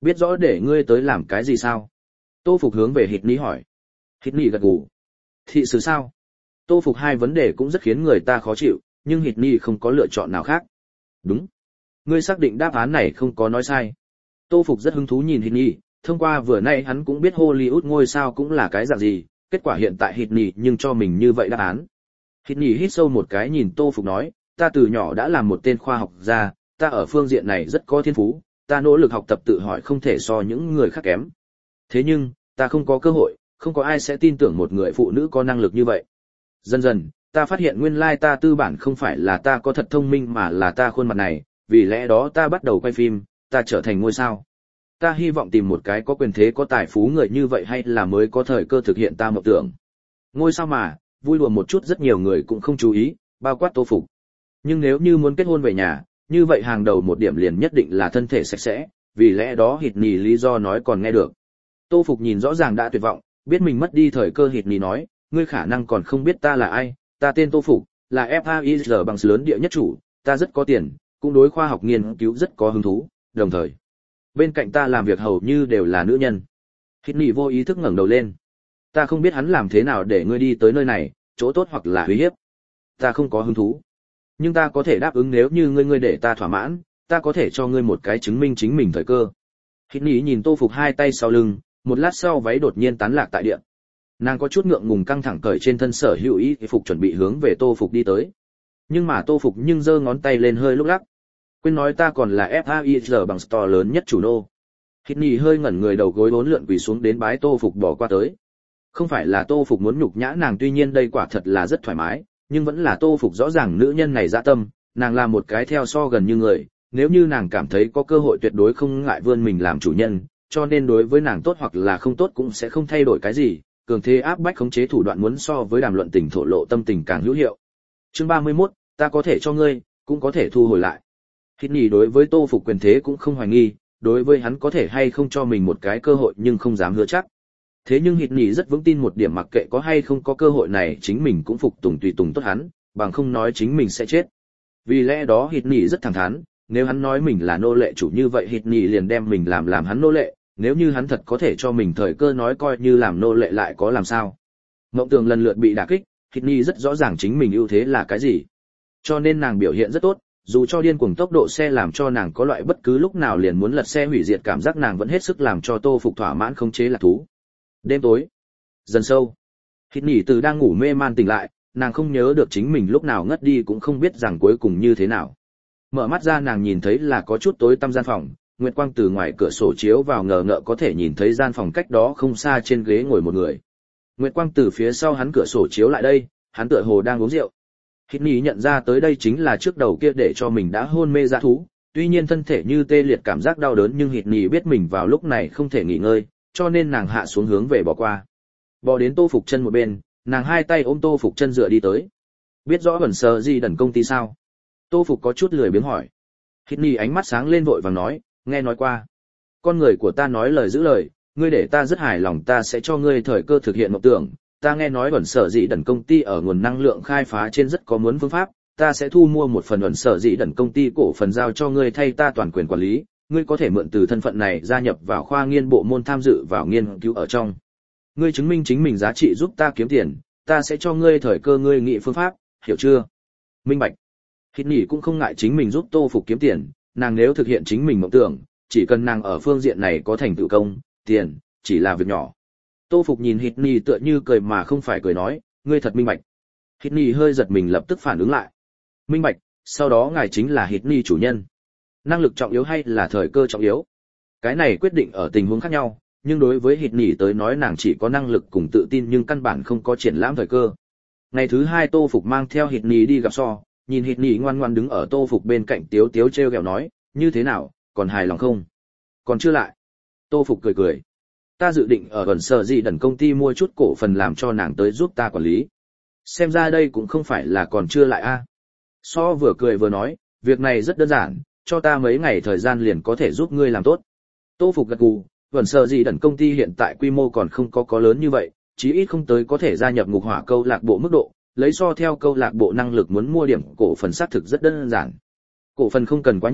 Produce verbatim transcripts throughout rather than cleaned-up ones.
Biết rõ để ngươi tới làm cái gì sao? Tô Phục hướng về Hít Nỉ hỏi. Hít Nỉ gật gù. Thị sứ sao? Tô Phục hai vấn đề cũng rất khiến người ta khó chịu, nhưng Hít Nỉ không có lựa chọn nào khác. Đúng. Ngươi xác định đáp án này không có nói sai. Tô Phục rất hứng thú nhìn Hít Nỉ, thông qua vừa nay hắn cũng biết Hollywood ngôi sao cũng là cái dạng gì, kết quả hiện tại Hít Nỉ nhưng cho mình như vậy đáp án. Hít Nỉ hít sâu một cái nhìn Tô Phục nói, ta từ nhỏ đã là một tên khoa học gia, ta ở phương diện này rất có thiên phú, ta nỗ lực học tập tự hỏi không thể so những người khác kém. Thế nhưng, ta không có cơ hội, không có ai sẽ tin tưởng một người phụ nữ có năng lực như vậy. Dần dần, ta phát hiện nguyên lai ta tư bản không phải là ta có thật thông minh mà là ta khuôn mặt này, vì lẽ đó ta bắt đầu quay phim, ta trở thành ngôi sao. Ta hy vọng tìm một cái có quyền thế có tài phú người như vậy hay là mới có thời cơ thực hiện ta mộng tưởng. Ngôi sao mà, vui đùa một chút rất nhiều người cũng không chú ý, bao quát Tô Phục. Nhưng nếu như muốn kết hôn về nhà, như vậy hàng đầu một điểm liền nhất định là thân thể sạch sẽ, vì lẽ đó Hít Nỉ lý do nói còn nghe được. Tô Phục nhìn rõ ràng đã tuyệt vọng, biết mình mất đi thời cơ. Hít Nỉ nói, ngươi khả năng còn không biết ta là ai, ta tên Tô Phục, là ép a i giê bằng lớn địa nhất chủ, ta rất có tiền, cũng đối khoa học nghiên cứu rất có hứng thú, đồng thời bên cạnh ta làm việc hầu như đều là nữ nhân. Hít Nỉ vô ý thức ngẩng đầu lên. Ta không biết hắn làm thế nào để ngươi đi tới nơi này, chỗ tốt hoặc là uy hiếp. Ta không có hứng thú. Nhưng ta có thể đáp ứng nếu như ngươi ngươi để ta thỏa mãn, ta có thể cho ngươi một cái chứng minh chính mình thời cơ. Hít Nỉ nhìn Tô Phục hai tay sau lưng, một lát sau váy đột nhiên tán lạc tại địa. Nàng có chút ngượng ngùng căng thẳng cởi trên thân sở hữu y phục chuẩn bị hướng về Tô Phục đi tới. Nhưng mà Tô Phục nhưng giơ ngón tay lên hơi lúc lắc. Quên nói ta còn là ép a i giê bằng store lớn nhất chủ nô. Hít Nỉ hơi ngẩn người đầu gối bốn lượn quỳ xuống đến bái Tô Phục bỏ qua tới. Không phải là Tô Phục muốn nhục nhã nàng, tuy nhiên đây quả thật là rất thoải mái, nhưng vẫn là Tô Phục rõ ràng nữ nhân này dạ tâm, nàng là một cái theo so gần như người, nếu như nàng cảm thấy có cơ hội tuyệt đối không ngại vươn mình làm chủ nhân, cho nên đối với nàng tốt hoặc là không tốt cũng sẽ không thay đổi cái gì, cường thế áp bách khống chế thủ đoạn muốn so với đàm luận tình thổ lộ tâm tình càng hữu hiệu. Chương ba mươi mốt, ta có thể cho ngươi, cũng có thể thu hồi lại. Hít Nỉ đối với Tô Phục quyền thế cũng không hoài nghi, đối với hắn có thể hay không cho mình một cái cơ hội nhưng không dám hứa chắc. Thế nhưng Hít Nỉ rất vững tin một điểm, mặc kệ có hay không có cơ hội này chính mình cũng phục tùng tùy tùng tốt hắn, bằng không nói chính mình sẽ chết. Vì lẽ đó Hít Nỉ rất thẳng thắn, nếu hắn nói mình là nô lệ chủ như vậy Hít Nỉ liền đem mình làm làm hắn nô lệ, nếu như hắn thật có thể cho mình thời cơ nói coi như làm nô lệ lại có làm sao. Mộng tưởng lần lượt bị đả kích, Hít Nỉ rất rõ ràng chính mình ưu thế là cái gì. Cho nên nàng biểu hiện rất tốt, dù cho điên cuồng tốc độ xe làm cho nàng có loại bất cứ lúc nào liền muốn lật xe hủy diệt cảm giác, nàng vẫn hết sức làm cho Tô Phục thỏa mãn khống chế lạc thú. Đêm tối dần sâu, Hít Nỉ từ đang ngủ mê man tỉnh lại, nàng không nhớ được chính mình lúc nào ngất đi cũng không biết rằng cuối cùng như thế nào. Mở mắt ra nàng nhìn thấy là có chút tối tăm gian phòng, nguyệt quang từ ngoài cửa sổ chiếu vào ngờ ngợ có thể nhìn thấy gian phòng cách đó không xa trên ghế ngồi một người. Nguyệt quang từ phía sau hắn cửa sổ chiếu lại đây, hắn tựa hồ đang uống rượu. Hít Nỉ nhận ra tới đây chính là trước đầu kia để cho mình đã hôn mê dã thú, tuy nhiên thân thể như tê liệt cảm giác đau đớn nhưng Hít Nỉ biết mình vào lúc này không thể nghỉ ngơi, cho nên nàng hạ xuống hướng về bỏ qua. Bò đến Tô Phục chân một bên, nàng hai tay ôm Tô Phục chân dựa đi tới. Biết rõ Bẩn Sờ gì đần công ty sao? Tô Phục có chút lười biếng hỏi. Hít Nỉ ánh mắt sáng lên vội vàng nói, nghe nói qua. Con người của ta nói lời giữ lời, ngươi để ta rất hài lòng, ta sẽ cho ngươi thời cơ thực hiện mộng tưởng. Ta nghe nói Bẩn Sờ gì đần công ty ở nguồn năng lượng khai phá trên rất có muốn phương pháp, ta sẽ thu mua một phần Bẩn Sờ gì đần công ty cổ phần giao cho ngươi thay ta toàn quyền quản lý. Ngươi có thể mượn từ thân phận này gia nhập vào khoa nghiên bộ môn tham dự vào nghiên cứu ở trong. Ngươi chứng minh chính mình giá trị giúp ta kiếm tiền, ta sẽ cho ngươi thời cơ, ngươi nghĩ phương pháp, hiểu chưa? Minh bạch. Hít Nỉ cũng không ngại chính mình giúp Tô Phục kiếm tiền, nàng nếu thực hiện chính mình mộng tưởng, chỉ cần nàng ở phương diện này có thành tựu công, tiền, chỉ là việc nhỏ. Tô Phục nhìn Hít Nỉ tựa như cười mà không phải cười nói, ngươi thật minh bạch. Hít Nỉ hơi giật mình lập tức phản ứng lại. Minh bạch, sau đó ngài chính là Hít Nỉ chủ nhân. Năng lực trọng yếu hay là thời cơ trọng yếu? Cái này quyết định ở tình huống khác nhau, nhưng đối với Hít Nỉ tới nói nàng chỉ có năng lực cùng tự tin nhưng căn bản không có triển lãm thời cơ. Ngày thứ hai Tô Phục mang theo Hít Nỉ đi gặp So, nhìn Hít Nỉ ngoan ngoan đứng ở Tô Phục bên cạnh tiếu tiếu trêu ghẹo nói, như thế nào, còn hài lòng không? Còn chưa lại. Tô Phục cười cười. Ta dự định ở gần Sở gì đần công ty mua chút cổ phần làm cho nàng tới giúp ta quản lý. Xem ra đây cũng không phải là còn chưa lại a. À. So vừa cười vừa nói, việc này rất đơn giản, cho ta mấy ngày thời gian liền có thể giúp ngươi làm tốt. Tô Phục gật gù, vẫn sợ gì đần công ty hiện tại quy mô còn không có có lớn như vậy, chí ít không tới có thể gia nhập ngục hỏa câu lạc bộ mức độ, lấy so theo câu lạc bộ năng lực muốn mua điểm cổ phần xác thực rất đơn giản. Cổ phần không cần quá nhiều,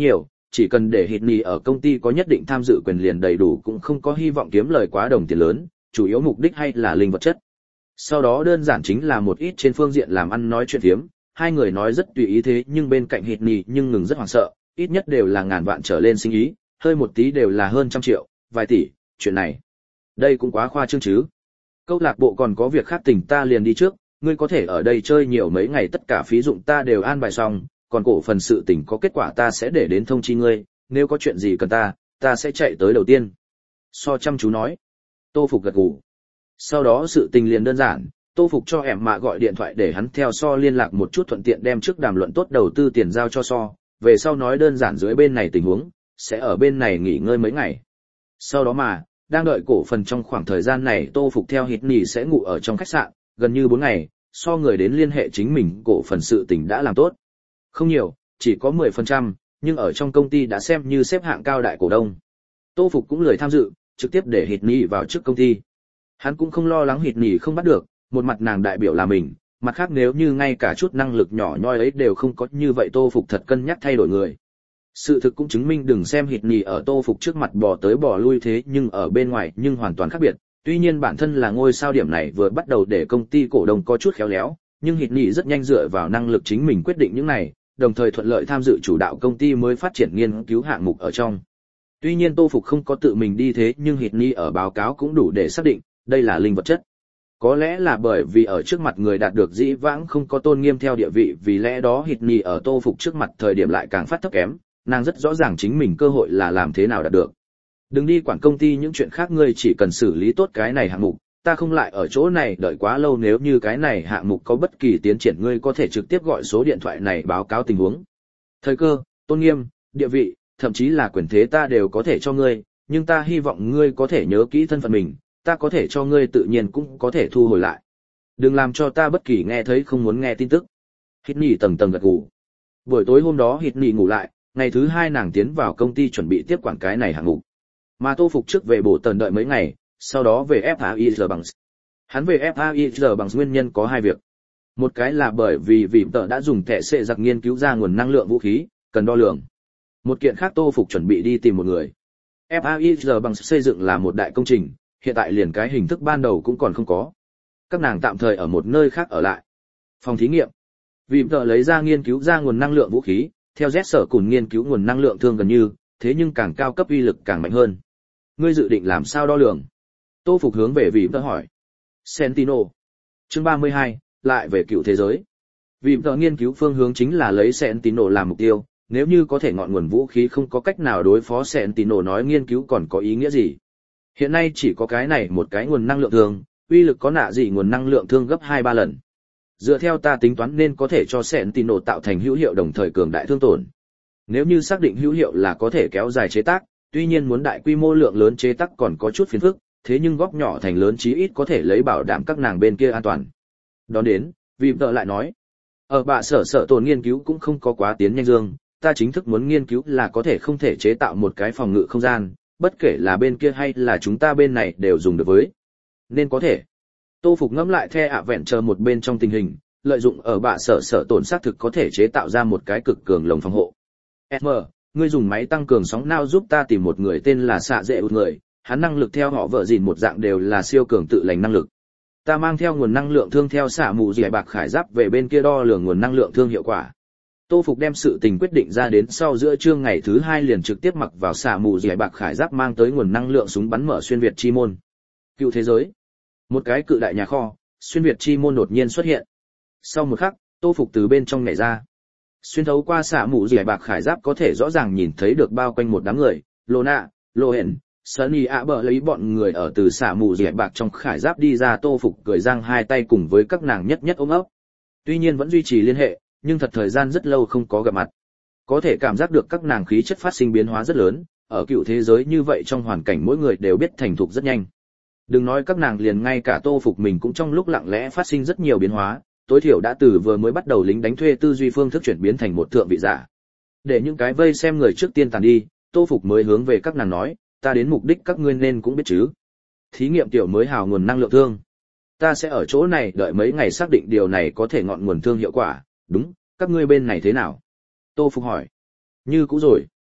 chỉ cần để Hitney ở công ty có nhất định tham dự quyền liền đầy đủ, cũng không có hy vọng kiếm lời quá đồng tiền lớn, chủ yếu mục đích hay là linh vật chất. Sau đó đơn giản chính là một ít trên phương diện làm ăn nói chuyện phiếm, hai người nói rất tùy ý thế nhưng bên cạnh Hitney nhưng ngừng rất hoảng sợ, ít nhất đều là ngàn vạn trở lên sinh ý, hơi một tí đều là hơn trăm triệu, vài tỷ, chuyện này. Đây cũng quá khoa trương chứ. Câu lạc bộ còn có việc khác, tỉnh ta liền đi trước, ngươi có thể ở đây chơi nhiều mấy ngày, tất cả phí dụng ta đều an bài xong, còn cổ phần sự tình có kết quả ta sẽ để đến thông chi ngươi, nếu có chuyện gì cần ta, ta sẽ chạy tới đầu tiên. So chăm chú nói. Tô Phục gật gù. Sau đó sự tình liền đơn giản, Tô Phục cho em mạ gọi điện thoại để hắn theo So liên lạc một chút, thuận tiện đem trước đàm luận tốt đầu tư tiền giao cho So, về sau nói đơn giản dưới bên này tình huống, sẽ ở bên này nghỉ ngơi mấy ngày. Sau đó mà, đang đợi cổ phần trong khoảng thời gian này Tô Phục theo Hitney sẽ ngủ ở trong khách sạn, gần như bốn ngày, So người đến liên hệ chính mình cổ phần sự tình đã làm tốt. Không nhiều, chỉ có mười phần trăm, nhưng ở trong công ty đã xem như xếp hạng cao đại cổ đông. Tô Phục cũng lười tham dự, trực tiếp để Hitney vào trước công ty. Hắn cũng không lo lắng Hitney không bắt được, một mặt nàng đại biểu là mình, mặt khác nếu như ngay cả chút năng lực nhỏ nhoi ấy đều không có, như vậy Tô Phục thật cân nhắc thay đổi người. Sự thực cũng chứng minh đừng xem Hitney ở Tô Phục trước mặt bò tới bò lui thế nhưng ở bên ngoài nhưng hoàn toàn khác biệt. Tuy nhiên bản thân là ngôi sao điểm này vừa bắt đầu để công ty cổ đông có chút khéo léo, nhưng Hitney rất nhanh dựa vào năng lực chính mình quyết định những này, đồng thời thuận lợi tham dự chủ đạo công ty mới phát triển nghiên cứu hạng mục ở trong. Tuy nhiên Tô Phục không có tự mình đi thế nhưng Hitney ở báo cáo cũng đủ để xác định, đây là linh vật chất. Có lẽ là bởi vì ở trước mặt người đạt được dĩ vãng không có tôn nghiêm theo địa vị, vì lẽ đó Hitney ở Tô Phục trước mặt thời điểm lại càng phát thấp kém, nàng rất rõ ràng chính mình cơ hội là làm thế nào đạt được. Đừng đi quản công ty những chuyện khác, ngươi chỉ cần xử lý tốt cái này hạng mục, ta không lại ở chỗ này đợi quá lâu, nếu như cái này hạng mục có bất kỳ tiến triển ngươi có thể trực tiếp gọi số điện thoại này báo cáo tình huống. Thời cơ, tôn nghiêm, địa vị, thậm chí là quyền thế ta đều có thể cho ngươi, nhưng ta hy vọng ngươi có thể nhớ kỹ thân phận mình, ta có thể cho ngươi tự nhiên cũng có thể thu hồi lại. Đừng làm cho ta bất kỳ nghe thấy không muốn nghe tin tức. Hitney tầng tầng gật gù. Buổi tối hôm đó Hitney ngủ lại, ngày thứ hai nàng tiến vào công ty chuẩn bị tiếp quản cái này hạng mục. Mà Tô Phục trước về Bồ Tần đợi mấy ngày, sau đó về ép a i giê Banks. Hắn về ép a i giê Banks nguyên nhân có hai việc. Một cái là bởi vì vì tờ đã dùng thẻ xệ giặc nghiên cứu ra nguồn năng lượng vũ khí, cần đo lường. Một kiện khác Tô Phục chuẩn bị đi tìm một người. ép a i giê Banks xây dựng là một đại công trình, hiện tại liền cái hình thức ban đầu cũng còn không có. Các nàng tạm thời ở một nơi khác ở lại. Phòng thí nghiệm. Vì tờ lấy ra nghiên cứu ra nguồn năng lượng vũ khí, theo Z sở cùng nghiên cứu nguồn năng lượng thương gần như, thế nhưng càng cao cấp uy lực càng mạnh hơn. Ngươi dự định làm sao đo lường? Tô Phục hướng về Vì tờ hỏi. Sentinel. Chương ba mươi hai, lại về cựu thế giới. Vì tờ nghiên cứu phương hướng chính là lấy Sentinel làm mục tiêu, nếu như có thể ngọn nguồn vũ khí không có cách nào đối phó Sentinel nói nghiên cứu còn có ý nghĩa gì? Hiện nay chỉ có cái này một cái nguồn năng lượng thương, uy lực có nạ gì nguồn năng lượng thương gấp hai ba lần. Dựa theo ta tính toán nên có thể cho Sentinel tạo thành hữu hiệu đồng thời cường đại thương tổn. Nếu như xác định hữu hiệu là có thể kéo dài chế tác, tuy nhiên muốn đại quy mô lượng lớn chế tác còn có chút phiền phức, thế nhưng góp nhỏ thành lớn chí ít có thể lấy bảo đảm các nàng bên kia an toàn. Đón đến, Vì tờ lại nói, ở bạ sở sở tồn nghiên cứu cũng không có quá tiến nhanh dương, ta chính thức muốn nghiên cứu là có thể không thể chế tạo một cái phòng ngự không gian, bất kể là bên kia hay là chúng ta bên này đều dùng được với. Nên có thể. Tô Phục ngẫm lại The Adventure một bên trong tình hình, lợi dụng ở bạ sở sở tổn xác thực có thể chế tạo ra một cái cực cường lồng phòng hộ. S M, ngươi dùng máy tăng cường sóng não giúp ta tìm một người tên là Xạ Dệ Ụt người, hắn năng lực theo họ vợ gìn một dạng đều là siêu cường tự lành năng lực. Ta mang theo nguồn năng lượng thương theo xạ mù dẻ bạc khải giáp về bên kia đo lường nguồn năng lượng thương hiệu quả. Tô Phục đem sự tình quyết định ra đến sau giữa trưa ngày thứ hai liền trực tiếp mặc vào xạ mù dẻ bạc khải giáp mang tới nguồn năng lượng súng bắn mở xuyên việt chi môn. Cựu thế giới. Một cái cự đại nhà kho, xuyên việt chi môn đột nhiên xuất hiện. Sau một khắc, Tô Phục từ bên trong nhảy ra. Xuyên thấu qua xạ mù dẻ bạc khải giáp có thể rõ ràng nhìn thấy được bao quanh một đám người, Lona, Lohen, Sunny ạ bờ lấy bọn người ở từ xạ mù dẻ bạc trong khải giáp đi ra. Tô Phục cười giang hai tay cùng với các nàng nhất nhất ôm ấp. Tuy nhiên vẫn duy trì liên hệ, nhưng thật thời gian rất lâu không có gặp mặt. Có thể cảm giác được các nàng khí chất phát sinh biến hóa rất lớn, ở cựu thế giới như vậy trong hoàn cảnh mỗi người đều biết thành thục rất nhanh. Đừng nói các nàng, liền ngay cả Tô Phục mình cũng trong lúc lặng lẽ phát sinh rất nhiều biến hóa, tối thiểu đã từ vừa mới bắt đầu lính đánh thuê tư duy phương thức chuyển biến thành một thượng vị giả. Để những cái vây xem người trước tiên tàn đi, Tô Phục mới hướng về các nàng nói, ta đến mục đích các ngươi nên cũng biết chứ. Thí nghiệm tiểu mới hào nguồn năng lượng thương. Ta sẽ ở chỗ này đợi mấy ngày xác định điều này có thể ngọn nguồn thương hiệu quả, đúng, các ngươi bên này thế nào? Tô Phục hỏi. Như cũ rồi.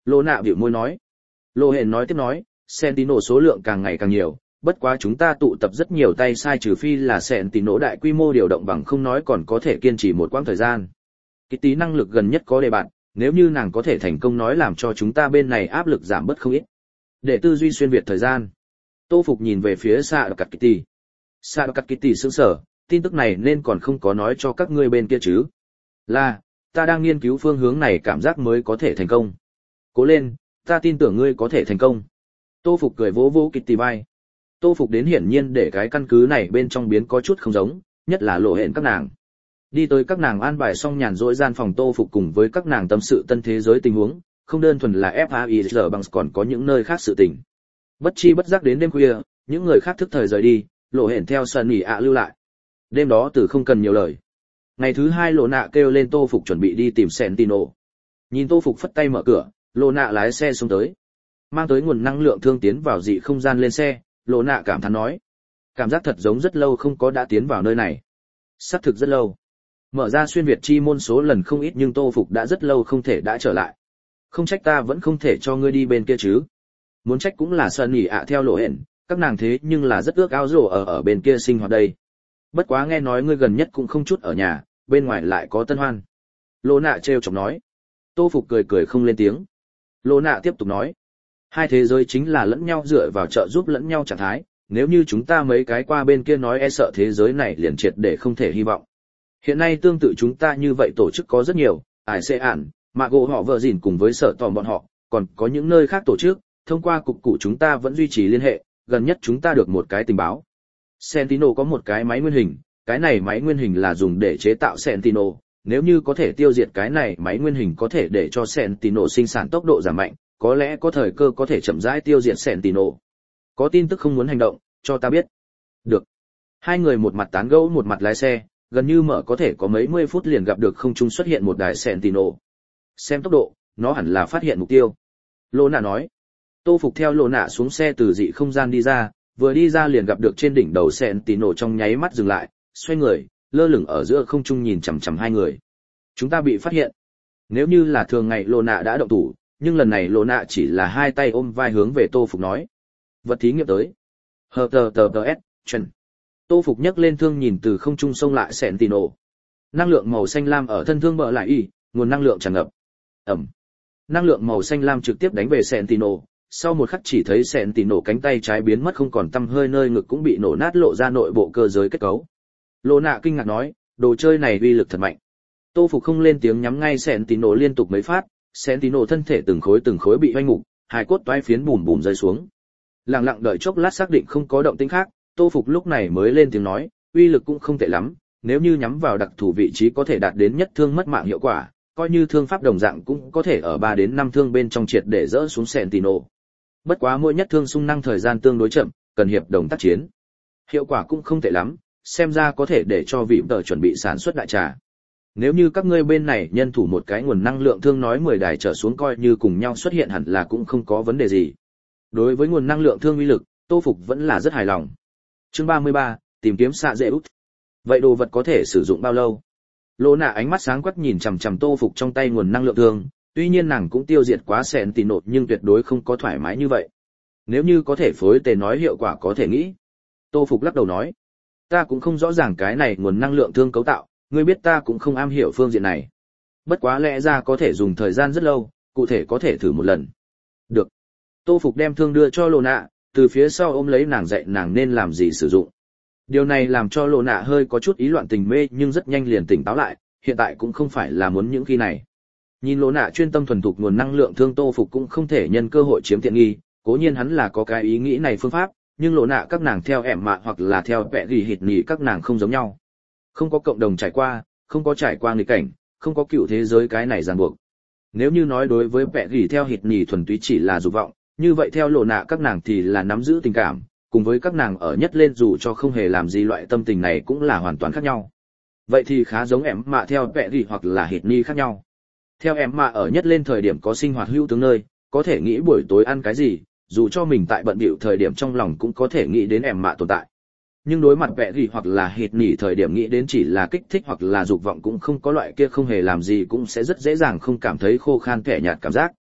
Lô nạ bĩu môi nói. Lô hển nói tiếp nói, Sentinel số lượng càng ngày càng nhiều, bất quá chúng ta tụ tập rất nhiều tay sai trừ phi là Sentinel đại quy mô điều động bằng không nói còn có thể kiên trì một quãng thời gian. Kitty năng lực gần nhất có đề bạn, nếu như nàng có thể thành công nói làm cho chúng ta bên này áp lực giảm bớt không ít. Để tư duy xuyên việt thời gian. Tô Phục nhìn về phía Sa Cắt Kitty. Sa Cắt Kitty sững sờ, tin tức này nên còn không có nói cho các ngươi bên kia chứ? Là, ta đang nghiên cứu phương hướng này cảm giác mới có thể thành công. Cố lên, ta tin tưởng ngươi có thể thành công. Tô Phục cười vỗ vỗ Kitty vai. Tô Phục đến hiển nhiên để cái căn cứ này bên trong biến có chút không giống, nhất là lộ hẹn các nàng. Đi tới các nàng an bài xong nhàn rỗi gian phòng Tô Phục cùng với các nàng tâm sự tân thế giới tình huống, không đơn thuần là ép a i giờ bằng còn có những nơi khác sự tình. Bất chi bất giác đến đêm khuya, những người khác thức thời rời đi, lộ hẹn theo sân nghỉ ạ lưu lại. Đêm đó từ không cần nhiều lời. Ngày thứ hai lộ nạ kêu lên Tô Phục chuẩn bị đi tìm Sentinel. Nhìn Tô Phục phất tay mở cửa, lộ nạ lái xe xuống tới. Mang tới nguồn năng lượng thương tiến vào dị không gian lên xe, lộ nạ cảm thán nói. Cảm giác thật giống rất lâu không có đã tiến vào nơi này. Xác thực rất lâu. Mở ra xuyên việt chi môn số lần không ít nhưng Tô Phục đã rất lâu không thể đã trở lại. Không trách ta vẫn không thể cho ngươi đi bên kia chứ. Muốn trách cũng là Sơn Nhỉ ạ theo lộ hẹn, các nàng thế nhưng là rất ước ao rổ ở ở bên kia sinh hoạt đây. Bất quá nghe nói ngươi gần nhất cũng không chút ở nhà, bên ngoài lại có tân hoan. Lô nạ trêu chọc nói. Tô Phục cười cười không lên tiếng. Lô nạ tiếp tục nói. Hai thế giới chính là lẫn nhau dựa vào trợ giúp lẫn nhau trạng thái, nếu như chúng ta mấy cái qua bên kia nói e sợ thế giới này liền triệt để không thể hy vọng. Hiện nay tương tự chúng ta như vậy tổ chức có rất nhiều, ải xê ản, mạ gỗ họ vợ gìn cùng với sở tòm bọn họ, còn có những nơi khác tổ chức, thông qua cục cụ chúng ta vẫn duy trì liên hệ, gần nhất chúng ta được một cái tình báo. Sentinel có một cái máy nguyên hình, cái này máy nguyên hình là dùng để chế tạo Sentinel, nếu như có thể tiêu diệt cái này máy nguyên hình có thể để cho Sentinel sinh sản tốc độ giảm mạnh, có lẽ có thời cơ có thể chậm rãi tiêu diệt Sentinel. Có tin tức không muốn hành động, cho ta biết. Được. Hai người một mặt tán gẫu một mặt lái xe, gần như mở có thể có mấy mươi phút liền gặp được không trung xuất hiện một đài Sentinel. Xem tốc độ, nó hẳn là phát hiện mục tiêu. Lô nạ nói. Tô Phục theo lô nạ xuống xe từ dị không gian đi ra, vừa đi ra liền gặp được trên đỉnh đầu Sentinel trong nháy mắt dừng lại, xoay người, lơ lửng ở giữa không trung nhìn chằm chằm hai người. Chúng ta bị phát hiện. Nếu như là thường ngày lô nạ đã động thủ, nhưng lần này lô nạ chỉ là hai tay ôm vai hướng về Tô Phục nói. Vật thí nghiệm tới. Hờ tờ tờ tờ s, chân. Tô Phục nhấc lên thương nhìn từ không trung xông lại Sentinel. Năng lượng màu xanh lam ở thân thương bờ lại y, nguồn năng lượng tràn ngập. Ẩm. Năng lượng màu xanh lam trực tiếp đánh về Sentinel, sau một khắc chỉ thấy Sentinel cánh tay trái biến mất không còn tăm hơi nơi ngực cũng bị nổ nát lộ ra nội bộ cơ giới kết cấu. Lô nạ kinh ngạc nói, đồ chơi này uy lực thật mạnh. Tô Phục không lên tiếng nhắm ngay Sentinel liên tục mấy phát, Sentinel thân thể từng khối từng khối bị hoanh ngục, hài cốt toái phiến bùm bùm rơi xuống. Lặng lặng đợi chốc lát xác định không có động tĩnh khác, Tô Phục lúc này mới lên tiếng nói, uy lực cũng không tệ lắm, nếu như nhắm vào đặc thù vị trí có thể đạt đến nhất thương mất mạng hiệu quả, coi như thương pháp đồng dạng cũng có thể ở ba đến năm thương bên trong triệt để dỡ xuống Sentinel. Bất quá mỗi nhất thương xung năng thời gian tương đối chậm, cần hiệp đồng tác chiến. Hiệu quả cũng không tệ lắm, xem ra có thể để cho vị tờ chuẩn bị sản xuất đại trà. Nếu như các ngươi bên này nhân thủ một cái nguồn năng lượng thương nói mười đài trở xuống coi như cùng nhau xuất hiện hẳn là cũng không có vấn đề gì. Đối với nguồn năng lượng thương uy lực, Tô Phục vẫn là rất hài lòng. Chương ba mươi ba, tìm kiếm xạ dễ út. Vậy đồ vật có thể sử dụng bao lâu? Lô nạ ánh mắt sáng quắc nhìn chằm chằm Tô Phục trong tay nguồn năng lượng thương, tuy nhiên nàng cũng tiêu diệt quá Sentinel nhưng tuyệt đối không có thoải mái như vậy. Nếu như có thể phối tề nói hiệu quả có thể nghĩ. Tô Phục lắc đầu nói, ta cũng không rõ ràng cái này nguồn năng lượng thương cấu tạo, ngươi biết ta cũng không am hiểu phương diện này. Bất quá lẽ ra có thể dùng thời gian rất lâu, cụ thể có thể thử một lần. Được. Tô Phục đem thương đưa cho Lô nạ, từ phía sau ôm lấy nàng dạy nàng nên làm gì sử dụng. Điều này làm cho Lô nạ hơi có chút ý loạn tình mê nhưng rất nhanh liền tỉnh táo lại, hiện tại cũng không phải là muốn những khi này. Nhìn Lô nạ chuyên tâm thuần thục nguồn năng lượng thương Tô Phục cũng không thể nhân cơ hội chiếm tiện nghi, cố nhiên hắn là có cái ý nghĩ này phương pháp, nhưng Lô nạ các nàng theo ẻm mạ hoặc là theo vẽ gì hịt nhỉ các nàng không giống nhau. Không có cộng đồng trải qua, không có trải qua nghịch cảnh, không có cựu thế giới cái này ràng buộc. Nếu như nói đối với vẽ gì theo hịt nhỉ thuần túy chỉ là dục vọng, như vậy theo Lô nạ các nàng thì là nắm giữ tình cảm, cùng với các nàng ở nhất lên dù cho không hề làm gì loại tâm tình này cũng là hoàn toàn khác nhau. Vậy thì khá giống em mạ theo vẽ gì hoặc là hịt nhỉ khác nhau. Theo em mạ ở nhất lên thời điểm có sinh hoạt hữu tướng nơi, có thể nghĩ buổi tối ăn cái gì, dù cho mình tại bận bịu thời điểm trong lòng cũng có thể nghĩ đến em mạ tồn tại. Nhưng đối mặt vẽ gì hoặc là hịt nhỉ thời điểm nghĩ đến chỉ là kích thích hoặc là dục vọng cũng không có loại kia không hề làm gì cũng sẽ rất dễ dàng không cảm thấy khô khan kẻ nhạt cảm giác.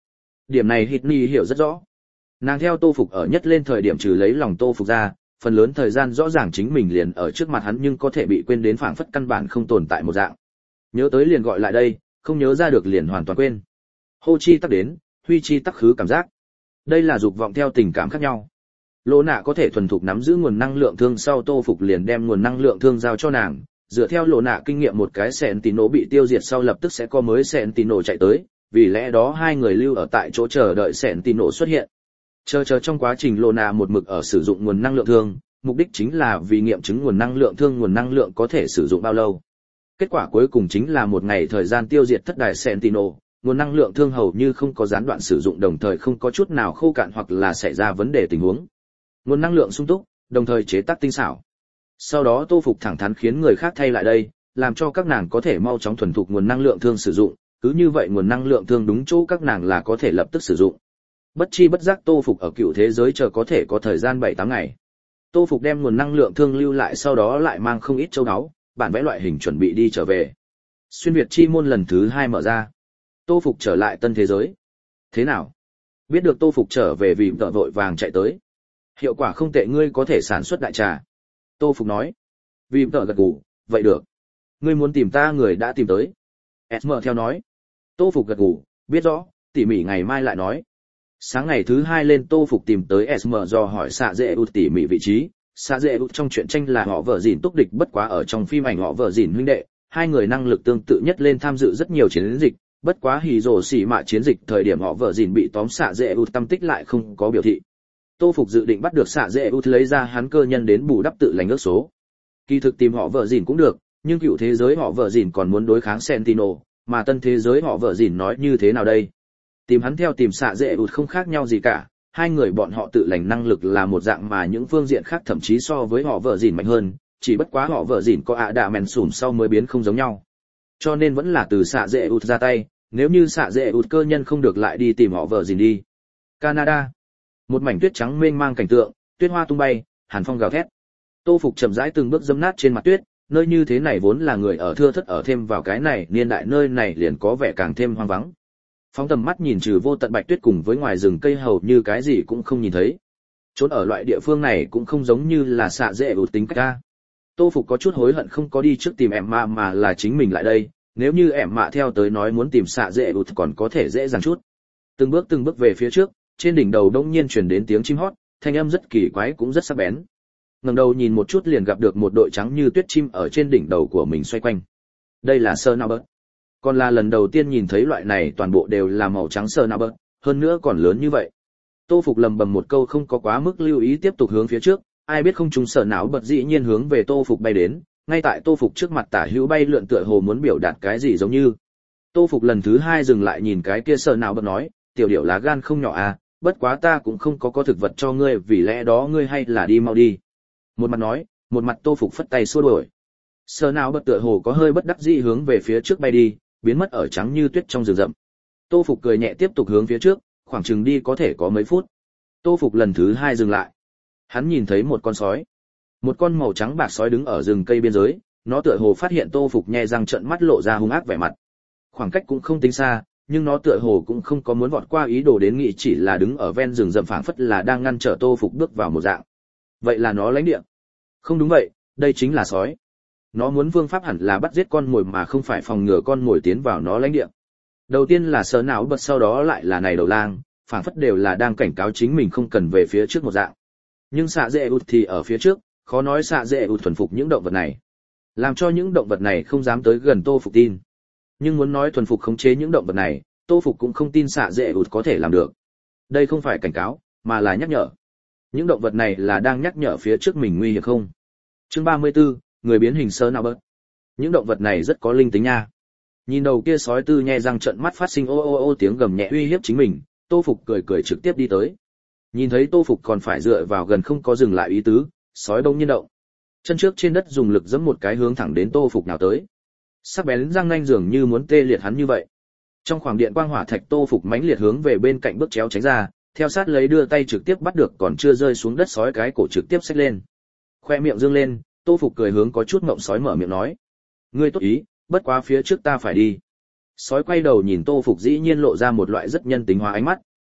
Điểm này Hitni hiểu rất rõ. Nàng theo Tô Phục ở nhất lên thời điểm trừ lấy lòng Tô Phục ra, phần lớn thời gian rõ ràng chính mình liền ở trước mặt hắn nhưng có thể bị quên đến phảng phất căn bản không tồn tại một dạng. Nhớ tới liền gọi lại đây, không nhớ ra được liền hoàn toàn quên. Hô chi tắc đến, huy chi tắc khứ cảm giác. Đây là dục vọng theo tình cảm khác nhau. Lô nạ có thể thuần thục nắm giữ nguồn năng lượng thương sau Tô Phục liền đem nguồn năng lượng thương giao cho nàng, dựa theo lô nạ kinh nghiệm một cái Sentinel bị tiêu diệt sau lập tức sẽ có mới Sentinel chạy tới, vì lẽ đó hai người lưu ở tại chỗ chờ đợi Sentinel xuất hiện. Chờ chờ trong quá trình lô nạ một mực ở sử dụng nguồn năng lượng thương, mục đích chính là vì nghiệm chứng nguồn năng lượng thương nguồn năng lượng có thể sử dụng bao lâu. Kết quả cuối cùng chính là một ngày thời gian tiêu diệt thất đại Sentinel, nguồn năng lượng thương hầu như không có gián đoạn sử dụng đồng thời không có chút nào khô cạn hoặc là xảy ra vấn đề tình huống. Nguồn năng lượng sung túc, đồng thời chế tác tinh xảo. Sau đó Tô Phục thẳng thắn khiến người khác thay lại đây, làm cho các nàng có thể mau chóng thuần thục nguồn năng lượng thương sử dụng, cứ như vậy nguồn năng lượng thương đúng chỗ các nàng là có thể lập tức sử dụng. Bất chi bất giác Tô Phục ở cựu thế giới chờ có thể có thời gian bảy tám ngày. Tô Phục đem nguồn năng lượng thương lưu lại sau đó lại mang không ít châu báu, bản vẽ loại hình chuẩn bị đi trở về. Xuyên Việt chi môn lần thứ hai mở ra. Tô Phục trở lại tân thế giới. Thế nào? Biết được Tô Phục trở về vì tợ vội vàng chạy tới. Hiệu quả không tệ, ngươi có thể sản xuất đại trà. Tô Phục nói. Vì tợ gật gù, vậy được. Ngươi muốn tìm ta người đã tìm tới. ét em theo nói. Tô Phục gật gù, biết rõ, tỉ mỉ ngày mai lại nói. Sáng ngày thứ hai lên Tô Phục tìm tới ét em do hỏi xạ dễ út tỉ mỉ vị trí. Xạ dễ út trong truyện tranh là họ vợ dìn túc địch, bất quá ở trong phim ảnh họ vợ dìn huynh đệ, hai người năng lực tương tự nhất lên tham dự rất nhiều chiến dịch. Bất quá hỉ rồ xỉ mạ chiến dịch thời điểm họ vợ dìn bị tóm xạ dễ út tâm tích lại không có biểu thị. Tô Phục dự định bắt được xạ dễ út lấy ra hắn cơ nhân đến bù đắp tự lành ước số. Kỳ thực tìm họ vợ dìn cũng được, nhưng cựu thế giới họ vợ dìn còn muốn đối kháng Sentinel, mà tân thế giới họ vợ dìn nói như thế nào đây? Tìm hắn theo tìm xạ dễ út không khác nhau gì cả, hai người bọn họ tự lành năng lực là một dạng mà những phương diện khác thậm chí so với họ vợ dìn mạnh hơn, chỉ bất quá họ vợ dìn có ạ đạ mèn sủm sau mới biến không giống nhau. Cho nên vẫn là từ xạ dễ út ra tay, nếu như xạ dễ út cơ nhân không được lại đi tìm họ vợ dìn đi. Canada. Một mảnh tuyết trắng mênh mang cảnh tượng, tuyết hoa tung bay, hàn phong gào thét. Tô Phục chậm rãi từng bước dẫm nát trên mặt tuyết, nơi như thế này vốn là người ở thưa thớt, ở thêm vào cái này niên đại nơi này liền có vẻ càng thêm hoang vắng. Phóng tầm mắt nhìn trừ vô tận bạch tuyết cùng với ngoài rừng cây hầu như cái gì cũng không nhìn thấy. Trốn ở loại địa phương này cũng không giống như là xạ dễ út tính cách ra. Tô Phục có chút hối hận không có đi trước tìm em mạ mà là chính mình lại đây, nếu như em mạ theo tới nói muốn tìm xạ dễ út còn có thể dễ dàng chút. Từng bước từng bước về phía trước, trên đỉnh đầu đông nhiên truyền đến tiếng chim hót, thanh âm rất kỳ quái cũng rất sắc bén. Ngẩng đầu nhìn một chút liền gặp được một đội trắng như tuyết chim ở trên đỉnh đầu của mình xoay quanh. Đây là sơ nào bớt. Còn là lần đầu tiên nhìn thấy loại này toàn bộ đều là màu trắng sơ nào bớt, hơn nữa còn lớn như vậy. Tô Phục lầm bầm một câu không có quá mức lưu ý tiếp tục hướng phía trước, ai biết không trùng sờ não bật dĩ nhiên hướng về Tô Phục bay đến, ngay tại Tô Phục trước mặt tả hữu bay lượn tựa hồ muốn biểu đạt cái gì giống như. Tô Phục lần thứ hai dừng lại nhìn cái kia sờ não bật nói, tiểu điểu lá gan không nhỏ à, bất quá ta cũng không có có thực vật cho ngươi, vì lẽ đó ngươi hay là đi mau đi. Một mặt nói, một mặt Tô Phục phất tay xua đuổi. Sờ não bật tựa hồ có hơi bất đắc dĩ hướng về phía trước bay đi, biến mất ở trắng như tuyết trong rừng rậm. Tô Phục cười nhẹ tiếp tục hướng phía trước, khoảng chừng đi có thể có mấy phút. Tô Phục lần thứ hai dừng lại. Hắn nhìn thấy một con sói. Một con màu trắng bạc sói đứng ở rừng cây biên giới, nó tựa hồ phát hiện Tô Phục nhe răng trợn mắt lộ ra hung ác vẻ mặt. Khoảng cách cũng không tính xa, nhưng nó tựa hồ cũng không có muốn vọt qua ý đồ đến, nghĩ chỉ là đứng ở ven rừng rậm phảng phất là đang ngăn trở Tô Phục bước vào một dạng. Vậy là nó lãnh địa? Không đúng vậy, đây chính là sói. Nó muốn phương pháp hẳn là bắt giết con mồi mà không phải phòng ngừa con mồi tiến vào nó lãnh địa. Đầu tiên là sờ não bật, sau đó lại là này đầu lang, phảng phất đều là đang cảnh cáo chính mình không cần về phía trước một dạng. Nhưng xạ dễ ụt thì ở phía trước, khó nói xạ dễ ụt thuần phục những động vật này, làm cho những động vật này không dám tới gần Tô Phục tin. Nhưng muốn nói thuần phục khống chế những động vật này, Tô Phục cũng không tin xạ dễ ụt có thể làm được. Đây không phải cảnh cáo, mà là nhắc nhở. Những động vật này là đang nhắc nhở phía trước mình nguy hiểm không. Chương ba mươi tư, người biến hình sơ nào bớt. Những động vật này rất có linh tính nha. Nhìn đầu kia sói tư nhe răng trợn mắt phát sinh ô ô ô tiếng gầm nhẹ uy hiếp chính mình, Tô Phục cười cười trực tiếp đi tới. Nhìn thấy Tô Phục còn phải dựa vào gần không có dừng lại ý tứ, sói bỗng nhiên động. Chân trước trên đất dùng lực giẫm một cái hướng thẳng đến Tô Phục nào tới. Sắc bén răng nanh dường như muốn tê liệt hắn như vậy. Trong khoảng điện quang hỏa thạch, Tô Phục mãnh liệt hướng về bên cạnh bước chéo tránh ra, theo sát lấy đưa tay trực tiếp bắt được còn chưa rơi xuống đất sói cái cổ trực tiếp xách lên. Khoe miệng dương lên, Tô Phục cười hướng có chút ngậm sói mở miệng nói: "Ngươi tốt ý, bất quá phía trước ta phải đi." Sói quay đầu nhìn Tô Phục dĩ nhiên lộ ra một loại rất nhân tính hóa ánh mắt,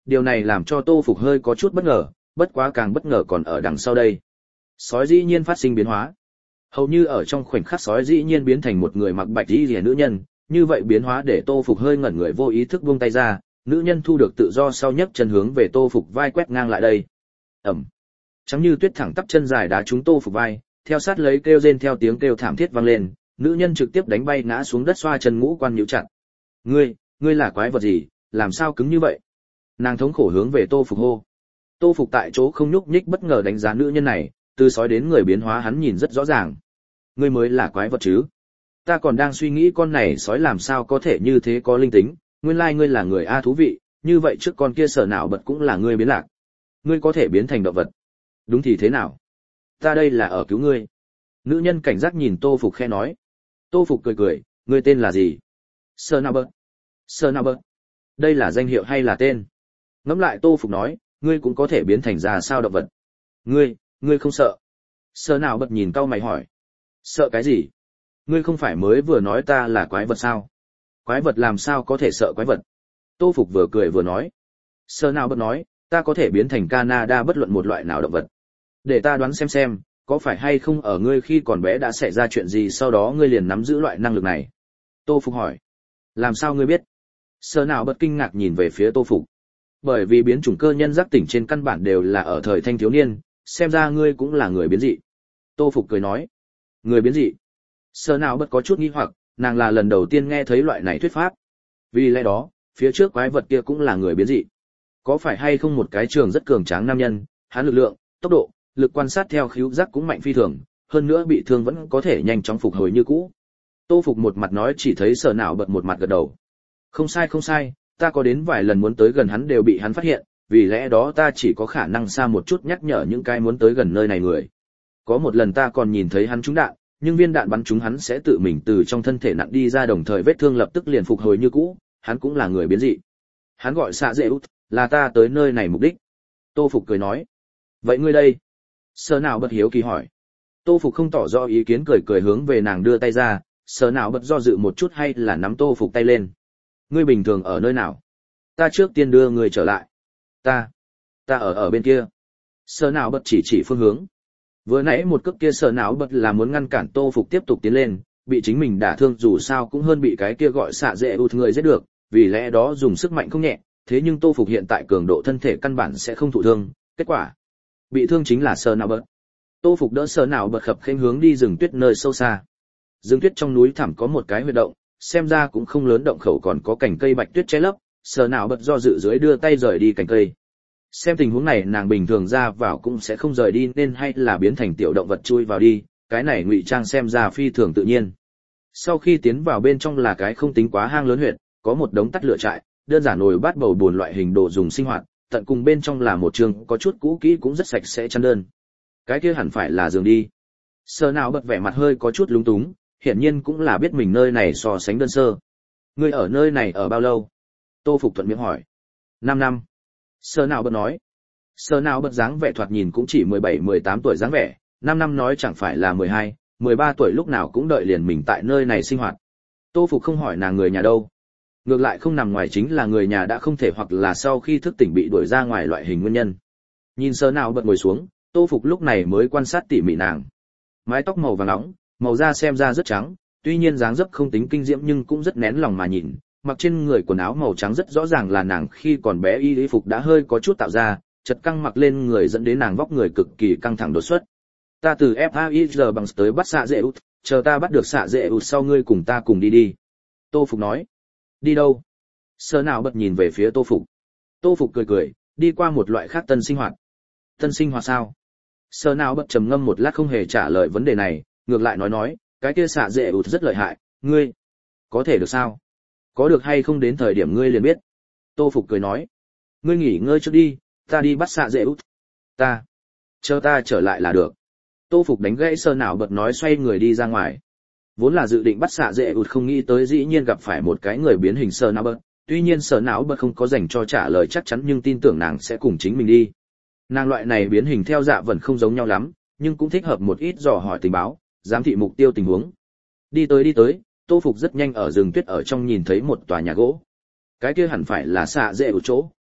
điều này làm cho Tô Phục hơi có chút bất ngờ, bất quá càng bất ngờ còn ở đằng sau đây. Sói dĩ nhiên phát sinh biến hóa. Hầu như ở trong khoảnh khắc sói dĩ nhiên biến thành một người mặc bạch y rìa nữ nhân, như vậy biến hóa để Tô Phục hơi ngẩn người vô ý thức buông tay ra, nữ nhân thu được tự do sau nhấc chân hướng về Tô Phục vai quét ngang lại đây. Ầm. Trắng như tuyết thẳng tắp chân dài đá trúng Tô Phục vai, theo sát lấy kêu rên theo tiếng kêu thảm thiết vang lên, nữ nhân trực tiếp đánh bay ngã xuống đất xoa chân ngũ quan nhíu chặt. "Ngươi, ngươi là quái vật gì, làm sao cứng như vậy?" Nàng thống khổ hướng về Tô Phục hô. Tô Phục tại chỗ không nhúc nhích bất ngờ đánh giá nữ nhân này, từ sói đến người biến hóa hắn nhìn rất rõ ràng. "Ngươi mới là quái vật chứ? Ta còn đang suy nghĩ con này sói làm sao có thể như thế có linh tính, nguyên lai ngươi là người a thú vị, như vậy trước con kia sở nào bật cũng là ngươi biến lạc. Ngươi có thể biến thành động vật. Đúng thì thế nào? Ta đây là ở cứu ngươi." Nữ nhân cảnh giác nhìn Tô Phục khẽ nói. Tô Phục cười cười, "Ngươi tên là gì?" "Sở nào bật." "Sở nào bật? Đây là danh hiệu hay là tên?" Ngẫm lại Tô Phục nói, "Ngươi cũng có thể biến thành ra sao động vật? Ngươi, ngươi không sợ?" Sở nào bật nhìn cau mày hỏi. "Sợ cái gì? Ngươi không phải mới vừa nói ta là quái vật sao? Quái vật làm sao có thể sợ quái vật?" Tô Phục vừa cười vừa nói. Sở nào bật nói, "Ta có thể biến thành Canada bất luận một loại nào động vật. Để ta đoán xem xem, có phải hay không ở ngươi khi còn bé đã xảy ra chuyện gì sau đó ngươi liền nắm giữ loại năng lực này?" Tô Phục hỏi. "Làm sao ngươi biết?" Sở nào bật kinh ngạc nhìn về phía Tô Phục. "Bởi vì biến chủng cơ nhân giác tỉnh trên căn bản đều là ở thời thanh thiếu niên, xem ra ngươi cũng là người biến dị." Tô Phục cười nói. "Người biến dị?" Sở nào bật có chút nghi hoặc, nàng là lần đầu tiên nghe thấy loại này thuyết pháp. Vì lẽ đó, phía trước quái vật kia cũng là người biến dị. Có phải hay không một cái trường rất cường tráng nam nhân, hắn lực lượng, tốc độ, lực quan sát theo khứu giác cũng mạnh phi thường, hơn nữa bị thương vẫn có thể nhanh chóng phục hồi như cũ. Tô Phục một mặt nói chỉ thấy Sở nào bật một mặt gật đầu. "Không sai không sai, ta có đến vài lần muốn tới gần hắn đều bị hắn phát hiện, vì lẽ đó ta chỉ có khả năng xa một chút nhắc nhở những cái muốn tới gần nơi này người. Có một lần ta còn nhìn thấy hắn trúng đạn, nhưng viên đạn bắn trúng hắn sẽ tự mình từ trong thân thể nặng đi ra đồng thời vết thương lập tức liền phục hồi như cũ, hắn cũng là người biến dị. Hắn gọi xạ dễ út, là ta tới nơi này mục đích." Tô Phục cười nói. "Vậy ngươi đây?" Sở nào bật hiếu kỳ hỏi. Tô Phục không tỏ rõ ý kiến cười cười hướng về nàng đưa tay ra, Sở nào bật do dự một chút hay là nắm Tô Phục tay lên. "Ngươi bình thường ở nơi nào? Ta trước tiên đưa ngươi trở lại." Ta, ta ở ở bên kia." Sở nào bật chỉ chỉ phương hướng. Vừa nãy một cước kia Sở nào bật là muốn ngăn cản Tô Phục tiếp tục tiến lên, bị chính mình đả thương dù sao cũng hơn bị cái kia gọi xạ dễ út người giết được, vì lẽ đó dùng sức mạnh không nhẹ, thế nhưng Tô Phục hiện tại cường độ thân thể căn bản sẽ không thụ thương, kết quả bị thương chính là Sở nào bật. Tô Phục đỡ Sở nào bật khập khiễng hướng đi rừng tuyết nơi sâu xa. Rừng tuyết trong núi thẳm có một cái huyệt động, xem ra cũng không lớn, động khẩu còn có cành cây bạch tuyết che lấp, Sở nào bật do dự dưới đưa tay rời đi cành cây. Xem tình huống này nàng bình thường ra vào cũng sẽ không rời đi nên hay là biến thành tiểu động vật chui vào đi, cái này ngụy trang xem ra phi thường tự nhiên. Sau khi tiến vào bên trong là cái không tính quá hang lớn huyệt, có một đống tắt lửa trại, đơn giản nồi bát bầu buồn loại hình đồ dùng sinh hoạt, tận cùng bên trong là một trường có chút cũ kỹ cũng rất sạch sẽ chăn đơn. Cái kia hẳn phải là giường đi. Sở nào bật vẻ mặt hơi có chút lúng túng, hiển nhiên cũng là biết mình nơi này so sánh đơn sơ. "Ngươi ở nơi này ở bao lâu?" Tô Phục thuận miệng hỏi. "Năm năm." Sở nào bật nói. Sở nào bật dáng vẻ thoạt nhìn cũng chỉ mười bảy mười tám tuổi dáng vẻ, năm năm nói chẳng phải là mười hai, mười ba tuổi lúc nào cũng đợi liền mình tại nơi này sinh hoạt. Tô Phục không hỏi nàng người nhà đâu. Ngược lại không nằm ngoài chính là người nhà đã không thể hoặc là sau khi thức tỉnh bị đuổi ra ngoài loại hình nguyên nhân. Nhìn Sở nào bật ngồi xuống, Tô Phục lúc này mới quan sát tỉ mỉ nàng. Mái tóc màu vàng nóng, màu da xem ra rất trắng, tuy nhiên dáng dấp không tính kinh diễm nhưng cũng rất nén lòng mà nhìn, mặc trên người quần áo màu trắng rất rõ ràng là nàng khi còn bé y y phục đã hơi có chút tạo ra, chật căng mặc lên người dẫn đến nàng vóc người cực kỳ căng thẳng đột xuất. "Ta từ ép a i giê bằng tới bắt xạ dễ út, chờ ta bắt được xạ dễ út sau ngươi cùng ta cùng đi đi." Tô Phục nói. "Đi đâu?" Sở nào bật nhìn về phía Tô Phục. Tô Phục cười cười, "Đi qua một loại khác tân sinh hoạt." "Tân sinh hoạt sao?" Sở nào bật trầm ngâm một lát không hề trả lời vấn đề này, ngược lại nói nói, "Cái kia xạ dễ út rất lợi hại, ngươi có thể được sao? Có được hay không đến thời điểm ngươi liền biết." Tô Phục cười nói. "Ngươi nghỉ ngơi trước đi, ta đi bắt xạ dễ út." "Ta, chờ ta trở lại là được." Tô Phục đánh gãy Sở nào bật nói xoay người đi ra ngoài. Vốn là dự định bắt xạ dễ út không nghĩ tới dĩ nhiên gặp phải một cái người biến hình Sở nào bật, tuy nhiên Sở nào bật không có dành cho trả lời chắc chắn nhưng tin tưởng nàng sẽ cùng chính mình đi. Nàng loại này biến hình theo dạ vẫn không giống nhau lắm, nhưng cũng thích hợp một ít dò hỏi tình báo, giám thị mục tiêu tình huống. Đi tới đi tới, Tô Phục rất nhanh ở rừng tuyết ở trong nhìn thấy một tòa nhà gỗ. Cái kia hẳn phải là xạ dễ út chỗ.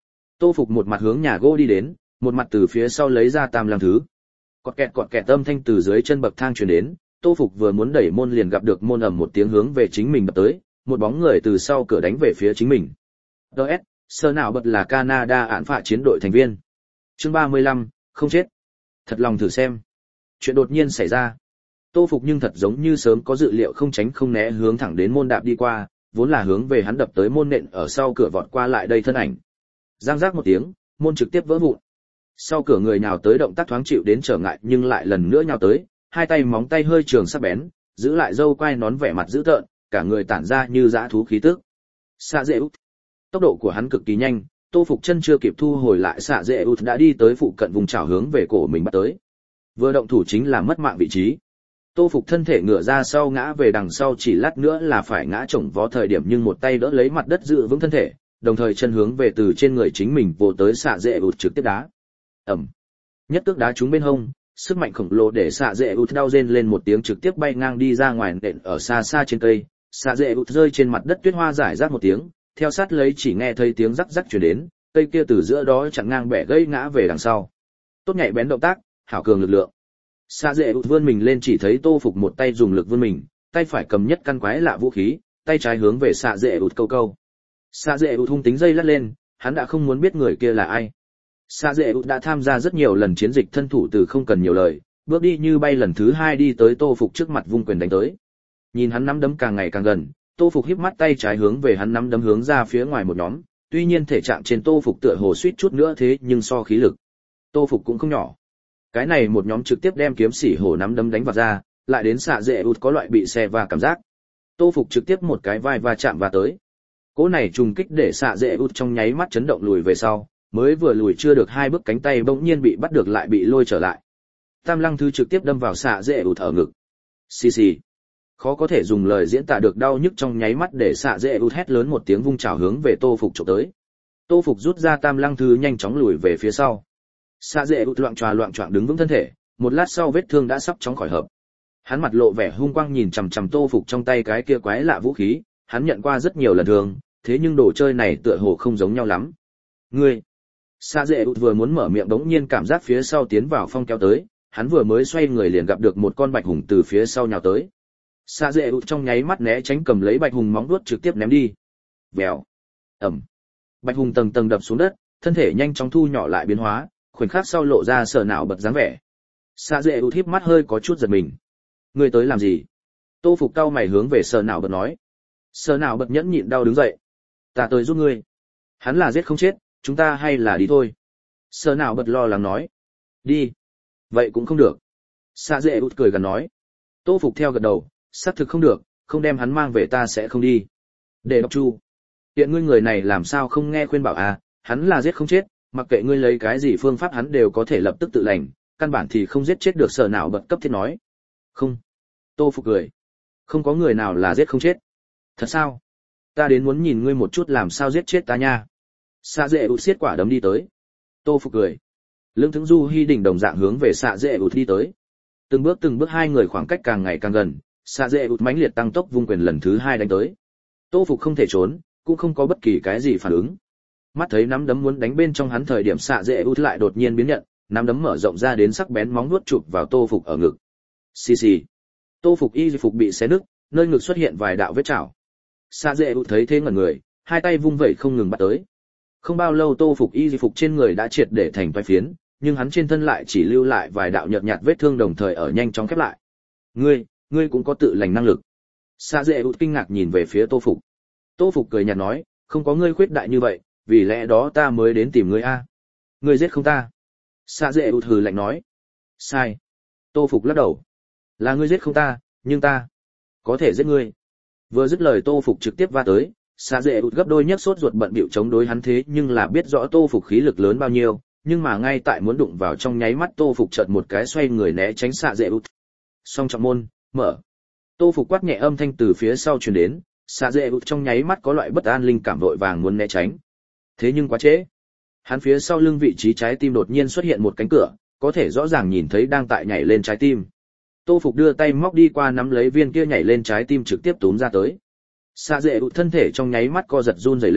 Tô Phục một mặt hướng nhà gỗ đi đến, một mặt từ phía sau lấy ra tam lăng thứ. Cọt kẹt cọt kẹt âm thanh từ dưới chân bậc thang truyền đến, Tô Phục vừa muốn đẩy môn liền gặp được môn ầm một tiếng hướng về chính mình đập tới, một bóng người từ sau cửa đánh về phía chính mình. đê ét, sơ nào bật là Canada án phạ chiến đội thành viên. Chương ba mươi lăm, không chết. Thật lòng thử xem. Chuyện đột nhiên xảy ra. Tô Phục nhưng thật giống như sớm có dự liệu không tránh không né hướng thẳng đến môn đạp đi qua, vốn là hướng về hắn đập tới môn nện ở sau cửa vọt qua lại đây thân ảnh. Giang giác một tiếng, môn trực tiếp vỡ vụn. Sau cửa người nhào tới động tác thoáng chịu đến trở ngại nhưng lại lần nữa nhào tới, hai tay móng tay hơi trường sắc bén, giữ lại râu quai nón vẻ mặt dữ tợn, cả người tản ra như dã thú khí tức. Xạ dễ út. Tốc độ của hắn cực kỳ nhanh, Tô Phục chân chưa kịp thu hồi lại xạ dễ út đã đi tới phụ cận vùng chảo hướng về cổ mình bắt tới. Vừa động thủ chính là mất mạng vị trí. Tô Phục thân thể ngửa ra sau ngã về đằng sau chỉ lát nữa là phải ngã chồng vó thời điểm nhưng một tay đỡ lấy mặt đất giữ vững thân thể, đồng thời chân hướng về từ trên người chính mình vồ tới xạ dễ út trực tiếp đá. Ầm. Nhất cước đá trúng bên hông, sức mạnh khổng lồ để xạ dễ út đau rên lên một tiếng trực tiếp bay ngang đi ra ngoài nện ở xa xa trên cây, xạ dễ út rơi trên mặt đất tuyết hoa rải rác một tiếng, theo sát lấy chỉ nghe thấy tiếng rắc rắc truyền đến, cây kia từ giữa đó chặn ngang bẻ gãy ngã về đằng sau. Tốt nhạy bén động tác, hảo cường lực lượng. Xạ dễ út vươn mình lên chỉ thấy Tô Phục một tay dùng lực vươn mình, tay phải cầm nhất căn quái lạ vũ khí, tay trái hướng về xạ dễ út câu câu. Xạ dễ út hung tính dây lắc lên, hắn đã không muốn biết người kia là ai. Xạ dễ út đã tham gia rất nhiều lần chiến dịch thân thủ từ không cần nhiều lời, bước đi như bay lần thứ hai đi tới Tô Phục trước mặt vung quyền đánh tới. Nhìn hắn nắm đấm càng ngày càng gần, Tô Phục híp mắt tay trái hướng về hắn nắm đấm hướng ra phía ngoài một nhóm, tuy nhiên thể trạng trên Tô Phục tựa hồ suýt chút nữa thế nhưng so khí lực, Tô Phục cũng không nhỏ. Cái này một nhóm trực tiếp đem kiếm sỉ hổ nắm đấm đánh vào ra, lại đến xạ dễ út có loại bị xe va cảm giác. Tô Phục trực tiếp một cái vai va chạm vào tới. Cỗ này trùng kích để xạ dễ út trong nháy mắt chấn động lùi về sau, mới vừa lùi chưa được hai bước cánh tay bỗng nhiên bị bắt được lại bị lôi trở lại. Tam lăng thứ trực tiếp đâm vào xạ dễ út ở ngực. Xì xì. Khó có thể dùng lời diễn tả được đau nhức trong nháy mắt để xạ dễ út hét lớn một tiếng vung chảo hướng về Tô Phục chụp tới. Tô Phục rút ra tam lăng thứ nhanh chóng lùi về phía sau. Xạ dễ út loạng choạng loạng choạng đứng vững thân thể, một lát sau vết thương đã sắp chóng khỏi hợp. Hắn mặt lộ vẻ hung quang nhìn chằm chằm Tô Phục trong tay cái kia quái lạ vũ khí, hắn nhận qua rất nhiều lần thương, thế nhưng đồ chơi này tựa hồ không giống nhau lắm. Ngươi. Xạ dễ út vừa muốn mở miệng đống nhiên cảm giác phía sau tiến vào phong kéo tới, hắn vừa mới xoay người liền gặp được một con bạch hùng từ phía sau nhào tới. Xạ dễ út trong nháy mắt né tránh cầm lấy bạch hùng móng vuốt trực tiếp ném đi. Vèo. Ầm. Bạch hùng tầng tầng đập xuống đất, thân thể nhanh chóng thu nhỏ lại biến hóa, khoảnh khắc sau lộ ra sở não bật dáng vẻ. Xạ dễ út híp mắt hơi có chút giật mình. Ngươi tới làm gì? Tô Phục cau mày hướng về sở não bật nói. Sở não bật nhẫn nhịn đau đứng dậy. Ta tới giúp ngươi. Hắn là giết không chết, chúng ta hay là đi thôi. Sở não bật lo lắng nói. Đi. Vậy cũng không được. Xạ dễ út cười gần nói. Tô Phục theo gật đầu, xác thực không được, không đem hắn mang về ta sẽ không đi. Để đọc chu. Hiện ngươi người này làm sao không nghe khuyên bảo à, hắn là giết không chết, mặc kệ ngươi lấy cái gì phương pháp hắn đều có thể lập tức tự lành, căn bản thì không giết chết được sở nào bật cấp thiết nói. Không. Tô Phục cười. Không có người nào là giết không chết. Thật sao? Ta đến muốn nhìn ngươi một chút làm sao giết chết ta nha. Xạ dễ út xiết quả đấm đi tới. Tô Phục cười. Lương Thững Du Hi đỉnh đồng dạng hướng về xạ dễ út đi tới. Từng bước từng bước hai người khoảng cách càng ngày càng gần, xạ dễ út mãnh liệt tăng tốc vung quyền lần thứ hai đánh tới. Tô Phục không thể trốn, cũng không có bất kỳ cái gì phản ứng. Mắt thấy nắm đấm muốn đánh bên trong hắn thời điểm xạ dễ út lại đột nhiên biến nhận, nắm đấm mở rộng ra đến sắc bén móng vuốt chụp vào Tô Phục ở ngực. Xì xì. Tô Phục y phục bị xé nứt, nơi ngực xuất hiện vài đạo vết chảo. Xạ dễ út thấy thế ngẩn người, hai tay vung vẩy không ngừng bắt tới. Không bao lâu Tô Phục y phục trên người đã triệt để thành toái phiến, nhưng hắn trên thân lại chỉ lưu lại vài đạo nhợt nhạt vết thương đồng thời ở nhanh chóng khép lại. Ngươi, ngươi cũng có tự lành năng lực. Xạ dễ út kinh ngạc nhìn về phía Tô Phục. Tô Phục cười nhạt nói, không có ngươi khuyết đại như vậy, vì lẽ đó ta mới đến tìm ngươi a. Ngươi giết không ta? Xạ dễ út hừ lạnh nói. Sai. Tô Phục lắc đầu. Là ngươi giết không ta, nhưng ta có thể giết ngươi. Vừa dứt lời Tô Phục trực tiếp va tới, xạ dễ út gấp đôi nhấc sốt ruột bận bịu chống đối hắn thế nhưng là biết rõ Tô Phục khí lực lớn bao nhiêu, nhưng mà ngay tại muốn đụng vào trong nháy mắt Tô Phục chợt một cái xoay người né tránh xạ dễ út. Song trọng môn mở. Tô Phục quát nhẹ âm thanh từ phía sau truyền đến, xạ dễ út trong nháy mắt có loại bất an linh cảm vội vàng muốn né tránh. Thế nhưng quá trễ. Hắn phía sau lưng vị trí trái tim đột nhiên xuất hiện một cánh cửa, có thể rõ ràng nhìn thấy đang tại nhảy lên trái tim. Tô Phục đưa tay móc đi qua nắm lấy viên kia nhảy lên trái tim trực tiếp túm ra tới. Xạ dễ út thân thể trong nháy mắt co giật run rẩy lên,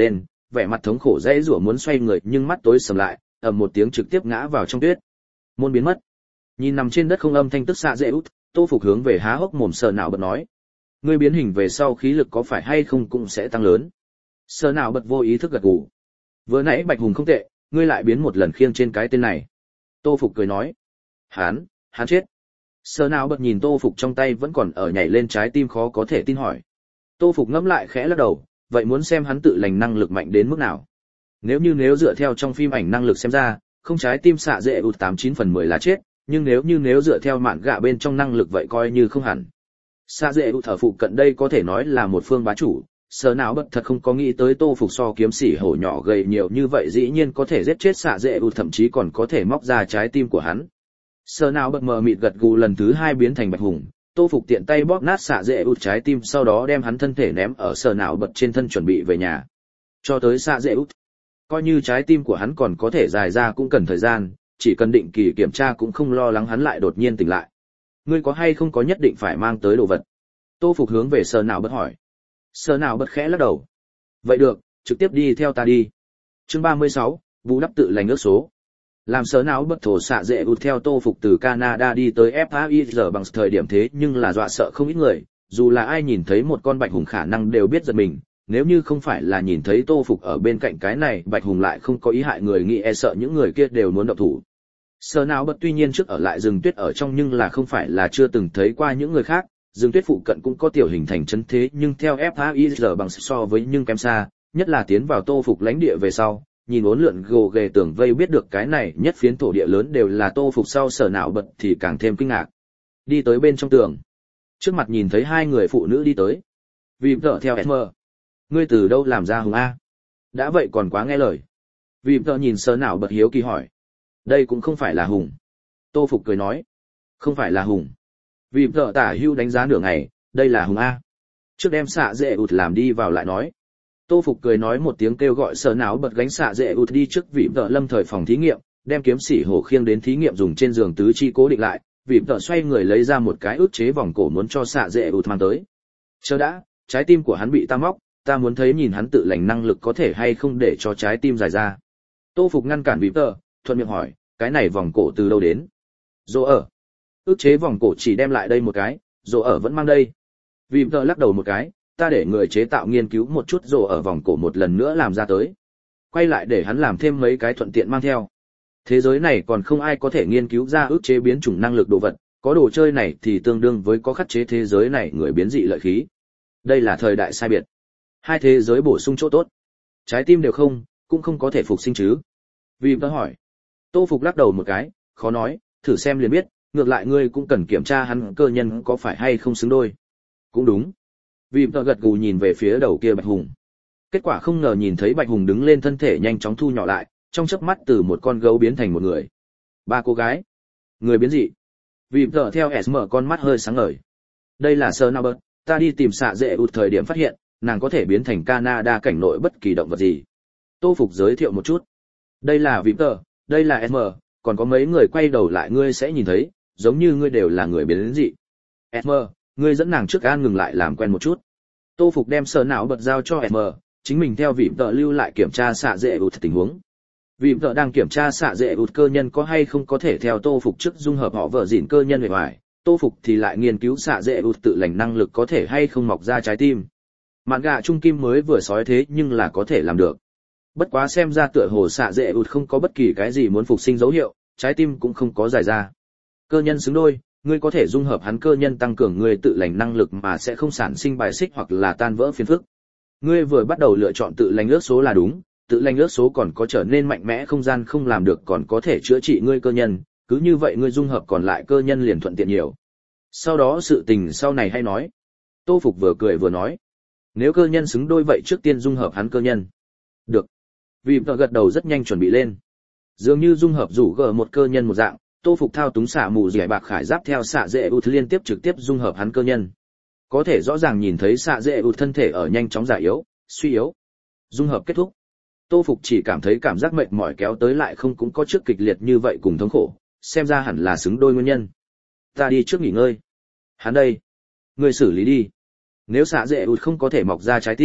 vẻ mặt thống khổ dễ rủa muốn xoay người nhưng mắt tối sầm lại, ầm một tiếng trực tiếp ngã vào trong tuyết. Môn biến mất. Nhìn nằm trên đất không âm thanh tức xạ dễ út, Tô Phục hướng về há hốc mồm sờ não bật nói: ngươi biến hình về sau khí lực có phải hay không cũng sẽ tăng lớn. Sờ não bật vô ý thức gật gù. Vừa nãy Bạch Hùng không tệ, ngươi lại biến một lần khiêng trên cái tên này. Tô Phục cười nói: hắn, hắn chết. Sờ não bật nhìn Tô Phục trong tay vẫn còn ở nhảy lên trái tim khó có thể tin hỏi. Tô Phục ngẫm lại khẽ lắc đầu, vậy muốn xem hắn tự lành năng lực mạnh đến mức nào. Nếu như nếu dựa theo trong phim ảnh năng lực xem ra, không trái tim xạ dễ ụt tám chín phần mười là chết, nhưng nếu như nếu dựa theo mạn gạ bên trong năng lực vậy coi như không hẳn. Xạ dễ ụt ở phụ cận đây có thể nói là một phương bá chủ, sờ não bật thật không có nghĩ tới Tô Phục so kiếm sĩ hổ nhỏ gầy nhiều như vậy dĩ nhiên có thể giết chết xạ dễ ụt, thậm chí còn có thể móc ra trái tim của hắn. Sờ não bật mờ mịt gật gù lần thứ hai biến thành Bạch Hùng. Tô Phục tiện tay bóp nát xạ dễ út trái tim sau đó đem hắn thân thể ném ở sờ não bật trên thân chuẩn bị về nhà. Cho tới xạ dễ út, coi như trái tim của hắn còn có thể dài ra cũng cần thời gian, chỉ cần định kỳ kiểm tra cũng không lo lắng hắn lại đột nhiên tỉnh lại. Ngươi có hay không có nhất định phải mang tới đồ vật? Tô Phục hướng về sờ não bật hỏi. Sờ não bật khẽ lắc đầu. Vậy được, trực tiếp đi theo ta đi. Chương ba mươi sáu, bù đắp tự lành ước số. Làm sờ não bật thổ xạ dễ ụt theo Tô Phục từ Canada đi tới ép a i giờ bằng thời điểm thế nhưng là dọa sợ không ít người, dù là ai nhìn thấy một con Bạch Hùng khả năng đều biết giật mình, nếu như không phải là nhìn thấy Tô Phục ở bên cạnh cái này Bạch Hùng lại không có ý hại người nghĩ e sợ những người kia đều muốn động thủ. Sờ não bật tuy nhiên trước ở lại rừng tuyết ở trong nhưng là không phải là chưa từng thấy qua những người khác, rừng tuyết phụ cận cũng có tiểu hình thành trấn thế nhưng theo ép a i giờ bằng so với nhưng kém xa, nhất là tiến vào Tô Phục lãnh địa về sau. Nhìn uốn lượn gồ ghề tường vây biết được cái này nhất phiến thổ địa lớn đều là Tô Phục sau sờ não bật thì càng thêm kinh ngạc. Đi tới bên trong tường, trước mặt nhìn thấy hai người phụ nữ đi tới. Vì vợ theo em mờ, ngươi từ đâu làm ra Hùng a? Đã vậy còn quá nghe lời. Vì vợ nhìn sờ não bật hiếu kỳ hỏi. Đây cũng không phải là Hùng. Tô Phục cười nói. Không phải là Hùng. Vì vợ tả hưu đánh giá nửa ngày, đây là Hùng a. Trước đem xạ dễ ụt làm đi vào lại nói. Tô Phục cười nói một tiếng kêu gọi sờ não bật gánh xạ dễ ụt đi trước vị vợ lâm thời phòng thí nghiệm, đem kiếm sĩ hổ khiêng đến thí nghiệm dùng trên giường tứ chi cố định lại, vị vợ xoay người lấy ra một cái ức chế vòng cổ muốn cho xạ dễ ụt mang tới. Chờ đã, trái tim của hắn bị ta móc, ta muốn thấy nhìn hắn tự lành năng lực có thể hay không để cho trái tim dài ra. Tô Phục ngăn cản vị vợ, thuận miệng hỏi, cái này vòng cổ từ đâu đến? Dỗ ở. Ức chế vòng cổ chỉ đem lại đây một cái, dỗ ở vẫn mang đây. Vị vợ lắc đầu một cái. Ta để người chế tạo nghiên cứu một chút rồi ở vòng cổ một lần nữa làm ra tới. Quay lại để hắn làm thêm mấy cái thuận tiện mang theo. Thế giới này còn không ai có thể nghiên cứu ra ước chế biến chủng năng lực đồ vật, có đồ chơi này thì tương đương với có khắc chế thế giới này người biến dị lợi khí. Đây là thời đại sai biệt. Hai thế giới bổ sung chỗ tốt. Trái tim đều không, cũng không có thể phục sinh chứ. Vì tớ hỏi. Tô Phục lắc đầu một cái, khó nói, thử xem liền biết, ngược lại ngươi cũng cần kiểm tra hắn cơ nhân có phải hay không xứng đôi. Cũng đúng. Vì tờ gật gù nhìn về phía đầu kia Bạch Hùng. Kết quả không ngờ nhìn thấy Bạch Hùng đứng lên thân thể nhanh chóng thu nhỏ lại, trong chớp mắt từ một con gấu biến thành một người. Ba cô gái. Người biến dị. Vì tờ theo S mở con mắt hơi sáng ngời. Đây là Sir Norbert, ta đi tìm xạ dễ ụt thời điểm phát hiện, nàng có thể biến thành Canada cảnh nội bất kỳ động vật gì. Tô Phục giới thiệu một chút. Đây là Vì tờ, đây là S mở, còn có mấy người quay đầu lại ngươi sẽ nhìn thấy, giống như ngươi đều là người biến dị. S mở, ngươi dẫn nàng trước an ngừng lại làm quen một chút. Tô Phục đem sờ não bật giao cho em, chính mình theo vị vợ lưu lại kiểm tra xạ dễ ụt tình huống. Vị vợ đang kiểm tra xạ dễ ụt cơ nhân có hay không có thể theo Tô Phục trước dung hợp họ vợ dịn cơ nhân về ngoài, Tô Phục thì lại nghiên cứu xạ dễ ụt tự lành năng lực có thể hay không mọc ra trái tim. Mạn gạ trung kim mới vừa sói thế nhưng là có thể làm được. Bất quá xem ra tựa hồ xạ dễ ụt không có bất kỳ cái gì muốn phục sinh dấu hiệu, trái tim cũng không có dài ra. Cơ nhân xứng đôi. Ngươi có thể dung hợp hắn cơ nhân tăng cường ngươi tự lành năng lực mà sẽ không sản sinh bài xích hoặc là tan vỡ phiền phức. Ngươi vừa bắt đầu lựa chọn tự lành ước số là đúng, tự lành ước số còn có trở nên mạnh mẽ không gian không làm được còn có thể chữa trị ngươi cơ nhân, cứ như vậy ngươi dung hợp còn lại cơ nhân liền thuận tiện nhiều. Sau đó sự tình sau này hay nói. Tô Phục vừa cười vừa nói. Nếu cơ nhân xứng đôi vậy trước tiên dung hợp hắn cơ nhân. Được. Vì vợ gật đầu rất nhanh chuẩn bị lên. Dường như dung hợp rủ gờ một cơ nhân một dạng. Tô Phục thao túng xạ mù dẻ bạc khải giáp theo xạ dễ ụt liên tiếp trực tiếp dung hợp hắn cơ nhân. Có thể rõ ràng nhìn thấy xạ dễ ụt thân thể ở nhanh chóng già yếu, suy yếu. Dung hợp kết thúc. Tô Phục chỉ cảm thấy cảm giác mệt mỏi kéo tới lại không cũng có trước kịch liệt như vậy cùng thống khổ, xem ra hẳn là xứng đôi nguyên nhân. Ta đi trước nghỉ ngơi. Hắn đây, ngươi xử lý đi. Nếu xạ dễ ụt không có thể mọc ra trái tim,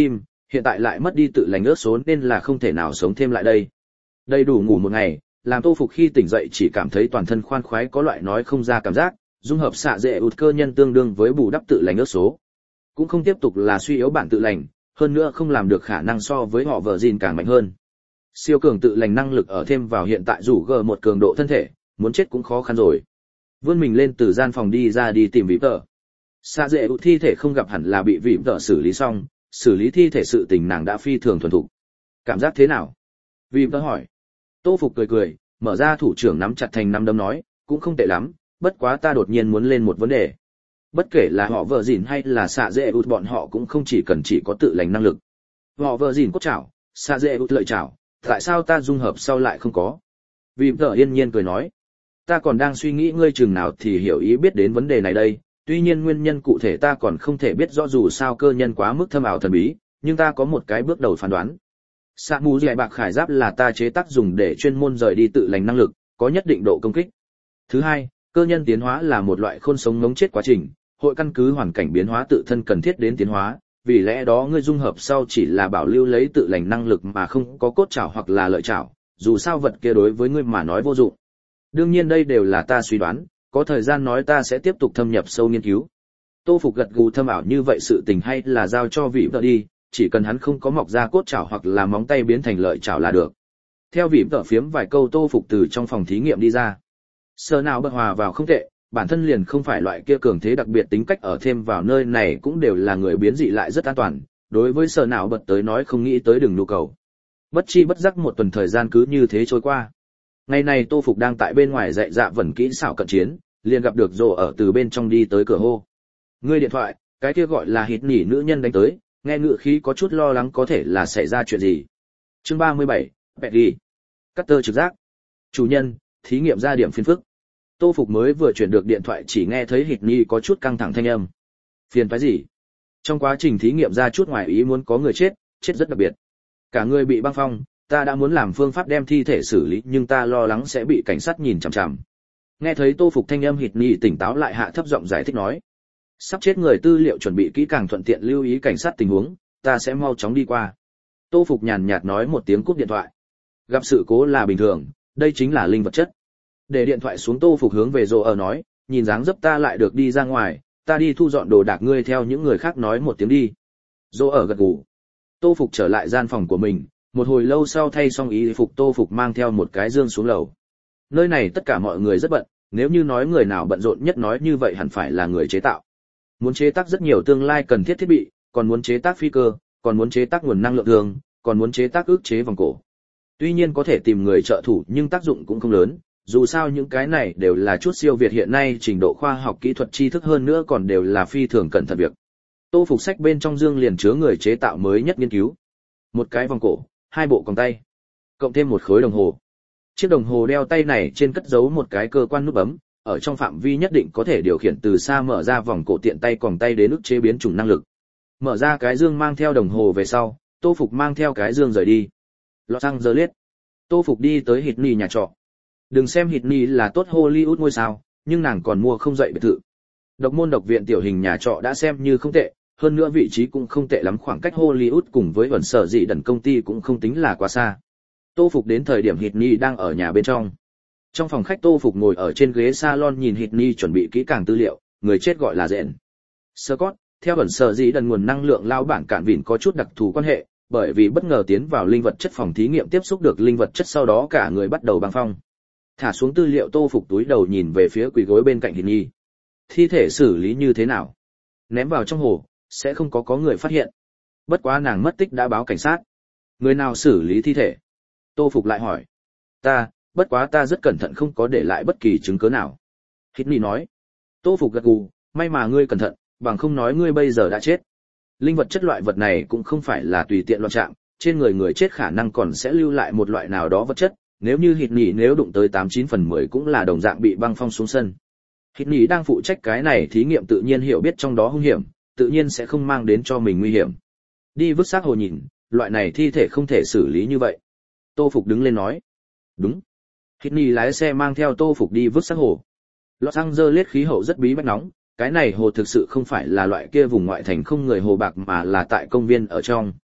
hiện tại lại mất đi tự lành ước số nên là không thể nào sống thêm lại đây. Đầy đủ ngủ một ngày, làm Tô Phục khi tỉnh dậy chỉ cảm thấy toàn thân khoan khoái, có loại nói không ra cảm giác, dung hợp xạ dễ ụt cơ nhân tương đương với bù đắp tự lành ước số. Cũng không tiếp tục là suy yếu bản tự lành, hơn nữa không làm được khả năng so với họ vợ gìn càng mạnh hơn. Siêu cường tự lành năng lực ở thêm vào hiện tại rủ g một cường độ thân thể, muốn chết cũng khó khăn rồi. Vươn mình lên từ gian phòng đi ra đi tìm vĩ tờ. Xạ dễ ụt thi thể không gặp hẳn là bị vĩ tờ xử lý xong, xử lý thi thể sự tình nàng đã phi thường thuần thục. Cảm giác thế nào? Vĩ tờ hỏi. Tô Phục cười cười, mở ra thủ trưởng nắm chặt thành năm đấm nói, cũng không tệ lắm, bất quá ta đột nhiên muốn lên một vấn đề. Bất kể là họ vợ dìn hay là xạ dễ ụt, bọn họ cũng không chỉ cần chỉ có tự lành năng lực. Họ vợ dìn cốt chảo, xạ dễ ụt lợi chảo, tại sao ta dung hợp sau lại không có? Vì tờ yên nhiên cười nói, ta còn đang suy nghĩ ngươi chừng nào thì hiểu ý biết đến vấn đề này đây, tuy nhiên nguyên nhân cụ thể ta còn không thể biết rõ, dù sao cơ nhân quá mức thâm ảo thần bí, nhưng ta có một cái bước đầu phán đoán. Xạ mù dẻ bạc khải giáp là ta chế tác dùng để chuyên môn rời đi tự lành năng lực, có nhất định độ công kích. Thứ hai, cơ nhân tiến hóa là một loại khôn sống ngống chết quá trình, hội căn cứ hoàn cảnh biến hóa tự thân cần thiết đến tiến hóa, vì lẽ đó ngươi dung hợp sau chỉ là bảo lưu lấy tự lành năng lực mà không có cốt chảo hoặc là lợi chảo, dù sao vật kia đối với ngươi mà nói vô dụng. Đương nhiên đây đều là ta suy đoán, có thời gian nói ta sẽ tiếp tục thâm nhập sâu nghiên cứu. Tô Phục gật gù, thâm ảo như vậy sự tình hay là giao cho vị vợ đi, chỉ cần hắn không có mọc ra cốt chảo hoặc là móng tay biến thành lợi chảo là được. Theo vị vợ phiếm vài câu, Tô Phục từ trong phòng thí nghiệm đi ra. Sơ nào bật hòa vào không tệ, bản thân liền không phải loại kia cường thế đặc biệt tính cách, ở thêm vào nơi này cũng đều là người biến dị lại rất an toàn, đối với sơ nào bật tới nói không nghĩ tới đừng nhu cầu. Bất chi bất giác một tuần thời gian cứ như thế trôi qua. Ngày này Tô Phục đang tại bên ngoài dạy dạ vẩn kỹ xảo cận chiến, liền gặp được Rồ ở từ bên trong đi tới cửa hô. Ngươi điện thoại, cái kia gọi là hít nỉ nữ nhân đánh tới, nghe ngựa khí có chút lo lắng có thể là xảy ra chuyện gì. Chương ba mươi bảy, Petty. Cutter trực giác. Chủ nhân, thí nghiệm ra điểm phiền phức. Tô Phục mới vừa chuyển được điện thoại chỉ nghe thấy hít nỉ có chút căng thẳng thanh âm. Phiền phức gì? Trong quá trình thí nghiệm ra chút ngoài ý muốn có người chết, chết rất đặc biệt. Cả người bị băng phong, ta đã muốn làm phương pháp đem thi thể xử lý nhưng ta lo lắng sẽ bị cảnh sát nhìn chằm chằm. Nghe thấy Tô Phục thanh âm, hít nỉ tỉnh táo lại, hạ thấp giọng giải thích nói. Sắp chết người tư liệu chuẩn bị kỹ càng, thuận tiện lưu ý cảnh sát tình huống, ta sẽ mau chóng đi qua. Tô Phục nhàn nhạt nói một tiếng cúp điện thoại. Gặp sự cố là bình thường, đây chính là linh vật chất. Để điện thoại xuống, Tô Phục hướng về Rồ ở nói, nhìn dáng dấp ta lại được đi ra ngoài, ta đi thu dọn đồ đạc, ngươi theo những người khác nói một tiếng đi. Rồ ở gật gù. Tô Phục trở lại gian phòng của mình, một hồi lâu sau thay xong y phục, Tô Phục mang theo một cái dương xuống lầu. Nơi này tất cả mọi người rất bận, nếu như nói người nào bận rộn nhất nói như vậy hẳn phải là người chế tạo. Muốn chế tác rất nhiều tương lai cần thiết thiết bị, còn muốn chế tác phi cơ, còn muốn chế tác nguồn năng lượng thường, còn muốn chế tác ức chế vòng cổ. Tuy nhiên có thể tìm người trợ thủ nhưng tác dụng cũng không lớn, dù sao những cái này đều là chút siêu việt hiện nay trình độ khoa học kỹ thuật tri thức, hơn nữa còn đều là phi thường cẩn thận việc. Tô Phục sách bên trong dương liền chứa người chế tạo mới nhất nghiên cứu. Một cái vòng cổ, hai bộ còng tay, cộng thêm một khối đồng hồ. Chiếc đồng hồ đeo tay này trên cất giấu một cái cơ quan nút bấm, ở trong phạm vi nhất định có thể điều khiển từ xa mở ra vòng cổ tiện tay còng tay đến ức chế biến chủng năng lực. Mở ra cái dương mang theo đồng hồ về sau, Tô Phục mang theo cái dương rời đi. Los Angeles. Tô Phục đi tới hít nỉ nhà trọ. Đừng xem hít nỉ là tốt Hollywood ngôi sao, nhưng nàng còn mua không dậy biệt thự. Độc môn độc viện tiểu hình nhà trọ đã xem như không tệ, hơn nữa vị trí cũng không tệ lắm, khoảng cách Hollywood cùng với ẩn sở dị đần công ty cũng không tính là quá xa. Tô Phục đến thời điểm hít nỉ đang ở nhà bên trong. Trong phòng khách, Tô Phục ngồi ở trên ghế salon nhìn hít nỉ chuẩn bị kỹ càng tư liệu, người chết gọi là Rện Scott, theo ẩn sở dị đần nguồn năng lượng lao bản cạn vịn có chút đặc thù quan hệ, bởi vì bất ngờ tiến vào linh vật chất phòng thí nghiệm tiếp xúc được linh vật chất, sau đó cả người bắt đầu băng phong. Thả xuống tư liệu, Tô Phục túi đầu nhìn về phía quỳ gối bên cạnh hít nỉ. Thi thể xử lý như thế nào? Ném vào trong hồ, sẽ không có có người phát hiện. Bất quá nàng mất tích đã báo cảnh sát. Người nào xử lý thi thể? Tô Phục lại hỏi. Ta, bất quá ta rất cẩn thận không có để lại bất kỳ chứng cứ nào. Hít nỉ nói. Tô Phục gật gù, may mà ngươi cẩn thận, bằng không nói ngươi bây giờ đã chết. Linh vật chất loại vật này cũng không phải là tùy tiện loạn chạm, trên người người chết khả năng còn sẽ lưu lại một loại nào đó vật chất, nếu như hít nỉ nếu đụng tới tám chín phần mười cũng là đồng dạng bị băng phong xuống sân. Hít nỉ đang phụ trách cái này thí nghiệm, tự nhiên hiểu biết trong đó hung hiểm, tự nhiên sẽ không mang đến cho mình nguy hiểm. Đi vứt xác hồ nhìn, loại này thi thể không thể xử lý như vậy. Tô Phục đứng lên nói. Đúng. Hít nỉ lái xe mang theo Tô Phục đi vứt xác hồ. Los Angeles khí hậu rất bí bách nóng, cái này hồ thực sự không phải là loại kia vùng ngoại thành không người hồ bạc mà là tại công viên ở trong.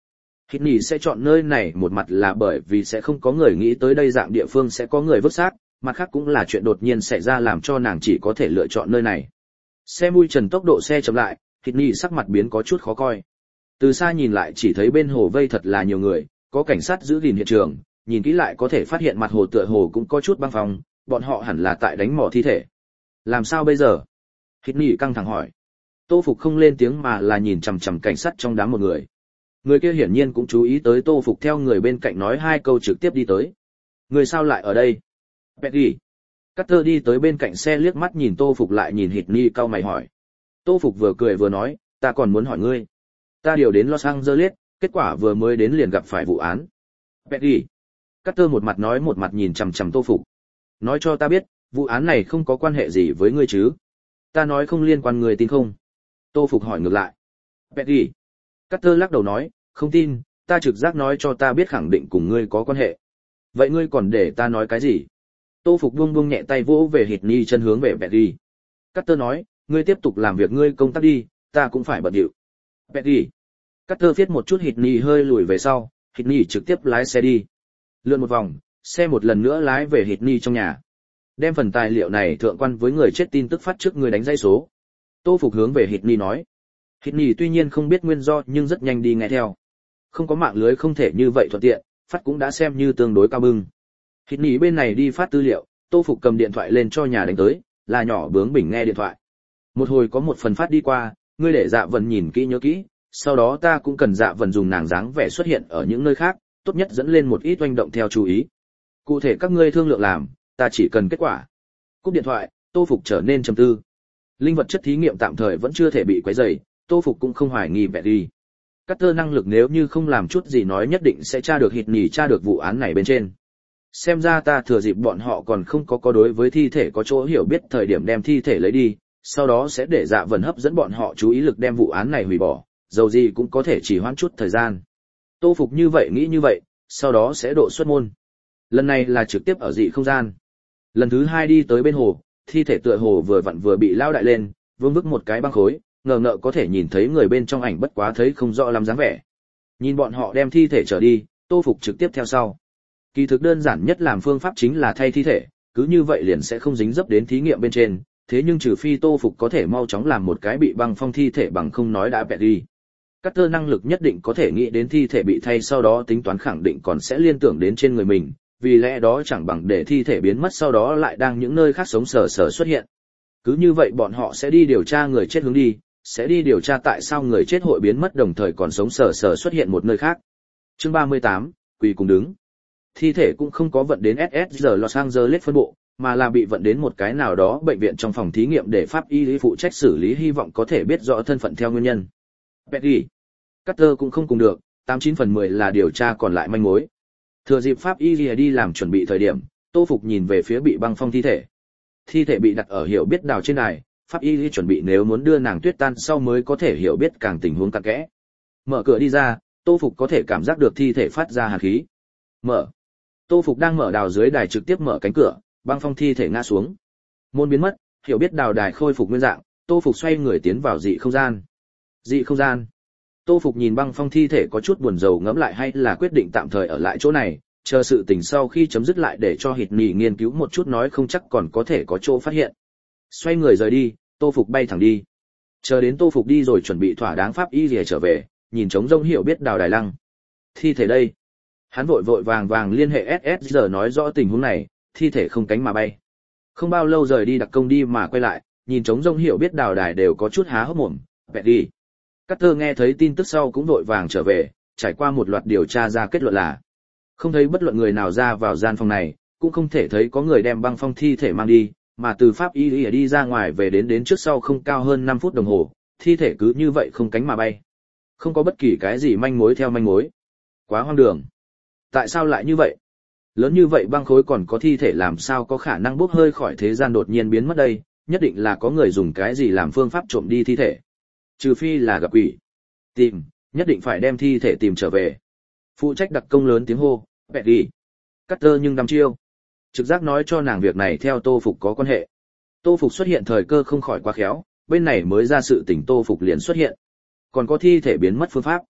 Hitney sẽ chọn nơi này một mặt là bởi vì sẽ không có người nghĩ tới đây dạng địa phương sẽ có người vứt xác, mặt khác cũng là chuyện đột nhiên xảy ra làm cho nàng chỉ có thể lựa chọn nơi này. Xe mui trần tốc độ xe chậm lại, Hitney sắc mặt biến có chút khó coi. Từ xa nhìn lại chỉ thấy bên hồ vây thật là nhiều người, có cảnh sát giữ gìn hiện trường, nhìn kỹ lại có thể phát hiện mặt hồ tựa hồ cũng có chút băng phong, bọn họ hẳn là tại đánh mò thi thể. Làm sao bây giờ? Hitney căng thẳng hỏi. Tô Phục không lên tiếng mà là nhìn chằm chằm cảnh sát trong đám một người. Người kia hiển nhiên cũng chú ý tới Tô Phục theo người bên cạnh nói hai câu trực tiếp đi tới. Người sao lại ở đây? Peggy. Carter đi tới bên cạnh xe liếc mắt nhìn Tô Phục lại nhìn Hitney cau mày hỏi. Tô Phục vừa cười vừa nói, ta còn muốn hỏi ngươi. Ta điều đến Los Angeles, kết quả vừa mới đến liền gặp phải vụ án. Peggy. Carter một mặt nói một mặt nhìn chằm chằm Tô Phục. Nói cho ta biết, vụ án này không có quan hệ gì với ngươi chứ? Ta nói không liên quan, người tin không? Tô Phục hỏi ngược lại. Peggy. Carter lắc đầu nói, không tin, ta trực giác nói cho ta biết khẳng định cùng ngươi có quan hệ. Vậy ngươi còn để ta nói cái gì? Tô Phục buông buông nhẹ tay vỗ về Hitney chân hướng về Peggy. Carter nói, ngươi tiếp tục làm việc ngươi công tác đi, ta cũng phải bận điệu. Peggy. Carter viết một chút Hitney hơi lùi về sau, Hitney trực tiếp lái xe đi. Lượn một vòng, xe một lần nữa lái về Hitney trong nhà. Đem phần tài liệu này thượng quan với người chết tin tức phát trước người đánh dãy số. Tô Phục hướng về Hitney nói. Hitney tuy nhiên không biết nguyên do nhưng rất nhanh đi nghe theo. Không có mạng lưới không thể như vậy thuận tiện, phát cũng đã xem như tương đối cao bưng. Hitney bên này đi phát tư liệu, Tô Phục cầm điện thoại lên cho nhà đánh tới, là nhỏ bướng bỉnh nghe điện thoại. Một hồi có một phần phát đi qua, ngươi để Dạ Vân nhìn kỹ nhớ kỹ, sau đó ta cũng cần Dạ Vân dùng nàng dáng vẻ xuất hiện ở những nơi khác, tốt nhất dẫn lên một ít oanh động theo chú ý. Cụ thể các ngươi thương lượng làm, ta chỉ cần kết quả. Cúp điện thoại, Tô Phục trở nên trầm tư. Linh vật chất thí nghiệm tạm thời vẫn chưa thể bị quấy rầy, Tô Phục cũng không hoài nghi vẻ đi. Carter năng lực nếu như không làm chút gì nói nhất định sẽ tra được Hitney tra được vụ án này bên trên. Xem ra ta thừa dịp bọn họ còn không có có đối với thi thể có chỗ hiểu biết thời điểm đem thi thể lấy đi, sau đó sẽ để Dạ Vân hấp dẫn bọn họ chú ý lực đem vụ án này hủy bỏ, dầu gì cũng có thể chỉ hoãn chút thời gian. Tô Phục như vậy nghĩ như vậy, sau đó sẽ độ xuất môn. Lần này là trực tiếp ở dị không gian. Lần thứ hai đi tới bên hồ, thi thể tựa hồ vừa vặn vừa bị lao đại lên, vương vức một cái băng khối, ngờ ngợ có thể nhìn thấy người bên trong ảnh bất quá thấy không rõ lắm dáng vẻ. Nhìn bọn họ đem thi thể trở đi, Tô Phục trực tiếp theo sau. Kỳ thực đơn giản nhất làm phương pháp chính là thay thi thể, cứ như vậy liền sẽ không dính dấp đến thí nghiệm bên trên, thế nhưng trừ phi Tô Phục có thể mau chóng làm một cái bị băng phong thi thể bằng không nói đã bẹt đi. Carter năng lực nhất định có thể nghĩ đến thi thể bị thay sau đó tính toán khẳng định còn sẽ liên tưởng đến trên người mình, vì lẽ đó chẳng bằng để thi thể biến mất sau đó lại đang những nơi khác sống sờ sờ xuất hiện. Cứ như vậy bọn họ sẽ đi điều tra người chết hướng đi, sẽ đi điều tra tại sao người chết hội biến mất đồng thời còn sống sờ sờ xuất hiện một nơi khác. Chương ba mươi tám, quỳ cùng đứng. Thi thể cũng không có vận đến ét ét giê Los Angeles phân bộ, mà là bị vận đến một cái nào đó bệnh viện trong phòng thí nghiệm để pháp y lý phụ trách xử lý, hy vọng có thể biết rõ thân phận theo nguyên nhân. Peggy. Carter cũng không cùng được, tám chín phần mười là điều tra còn lại manh mối. Thừa dịp pháp y lý đi làm chuẩn bị thời điểm, Tô Phục nhìn về phía bị băng phong thi thể. Thi thể bị đặt ở hiểu biết đào trên đài, pháp y lý chuẩn bị nếu muốn đưa nàng tuyết tan sau mới có thể hiểu biết càng tình huống cặn kẽ. Mở cửa đi ra, Tô Phục có thể cảm giác được thi thể phát ra hàn khí. Mở. Tô Phục đang mở đào dưới đài trực tiếp mở cánh cửa, băng phong thi thể ngã xuống. Môn biến mất, hiểu biết đào đài khôi phục nguyên dạng, Tô Phục xoay người tiến vào dị không gian. Dị không gian. Tô Phục nhìn băng phong thi thể có chút buồn rầu ngẫm lại hay là quyết định tạm thời ở lại chỗ này, chờ sự tình sau khi chấm dứt lại để cho Hitney nghiên cứu một chút nói không chắc còn có thể có chỗ phát hiện. Xoay người rời đi, Tô Phục bay thẳng đi. Chờ đến Tô Phục đi rồi chuẩn bị thỏa đáng pháp y rìa trở về, nhìn trống rông hiểu biết đào đài lăng. Thi thể đây. Hắn vội vội vàng vàng liên hệ ét ét giê nói rõ tình huống này, thi thể không cánh mà bay. Không bao lâu rời đi đặc công đi mà quay lại, nhìn trống rông hiểu biết đào đài đều có chút há hốc mồm, bẹt đi. Carter nghe thấy tin tức sau cũng vội vàng trở về, trải qua một loạt điều tra ra kết luận là không thấy bất luận người nào ra vào gian phòng này, cũng không thể thấy có người đem băng phong thi thể mang đi, mà từ pháp y lý đi ra ngoài về đến đến trước sau không cao hơn năm phút đồng hồ, thi thể cứ như vậy không cánh mà bay. Không có bất kỳ cái gì manh mối theo manh mối. Quá hoang đường. Tại sao lại như vậy? Lớn như vậy băng khối còn có thi thể làm sao có khả năng bốc hơi khỏi thế gian đột nhiên biến mất đây, nhất định là có người dùng cái gì làm phương pháp trộm đi thi thể. Trừ phi là gặp quỷ. Tìm, nhất định phải đem thi thể tìm trở về. Phụ trách đặc công lớn tiếng hô, bẹt đi. Carter nhưng đăm chiêu. Trực giác nói cho nàng việc này theo Tô Phục có quan hệ. Tô Phục xuất hiện thời cơ không khỏi quá khéo, bên này mới ra sự tình Tô Phục liền xuất hiện. Còn có thi thể biến mất phương pháp.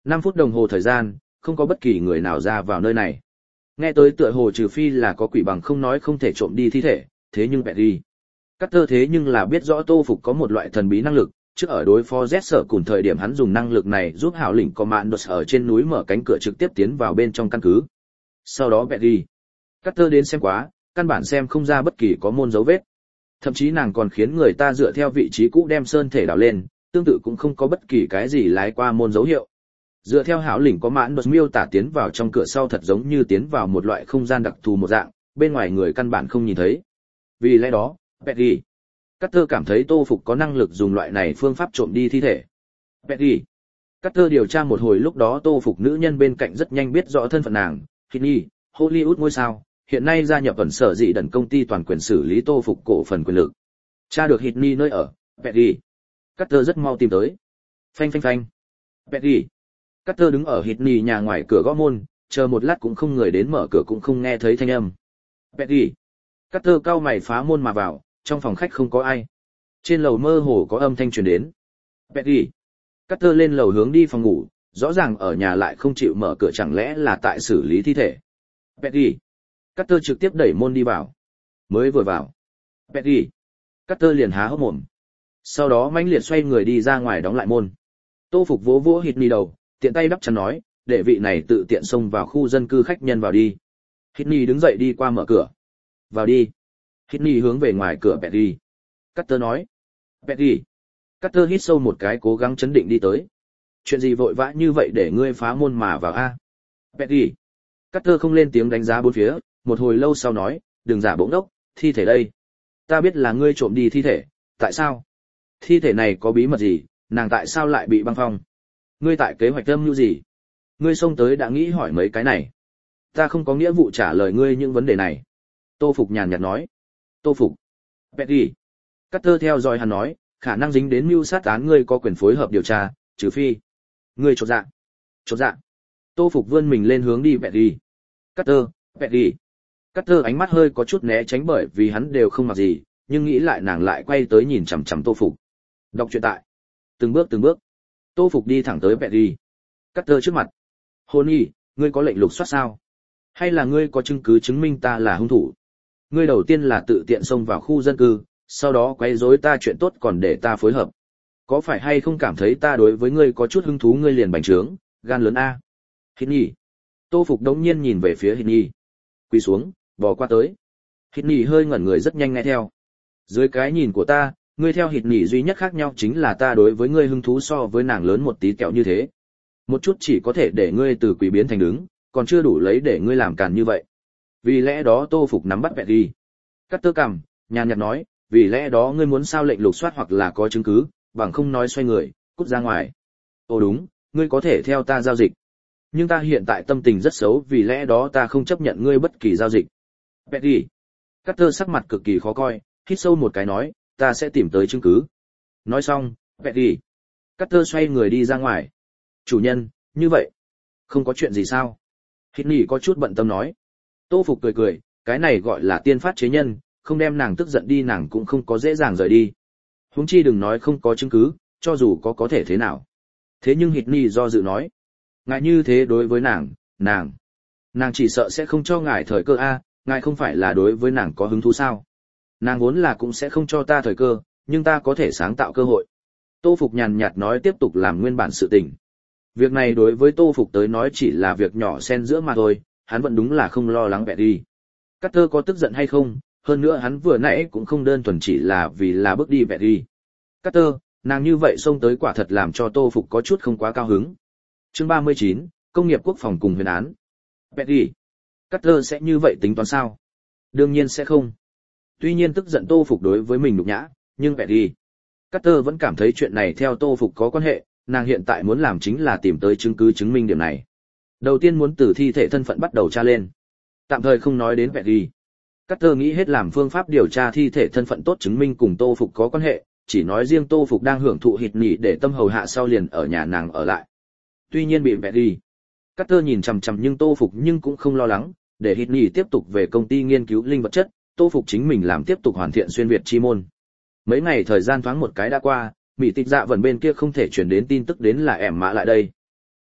năm phút đồng hồ thời gian, không có bất kỳ người nào ra vào nơi này. Nghe tới tựa hồ trừ phi là có quỷ bằng không nói không thể trộm đi thi thể, thế nhưng Petty Carter thế nhưng là biết rõ Tô Phục có một loại thần bí năng lực, trước ở đối phó Z sở cùng thời điểm hắn dùng năng lực này giúp hảo lĩnh Commandos ở trên núi mở cánh cửa trực tiếp tiến vào bên trong căn cứ. Sau đó Petty Carter đến xem quá, căn bản xem không ra bất kỳ có môn dấu vết. Thậm chí nàng còn khiến người ta dựa theo vị trí cũ đem sơn thể đào lên, tương tự cũng không có bất kỳ cái gì lái qua môn dấu hiệu. Dựa theo hảo lĩnh có mãn đột miêu tả tiến vào trong cửa sau thật giống như tiến vào một loại không gian đặc thù một dạng, bên ngoài người căn bản không nhìn thấy. Vì lẽ đó, Petty Carter cảm thấy Tô Phục có năng lực dùng loại này phương pháp trộm đi thi thể. Petty Carter điều tra một hồi lúc đó Tô Phục nữ nhân bên cạnh rất nhanh biết rõ thân phận nàng, Hitney, Hollywood ngôi sao, hiện nay gia nhập ẩn sở dị đẩn công ty toàn quyền xử lý Tô Phục cổ phần quyền lực. Tra được Hitney nơi ở, Petty Carter rất mau tìm tới. Phanh phanh phanh. Petty Carter đứng ở Hitney nhà ngoài cửa gõ môn, chờ một lát cũng không người đến mở cửa cũng không nghe thấy thanh âm. Petty Carter cau mày phá môn mà vào, trong phòng khách không có ai. Trên lầu mơ hồ có âm thanh truyền đến. Petty Carter lên lầu hướng đi phòng ngủ, rõ ràng ở nhà lại không chịu mở cửa chẳng lẽ là tại xử lý thi thể. Petty Carter trực tiếp đẩy môn đi vào. Mới vừa vào, Petty Carter liền há hốc mồm. Sau đó mãnh liệt xoay người đi ra ngoài đóng lại môn. Tô Phục vỗ vỗ Hitney đầu, tiện tay đắp chắn nói, để vị này tự tiện xông vào khu dân cư khách nhân vào đi. Hitney đứng dậy đi qua mở cửa. Vào đi. Hitney hướng về ngoài cửa Petty Carter nói. Petty Carter hít sâu một cái cố gắng chấn định đi tới. Chuyện gì vội vã như vậy để ngươi phá môn mà vào a? Petty Carter không lên tiếng đánh giá bốn phía, một hồi lâu sau nói, đừng giả bỗng đốc, thi thể đây. Ta biết là ngươi trộm đi thi thể, tại sao? Thi thể này có bí mật gì, nàng tại sao lại bị băng phong? Ngươi tại kế hoạch âm mưu gì? Ngươi xông tới đã nghĩ hỏi mấy cái này. Ta không có nghĩa vụ trả lời ngươi những vấn đề này. Tô Phục nhàn nhạt nói. Tô Phục. Petty Carter theo dõi hắn nói, khả năng dính đến mưu sát án ngươi có quyền phối hợp điều tra, trừ phi. Ngươi chột dạ. Chột dạ. Tô Phục vươn mình lên hướng đi Petty Carter, Petty Carter ánh mắt hơi có chút né tránh bởi vì hắn đều không mặc gì, nhưng nghĩ lại nàng lại quay tới nhìn chằm chằm Tô Phục. Đọc truyện tại. Từng bước từng bước. Tô Phục đi thẳng tới Petty Carter trước mặt. Honey, ngươi có lệnh lục soát sao? Hay là ngươi có chứng cứ chứng minh ta là hung thủ? Ngươi đầu tiên là tự tiện xông vào khu dân cư, sau đó quấy rối ta chuyện tốt còn để ta phối hợp. Có phải hay không cảm thấy ta đối với ngươi có chút hứng thú ngươi liền bành trướng, gan lớn a? Hitney. Tô Phục đống nhiên nhìn về phía Hitney. Quỳ xuống, bò qua tới. Hitney hơi ngẩn người rất nhanh nghe theo. Dưới cái nhìn của ta, ngươi theo Hitney duy nhất khác nhau chính là ta đối với ngươi hứng thú so với nàng lớn một tí kẹo như thế. Một chút chỉ có thể để ngươi từ quỳ biến thành đứng, còn chưa đủ lấy để ngươi làm càn như vậy. Vì lẽ đó Tô Phục nắm bắt Petty Carter cằm, nhàn nhạt nói, vì lẽ đó ngươi muốn sao lệnh lục soát hoặc là có chứng cứ, bằng không nói xoay người, cút ra ngoài. Ồ đúng, ngươi có thể theo ta giao dịch. Nhưng ta hiện tại tâm tình rất xấu vì lẽ đó ta không chấp nhận ngươi bất kỳ giao dịch. Petty Carter sắc mặt cực kỳ khó coi, hít sâu một cái nói, ta sẽ tìm tới chứng cứ. Nói xong, Petty Carter xoay người đi ra ngoài. Chủ nhân, như vậy, không có chuyện gì sao? Hitney có chút bận tâm nói. Tô Phục cười cười, cái này gọi là tiên phát chế nhân, không đem nàng tức giận đi nàng cũng không có dễ dàng rời đi. Huống chi đừng nói không có chứng cứ, cho dù có có thể thế nào. Thế nhưng Hitney do dự nói, ngài như thế đối với nàng, nàng, nàng chỉ sợ sẽ không cho ngài thời cơ a, ngài không phải là đối với nàng có hứng thú sao? Nàng vốn là cũng sẽ không cho ta thời cơ, nhưng ta có thể sáng tạo cơ hội. Tô Phục nhàn nhạt nói tiếp tục làm nguyên bản sự tình. Việc này đối với Tô Phục tới nói chỉ là việc nhỏ xen giữa mà thôi, hắn vẫn đúng là không lo lắng Petty Carter có tức giận hay không, hơn nữa hắn vừa nãy cũng không đơn thuần chỉ là vì là bước đi Petty Carter, nàng như vậy xông tới quả thật làm cho Tô Phục có chút không quá cao hứng. Chương ba mươi chín, công nghiệp quốc phòng cùng huyền án. Petty Carter sẽ như vậy tính toán sao? Đương nhiên sẽ không. Tuy nhiên tức giận Tô Phục đối với mình nhục nhã, nhưng Petty Carter vẫn cảm thấy chuyện này theo Tô Phục có quan hệ, nàng hiện tại muốn làm chính là tìm tới chứng cứ chứng minh điểm này. Đầu tiên muốn từ thi thể thân phận bắt đầu tra lên. Tạm thời không nói đến Petty Carter nghĩ hết làm phương pháp điều tra thi thể thân phận tốt chứng minh cùng Tô Phục có quan hệ, chỉ nói riêng Tô Phục đang hưởng thụ Hitney để tâm hầu hạ sau liền ở nhà nàng ở lại. Tuy nhiên bị Petty Carter nhìn chằm chằm nhưng Tô Phục nhưng cũng không lo lắng, để Hitney tiếp tục về công ty nghiên cứu linh vật chất, Tô Phục chính mình làm tiếp tục hoàn thiện xuyên việt chi môn. Mấy ngày thời gian thoáng một cái đã qua, Mỹ Tịch Dạ Vân bên kia không thể truyền đến tin tức đến là ẻm mã lại đây.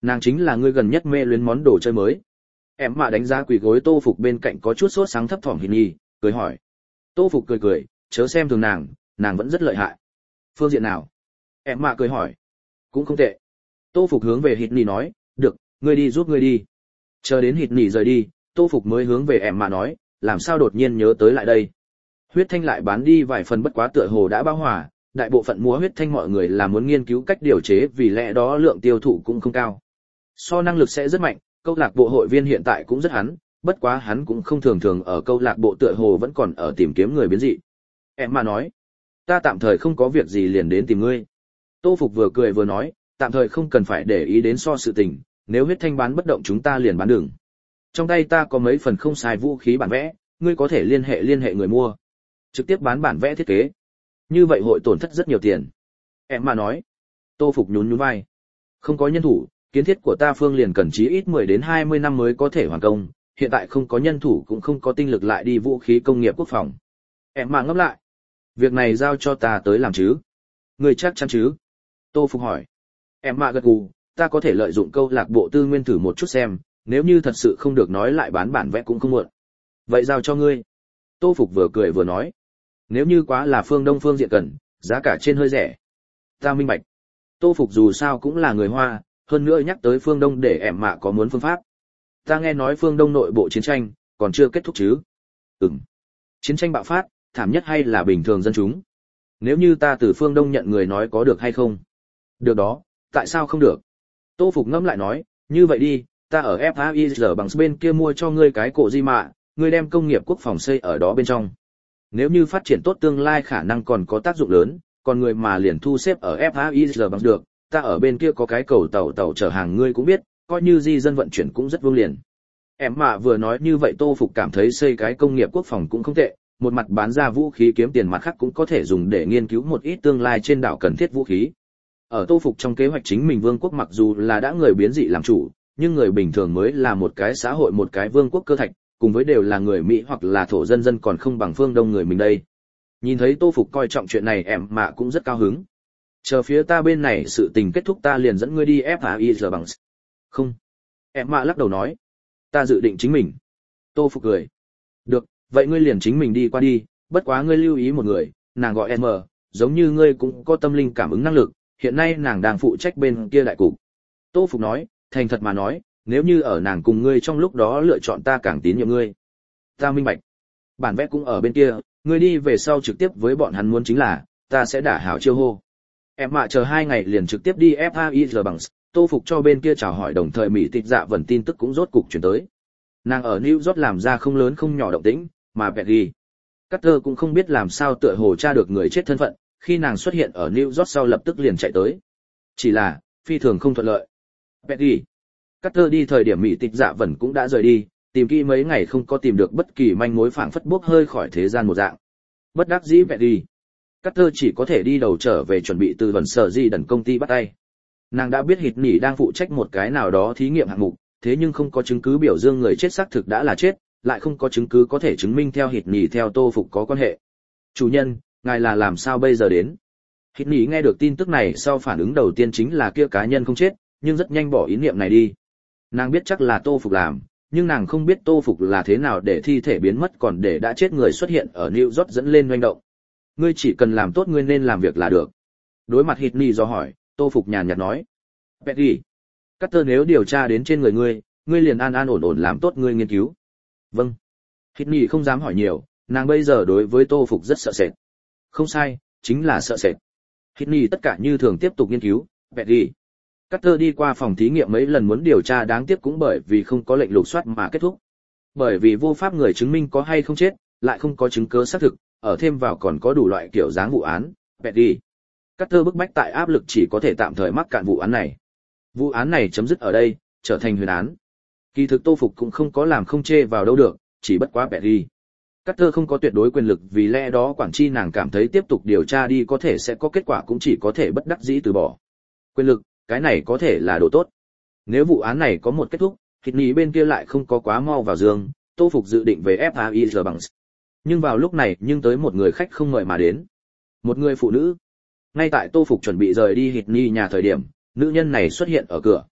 Nàng chính là ngươi gần nhất mê luyến món đồ chơi mới. Em mà đánh giá quỳ gối Tô Phục bên cạnh có chút sốt sáng thấp thỏm Hít Nhi, cười hỏi. Tô Phục cười cười, chớ xem thường nàng, nàng vẫn rất lợi hại. Phương diện nào? Em mà cười hỏi. Cũng không tệ. Tô Phục hướng về Hít Nhi nói, được, ngươi đi giúp ngươi đi. Chờ đến Hít Nhi rời đi, Tô Phục mới hướng về em mà nói, làm sao đột nhiên nhớ tới lại đây. Huyết thanh lại bán đi vài phần bất quá tựa hồ đã bão hòa, đại bộ phận mua huyết thanh mọi người là muốn nghiên cứu cách điều chế vì lẽ đó lượng tiêu thụ cũng không cao. So năng lực sẽ rất mạnh, câu lạc bộ hội viên hiện tại cũng rất hắn, bất quá hắn cũng không thường thường ở câu lạc bộ tựa hồ vẫn còn ở tìm kiếm người biến dị. Em mà nói, ta tạm thời không có việc gì liền đến tìm ngươi. Tô Phục vừa cười vừa nói, tạm thời không cần phải để ý đến so sự tình, nếu huyết thanh bán bất động chúng ta liền bán đường. Trong tay ta có mấy phần không sai vũ khí bản vẽ, ngươi có thể liên hệ liên hệ người mua. Trực tiếp bán bản vẽ thiết kế. Như vậy hội tổn thất rất nhiều tiền. Em mà nói. Tô Phục nhún nhún vai. Không có nhân thủ, kiến thiết của ta phương liền cần chí ít mười đến hai mươi năm mới có thể hoàn công, hiện tại không có nhân thủ cũng không có tinh lực lại đi vũ khí công nghiệp quốc phòng. Em mà ngấp lại. Việc này giao cho ta tới làm chứ? Ngươi chắc chắn chứ? Tô Phục hỏi. Em mà gật gù, ta có thể lợi dụng câu lạc bộ tư nguyên thử một chút xem, nếu như thật sự không được nói lại bán bản vẽ cũng không muộn. Vậy giao cho ngươi. Tô Phục vừa cười vừa nói. Nếu như quá là phương Đông phương diện cần, giá cả trên hơi rẻ. Ta minh bạch. Tô Phục dù sao cũng là người Hoa, hơn nữa nhắc tới phương Đông để em mạ có muốn phương pháp. Ta nghe nói phương Đông nội bộ chiến tranh, còn chưa kết thúc chứ? Ừm. Chiến tranh bạo phát, thảm nhất hay là bình thường dân chúng? Nếu như ta từ phương Đông nhận người nói có được hay không? Được đó, tại sao không được? Tô Phục ngẫm lại nói, như vậy đi, ta ở ép a i giờ bằng bên kia mua cho ngươi cái cổ di mạ, ngươi đem công nghiệp quốc phòng xây ở đó bên trong. Nếu như phát triển tốt tương lai khả năng còn có tác dụng lớn, còn người mà liền thu xếp ở ép a i giờ bằng được, ta ở bên kia có cái cầu tàu tàu chở hàng ngươi cũng biết, coi như di dân vận chuyển cũng rất vương liền. Em mà vừa nói như vậy Tô Phục cảm thấy xây cái công nghiệp quốc phòng cũng không tệ, một mặt bán ra vũ khí kiếm tiền mặt khác cũng có thể dùng để nghiên cứu một ít tương lai trên đảo cần thiết vũ khí. Ở Tô Phục trong kế hoạch chính mình vương quốc mặc dù là đã người biến dị làm chủ, nhưng người bình thường mới là một cái xã hội một cái vương quốc cơ thạch, cùng với đều là người Mỹ hoặc là thổ dân dân còn không bằng phương Đông người mình đây. Nhìn thấy Tô Phục coi trọng chuyện này em mà cũng rất cao hứng. Chờ phía ta bên này sự tình kết thúc ta liền dẫn ngươi đi ép a i giờ bằng. Không. Em mà lắc đầu nói. Ta dự định chính mình. Tô Phục cười. Được, vậy ngươi liền chính mình đi qua đi, bất quá ngươi lưu ý một người, nàng gọi em, giống như ngươi cũng có tâm linh cảm ứng năng lực, hiện nay nàng đang phụ trách bên kia đại cục. Tô Phục nói, thành thật mà nói, nếu như ở nàng cùng ngươi trong lúc đó lựa chọn ta càng tín nhiệm ngươi. Ta minh bạch. Bản vẽ cũng ở bên kia, ngươi đi về sau trực tiếp với bọn hắn muốn chính là, ta sẽ đả hảo chiêu hô. Em mạ chờ hai ngày liền trực tiếp đi ép a i giờ bằng, Tô Phục cho bên kia chào hỏi đồng thời Mỹ Tịch Dạ Vẩn tin tức cũng rốt cục chuyển tới. Nàng ở New York làm ra không lớn không nhỏ động tĩnh, mà Peggy Carter cũng không biết làm sao tựa hồ tra được người chết thân phận, khi nàng xuất hiện ở New York sau lập tức liền chạy tới. Chỉ là, phi thường không thuận lợi. Peggy Carter đi thời điểm Mỹ Tịch Dạ Vẩn cũng đã rời đi, tìm kỹ mấy ngày không có tìm được bất kỳ manh mối phảng phất bốc hơi khỏi thế gian một dạng. Bất đắc dĩ Peggy Carter chỉ có thể đi đầu trở về chuẩn bị từ vần sở di đần công ty bắt tay. Nàng đã biết Hít Nỉ đang phụ trách một cái nào đó thí nghiệm hạng mục, thế nhưng không có chứng cứ biểu dương người chết xác thực đã là chết, lại không có chứng cứ có thể chứng minh theo Hít Nỉ theo Tô Phục có quan hệ. Chủ nhân, ngài là làm sao bây giờ đến? Hít Nỉ nghe được tin tức này sau phản ứng đầu tiên chính là kia cá nhân không chết, nhưng rất nhanh bỏ ý niệm này đi. Nàng biết chắc là Tô Phục làm, nhưng nàng không biết Tô Phục là thế nào để thi thể biến mất còn để đã chết người xuất hiện ở New York dẫn lên doanh động. Ngươi chỉ cần làm tốt ngươi nên làm việc là được. Đối mặt Hít Nỉ do hỏi, Tô Phục nhàn nhạt nói. Peggy Carter nếu điều tra đến trên người ngươi, ngươi liền an an ổn ổn làm tốt ngươi nghiên cứu. Vâng. Hít Nỉ không dám hỏi nhiều, nàng bây giờ đối với Tô Phục rất sợ sệt. Không sai, chính là sợ sệt. Hít Nỉ tất cả như thường tiếp tục nghiên cứu. Peggy Carter đi qua phòng thí nghiệm mấy lần muốn điều tra đáng tiếc cũng bởi vì không có lệnh lục soát mà kết thúc. Bởi vì vô pháp người chứng minh có hay không chết, lại không có chứng cứ xác thực, ở thêm vào còn có đủ loại kiểu dáng vụ án. Peggy Carter bức bách tại áp lực chỉ có thể tạm thời mắc cạn vụ án này. Vụ án này chấm dứt ở đây, trở thành huyền án. Kỳ thực Tô Phục cũng không có làm không chê vào đâu được, chỉ bất quá Peggy Carter không có tuyệt đối quyền lực vì lẽ đó quản chi nàng cảm thấy tiếp tục điều tra đi có thể sẽ có kết quả cũng chỉ có thể bất đắc dĩ từ bỏ. Quyền lực, cái này có thể là đồ tốt. Nếu vụ án này có một kết thúc, Hít Nỉ bên kia lại không có quá mau vào giường, Tô Phục dự định về ép a i giờ bằng. Nhưng vào lúc này nhưng tới một người khách không mời mà đến. Một người phụ nữ. Ngay tại Tô Phục chuẩn bị rời đi Hít Nỉ nhà thời điểm, nữ nhân này xuất hiện ở cửa.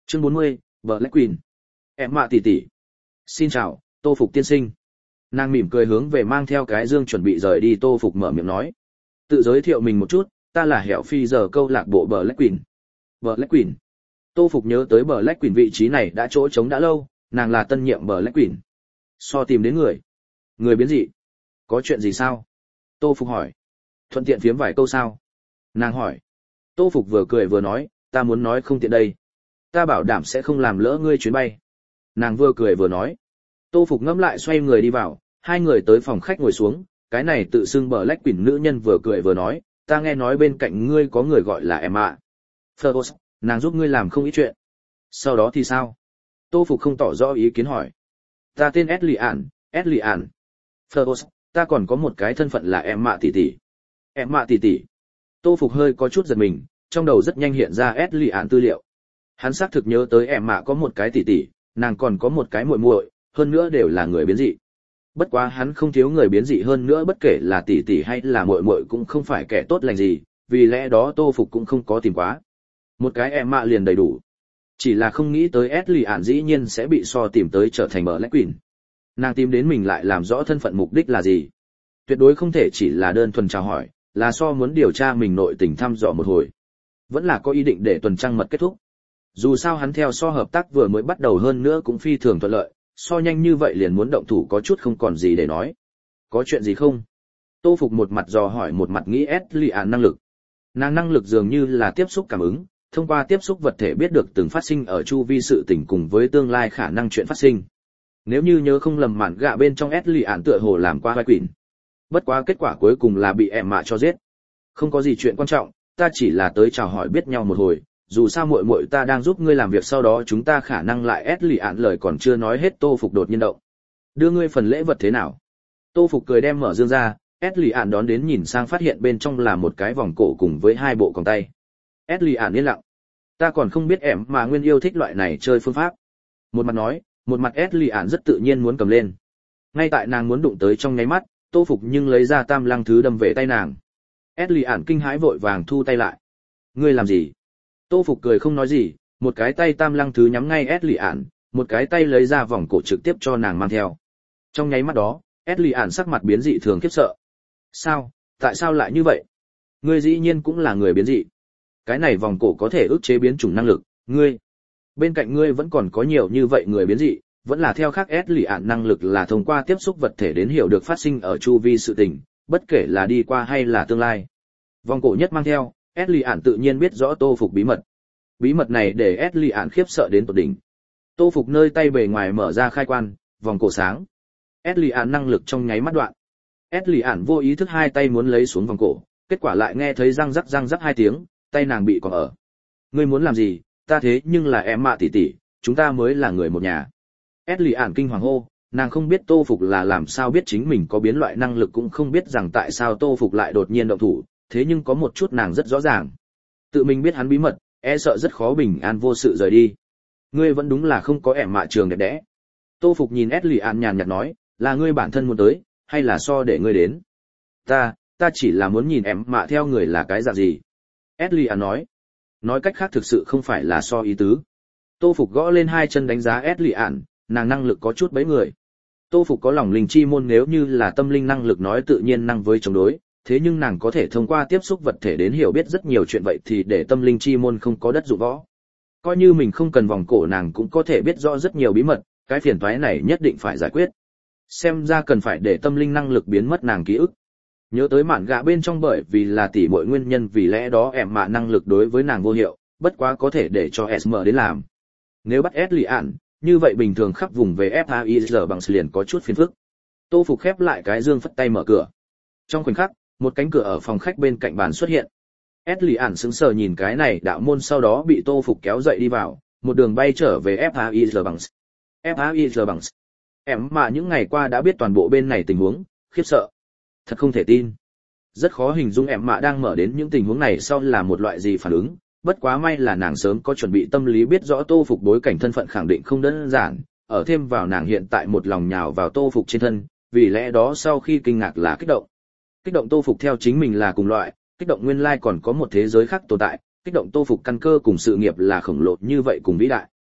Chương bốn mươi, Black Queen. Em mạ tỷ tỷ. Xin chào, Tô Phục tiên sinh. Nàng mỉm cười hướng về mang theo cái dương chuẩn bị rời đi Tô Phục mở miệng nói. Tự giới thiệu mình một chút, ta là Hẻo Phi giờ câu lạc bộ Black Queen. Black Queen. Tô Phục nhớ tới Black Queen vị trí này đã chỗ trống đã lâu, nàng là tân nhiệm Black Queen. So tìm đến người. Người biến dị. Có chuyện gì sao? Tô Phục hỏi. Thuận tiện phiếm vài câu sao? Nàng hỏi. Tô Phục vừa cười vừa nói, ta muốn nói không tiện đây. Ta bảo đảm sẽ không làm lỡ ngươi chuyến bay. Nàng vừa cười vừa nói. Tô Phục ngẫm lại xoay người đi vào, hai người tới phòng khách ngồi xuống, cái này tự xưng Black Queen nữ nhân vừa cười vừa nói, ta nghe nói bên cạnh ngươi có người gọi là Emma. Fergus, nàng giúp ngươi làm không ít chuyện. Sau đó thì sao? Tô Phục không tỏ rõ ý kiến hỏi. Ta tên Eslian, Eslian. Fergus, ta còn có một cái thân phận là Emma tỷ tỷ. Emma tỷ tỷ. Tô Phục hơi có chút giật mình, trong đầu rất nhanh hiện ra Eslian tư liệu. Hắn xác thực nhớ tới Emma có một cái tỷ tỷ, nàng còn có một cái muội muội, hơn nữa đều là người biến dị. Bất quá hắn không thiếu người biến dị hơn nữa, bất kể là tỷ tỷ hay là muội muội cũng không phải kẻ tốt lành gì, vì lẽ đó Tô Phục cũng không có tìm quá. Một cái Emma liền đầy đủ. Chỉ là không nghĩ tới Eslian dĩ nhiên sẽ bị so tìm tới trở thành Black Queen. Nàng tìm đến mình lại làm rõ thân phận mục đích là gì. Tuyệt đối không thể chỉ là đơn thuần chào hỏi, là so muốn điều tra mình nội tình thăm dò một hồi. Vẫn là có ý định để tuần trăng mật kết thúc. Dù sao hắn theo so hợp tác vừa mới bắt đầu hơn nữa cũng phi thường thuận lợi, so nhanh như vậy liền muốn động thủ có chút không còn gì để nói. Có chuyện gì không? Tô Phục một mặt dò hỏi một mặt nghĩ Eslian năng lực. Nàng năng lực dường như là tiếp xúc cảm ứng, thông qua tiếp xúc vật thể biết được từng phát sinh ở chu vi sự tình cùng với tương lai khả năng chuyện phát sinh. Nếu như nhớ không lầm mạn gạ bên trong Eslian tựa hồ làm qua vai quỷ. Bất quá kết quả cuối cùng là bị Emma cho giết. Không có gì chuyện quan trọng, ta chỉ là tới chào hỏi biết nhau một hồi, dù sao muội muội ta đang giúp ngươi làm việc, sau đó chúng ta khả năng lại Eslian lời còn chưa nói hết Tô Phục đột nhiên động. Đưa ngươi phần lễ vật thế nào? Tô Phục cười đem mở dương ra, Eslian đón đến nhìn sang phát hiện bên trong là một cái vòng cổ cùng với hai bộ còng tay. Eslian yên lặng. Ta còn không biết em mà nguyên yêu thích loại này chơi phương pháp. Một mặt nói, một mặt Eslian rất tự nhiên muốn cầm lên. Ngay tại nàng muốn đụng tới trong nháy mắt, Tô Phục nhưng lấy ra tam lăng thứ đâm về tay nàng. Eslian kinh hãi vội vàng thu tay lại. Ngươi làm gì? Tô Phục cười không nói gì, một cái tay tam lăng thứ nhắm ngay Eslian, một cái tay lấy ra vòng cổ trực tiếp cho nàng mang theo. Trong nháy mắt đó, Eslian sắc mặt biến dị thường khiếp sợ. Sao? Tại sao lại như vậy? Ngươi dĩ nhiên cũng là người biến dị. Cái này vòng cổ có thể ức chế biến chủng năng lực, ngươi. Bên cạnh ngươi vẫn còn có nhiều như vậy người biến dị, vẫn là theo khác Eslian năng lực là thông qua tiếp xúc vật thể đến hiểu được phát sinh ở chu vi sự tình, bất kể là đi qua hay là tương lai. Vòng cổ nhất mang theo, Eslian tự nhiên biết rõ Tô Phục bí mật. Bí mật này để Eslian khiếp sợ đến tột đỉnh. Tô Phục nơi tay bề ngoài mở ra khai quan, vòng cổ sáng. Eslian năng lực trong nháy mắt đoạn. Eslian vô ý thức hai tay muốn lấy xuống vòng cổ, kết quả lại nghe thấy răng rắc răng rắc hai tiếng, tay nàng bị còng ở. Ngươi muốn làm gì? Ta thế nhưng là em mạ tỷ tỷ, chúng ta mới là người một nhà. Eslian kinh hoàng hô, nàng không biết Tô Phục là làm sao biết chính mình có biến loại năng lực, cũng không biết rằng tại sao Tô Phục lại đột nhiên động thủ, thế nhưng có một chút nàng rất rõ ràng. Tự mình biết hắn bí mật, e sợ rất khó bình an vô sự rời đi. Ngươi vẫn đúng là không có ẻm mạ trường đẹp đẽ. Tô Phục nhìn Eslian nhàn nhạt nói, là ngươi bản thân muốn tới, hay là so để ngươi đến? Ta, ta chỉ là muốn nhìn ẻm mạ theo người là cái dạng gì. Eslian nói. Nói cách khác thực sự không phải là so ý tứ. Tô Phục gõ lên hai chân đánh giá Eslian, nàng năng lực có chút bấy người. Tô Phục có lòng linh chi môn, nếu như là tâm linh năng lực nói tự nhiên năng với chống đối, thế nhưng nàng có thể thông qua tiếp xúc vật thể đến hiểu biết rất nhiều chuyện, vậy thì để tâm linh chi môn không có đất dụng võ. Coi như mình không cần vòng cổ nàng cũng có thể biết rõ rất nhiều bí mật, cái phiền toái này nhất định phải giải quyết. Xem ra cần phải để tâm linh năng lực biến mất nàng ký ức. Nhớ tới mạn gạ bên trong bởi vì là tỷ muội nguyên nhân, vì lẽ đó em mạ năng lực đối với nàng vô hiệu, bất quá có thể để cho ét em đến làm. Nếu bắt Eslian, như vậy bình thường khắp vùng về ép a i giờ bằng liền có chút phiền phức. Tô Phục khép lại cái dương phất tay mở cửa. Trong khoảnh khắc, một cánh cửa ở phòng khách bên cạnh bàn xuất hiện. Eslian sững sờ nhìn cái này đạo môn, sau đó bị Tô Phục kéo dậy đi vào, một đường bay trở về ép a i giờ bằng. ép a i giờ bằng. Em mà những ngày qua đã biết toàn bộ bên này tình huống, khiếp sợ. Thật không thể tin. Rất khó hình dung em mạ đang mở đến những tình huống này sau là một loại gì phản ứng, bất quá may là nàng sớm có chuẩn bị tâm lý, biết rõ Tô Phục bối cảnh thân phận khẳng định không đơn giản, ở thêm vào nàng hiện tại một lòng nhào vào Tô Phục trên thân, vì lẽ đó sau khi kinh ngạc là kích động. Kích động Tô Phục theo chính mình là cùng loại, kích động nguyên lai còn có một thế giới khác tồn tại, kích động Tô Phục căn cơ cùng sự nghiệp là khổng lồ như vậy cùng vĩ đại.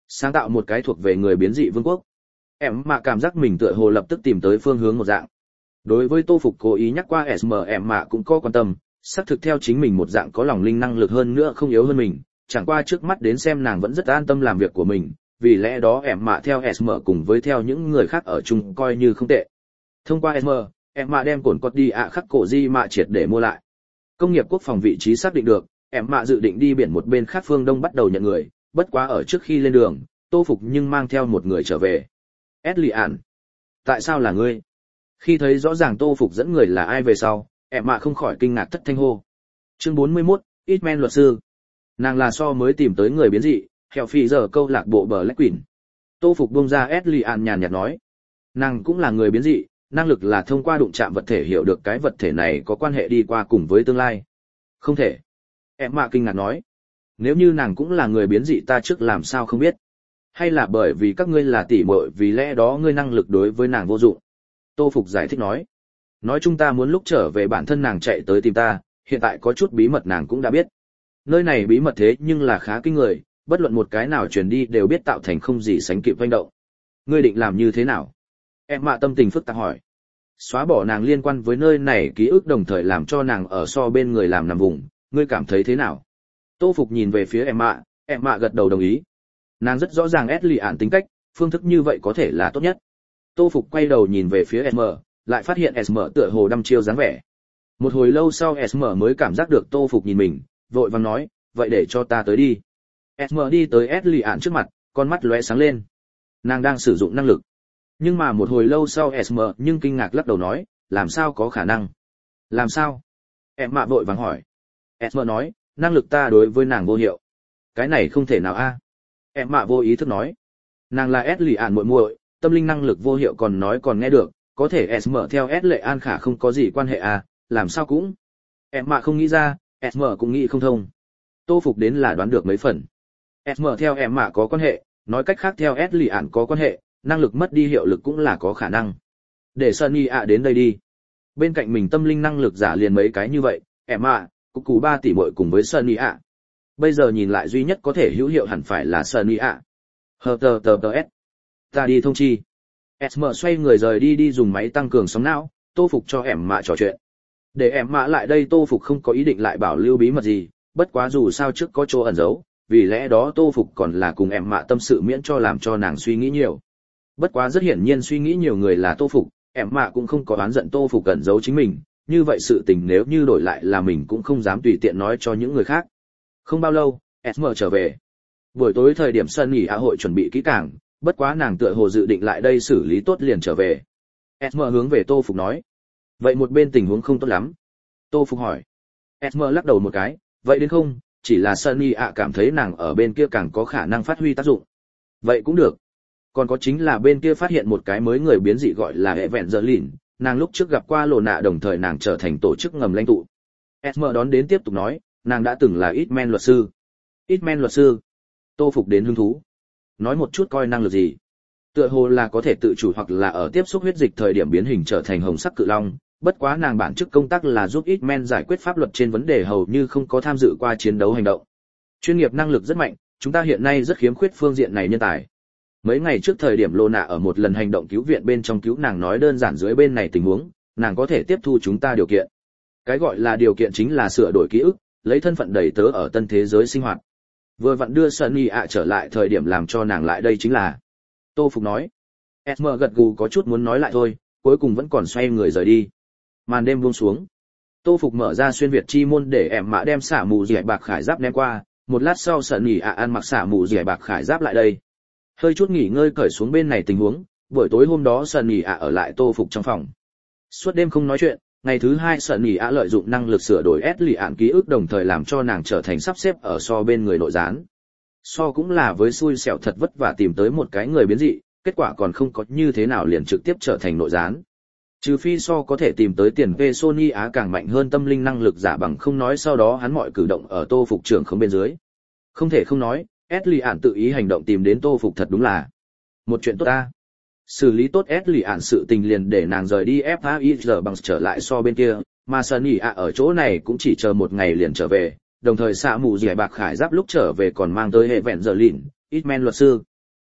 Sáng tạo một cái thuộc về người biến dị vương quốc. Em mạ cảm giác mình tựa hồ lập tức tìm tới phương hướng một dạng. Đối với Tô Phục cố ý nhắc qua ét em em mạ cũng có quan tâm, xác thực theo chính mình một dạng có lòng linh năng lực hơn nữa không yếu hơn mình, chẳng qua trước mắt đến xem nàng vẫn rất an tâm làm việc của mình, vì lẽ đó em mạ theo ét em cùng với theo những người khác ở chung coi như không tệ. Thông qua ét em, em mạ đem cồn cốt đi ạ khắc cổ di mạ triệt để mua lại. Công nghiệp quốc phòng vị trí xác định được, em mạ dự định đi biển một bên khác phương đông bắt đầu nhận người, bất quá ở trước khi lên đường, Tô Phục nhưng mang theo một người trở về. Edlian, tại sao là ngươi? Khi thấy rõ ràng Tô Phục dẫn người là ai về sau, em mạ không khỏi kinh ngạc thất thanh hô. Chương bốn mươi mốt, Hitman luật sư. Nàng là so mới tìm tới người biến dị, hẻo phi giờ câu lạc bộ Black Queen. Tô Phục buông ra Edlian nhàn nhạt nói. Nàng cũng là người biến dị, năng lực là thông qua đụng chạm vật thể hiểu được cái vật thể này có quan hệ đi qua cùng với tương lai. Không thể. Em mạ kinh ngạc nói. Nếu như nàng cũng là người biến dị ta trước làm sao không biết. Hay là bởi vì các ngươi là tỷ muội vì lẽ đó ngươi năng lực đối với nàng vô dụng. Tô Phục giải thích nói. Nói chúng ta muốn lúc trở về bản thân nàng chạy tới tìm ta, hiện tại có chút bí mật nàng cũng đã biết. Nơi này bí mật thế nhưng là khá kinh người, bất luận một cái nào truyền đi đều biết tạo thành không gì sánh kịp hoành động. Ngươi định làm như thế nào? Em mạ tâm tình phức tạp hỏi. Xóa bỏ nàng liên quan với nơi này ký ức đồng thời làm cho nàng ở so bên người làm nằm vùng, ngươi cảm thấy thế nào? Tô Phục nhìn về phía em mạ, em mạ gật đầu đồng ý. Nàng rất rõ ràng Edlian tính cách, phương thức như vậy có thể là tốt nhất. Tô Phục quay đầu nhìn về phía ét em, lại phát hiện ét em tựa hồ đăm chiêu dáng vẻ. Một hồi lâu sau ét em mới cảm giác được Tô Phục nhìn mình, vội vàng nói, vậy để cho ta tới đi. ét em đi tới Edlian trước mặt, con mắt lóe sáng lên. Nàng đang sử dụng năng lực. Nhưng mà một hồi lâu sau ét em nhưng kinh ngạc lắc đầu nói, làm sao có khả năng? Làm sao? Em mạ vội vàng hỏi. ét em nói, năng lực ta đối với nàng vô hiệu. Cái này không thể nào a. Em mạ vô ý thức nói. Nàng là Edlian muội muội, tâm linh năng lực vô hiệu còn nói còn nghe được, có thể ét em theo S lệ an khả không có gì quan hệ à, làm sao cũng. Em mạ không nghĩ ra, ét em cũng nghĩ không thông. Tô Phục đến là đoán được mấy phần. ét em theo em mạ có quan hệ, nói cách khác theo Edlian có quan hệ, năng lực mất đi hiệu lực cũng là có khả năng. Để Sunny ạ đến đây đi. Bên cạnh mình tâm linh năng lực giả liền mấy cái như vậy, em mạ, cục cù ba tỷ muội cùng với Sunny ạ. Bây giờ nhìn lại duy nhất có thể hữu hiệu hẳn phải là Sunny ạ. Hờ tờ tờ tờ S. Ta đi thông chi. ét em xoay người rời đi đi dùng máy tăng cường sóng não, Tô Phục cho em mạ trò chuyện. Để em mạ lại đây Tô Phục không có ý định lại bảo lưu bí mật gì, bất quá dù sao trước có chỗ ẩn giấu, vì lẽ đó Tô Phục còn là cùng em mạ tâm sự miễn cho làm cho nàng suy nghĩ nhiều. Bất quá rất hiển nhiên suy nghĩ nhiều người là Tô Phục, em mạ cũng không có oán giận Tô Phục ẩn giấu chính mình, như vậy sự tình nếu như đổi lại là mình cũng không dám tùy tiện nói cho những người khác. Không bao lâu, ét em trở về. Buổi tối thời điểm sân nghỉ ạ hội chuẩn bị kỹ càng, bất quá nàng tựa hồ dự định lại đây xử lý tốt liền trở về. ét em hướng về Tô Phục nói. Vậy một bên tình huống không tốt lắm. Tô Phục hỏi. ét em lắc đầu một cái, vậy đến không, chỉ là Sunny ạ cảm thấy nàng ở bên kia càng có khả năng phát huy tác dụng. Vậy cũng được. Còn có chính là bên kia phát hiện một cái mới người biến dị gọi là Evangeline, nàng lúc trước gặp qua Lộ Nạ đồng thời nàng trở thành tổ chức ngầm lãnh tụ. ét em đón đến tiếp tục nói, nàng đã từng là Hitman luật sư. Hitman luật sư. Tô Phục đến hứng thú. Nói một chút coi năng lực gì. Tựa hồ là có thể tự chủ hoặc là ở tiếp xúc huyết dịch thời điểm biến hình trở thành hồng sắc cự long, bất quá nàng bản chức công tác là giúp Hitman giải quyết pháp luật trên vấn đề hầu như không có tham dự qua chiến đấu hành động. Chuyên nghiệp năng lực rất mạnh, chúng ta hiện nay rất khiếm khuyết phương diện này nhân tài. Mấy ngày trước thời điểm Lô Nạ ở một lần hành động cứu viện bên trong cứu nàng nói đơn giản dưới bên này tình huống, nàng có thể tiếp thu chúng ta điều kiện. Cái gọi là điều kiện chính là sửa đổi ký ức, lấy thân phận đầy tớ ở tân thế giới sinh hoạt. Vừa vặn đưa Sunny ạ trở lại thời điểm làm cho nàng lại đây chính là. Tô Phục nói. ét em gật gù có chút muốn nói lại thôi, cuối cùng vẫn còn xoay người rời đi. Màn đêm buông xuống. Tô Phục mở ra xuyên việt chi môn để em mã đem xả mù rỉa bạc khải giáp ném qua, một lát sau Sunny ạ ăn mặc xả mù rỉa bạc khải giáp lại đây. Hơi chút nghỉ ngơi cởi xuống bên này tình huống, buổi tối hôm đó Sunny ạ ở lại Tô Phục trong phòng. Suốt đêm không nói chuyện, ngày thứ hai Sunny ạ lợi dụng năng lực sửa đổi Edlian ký ức đồng thời làm cho nàng trở thành sắp xếp ở so bên người nội gián. So cũng là với xui xẻo thật vất vả tìm tới một cái người biến dị, kết quả còn không có như thế nào liền trực tiếp trở thành nội gián. Trừ phi so có thể tìm tới tiền về Sony Á càng mạnh hơn tâm linh năng lực giả bằng không nói sau đó hắn mọi cử động ở Tô Phục trưởng không bên dưới. Không thể không nói, Edlian tự ý hành động tìm đến Tô Phục thật đúng là một chuyện tốt ta. Xử lý tốt Edlian sự tình liền để nàng rời đi ép a i giờ bằng trở lại so bên kia, mà Sunny ạ ở chỗ này cũng chỉ chờ một ngày liền trở về, đồng thời xạ mù rỉa bạc khải giáp lúc trở về còn mang tới hệ vẹn giờ lìn, Hitman luật sư,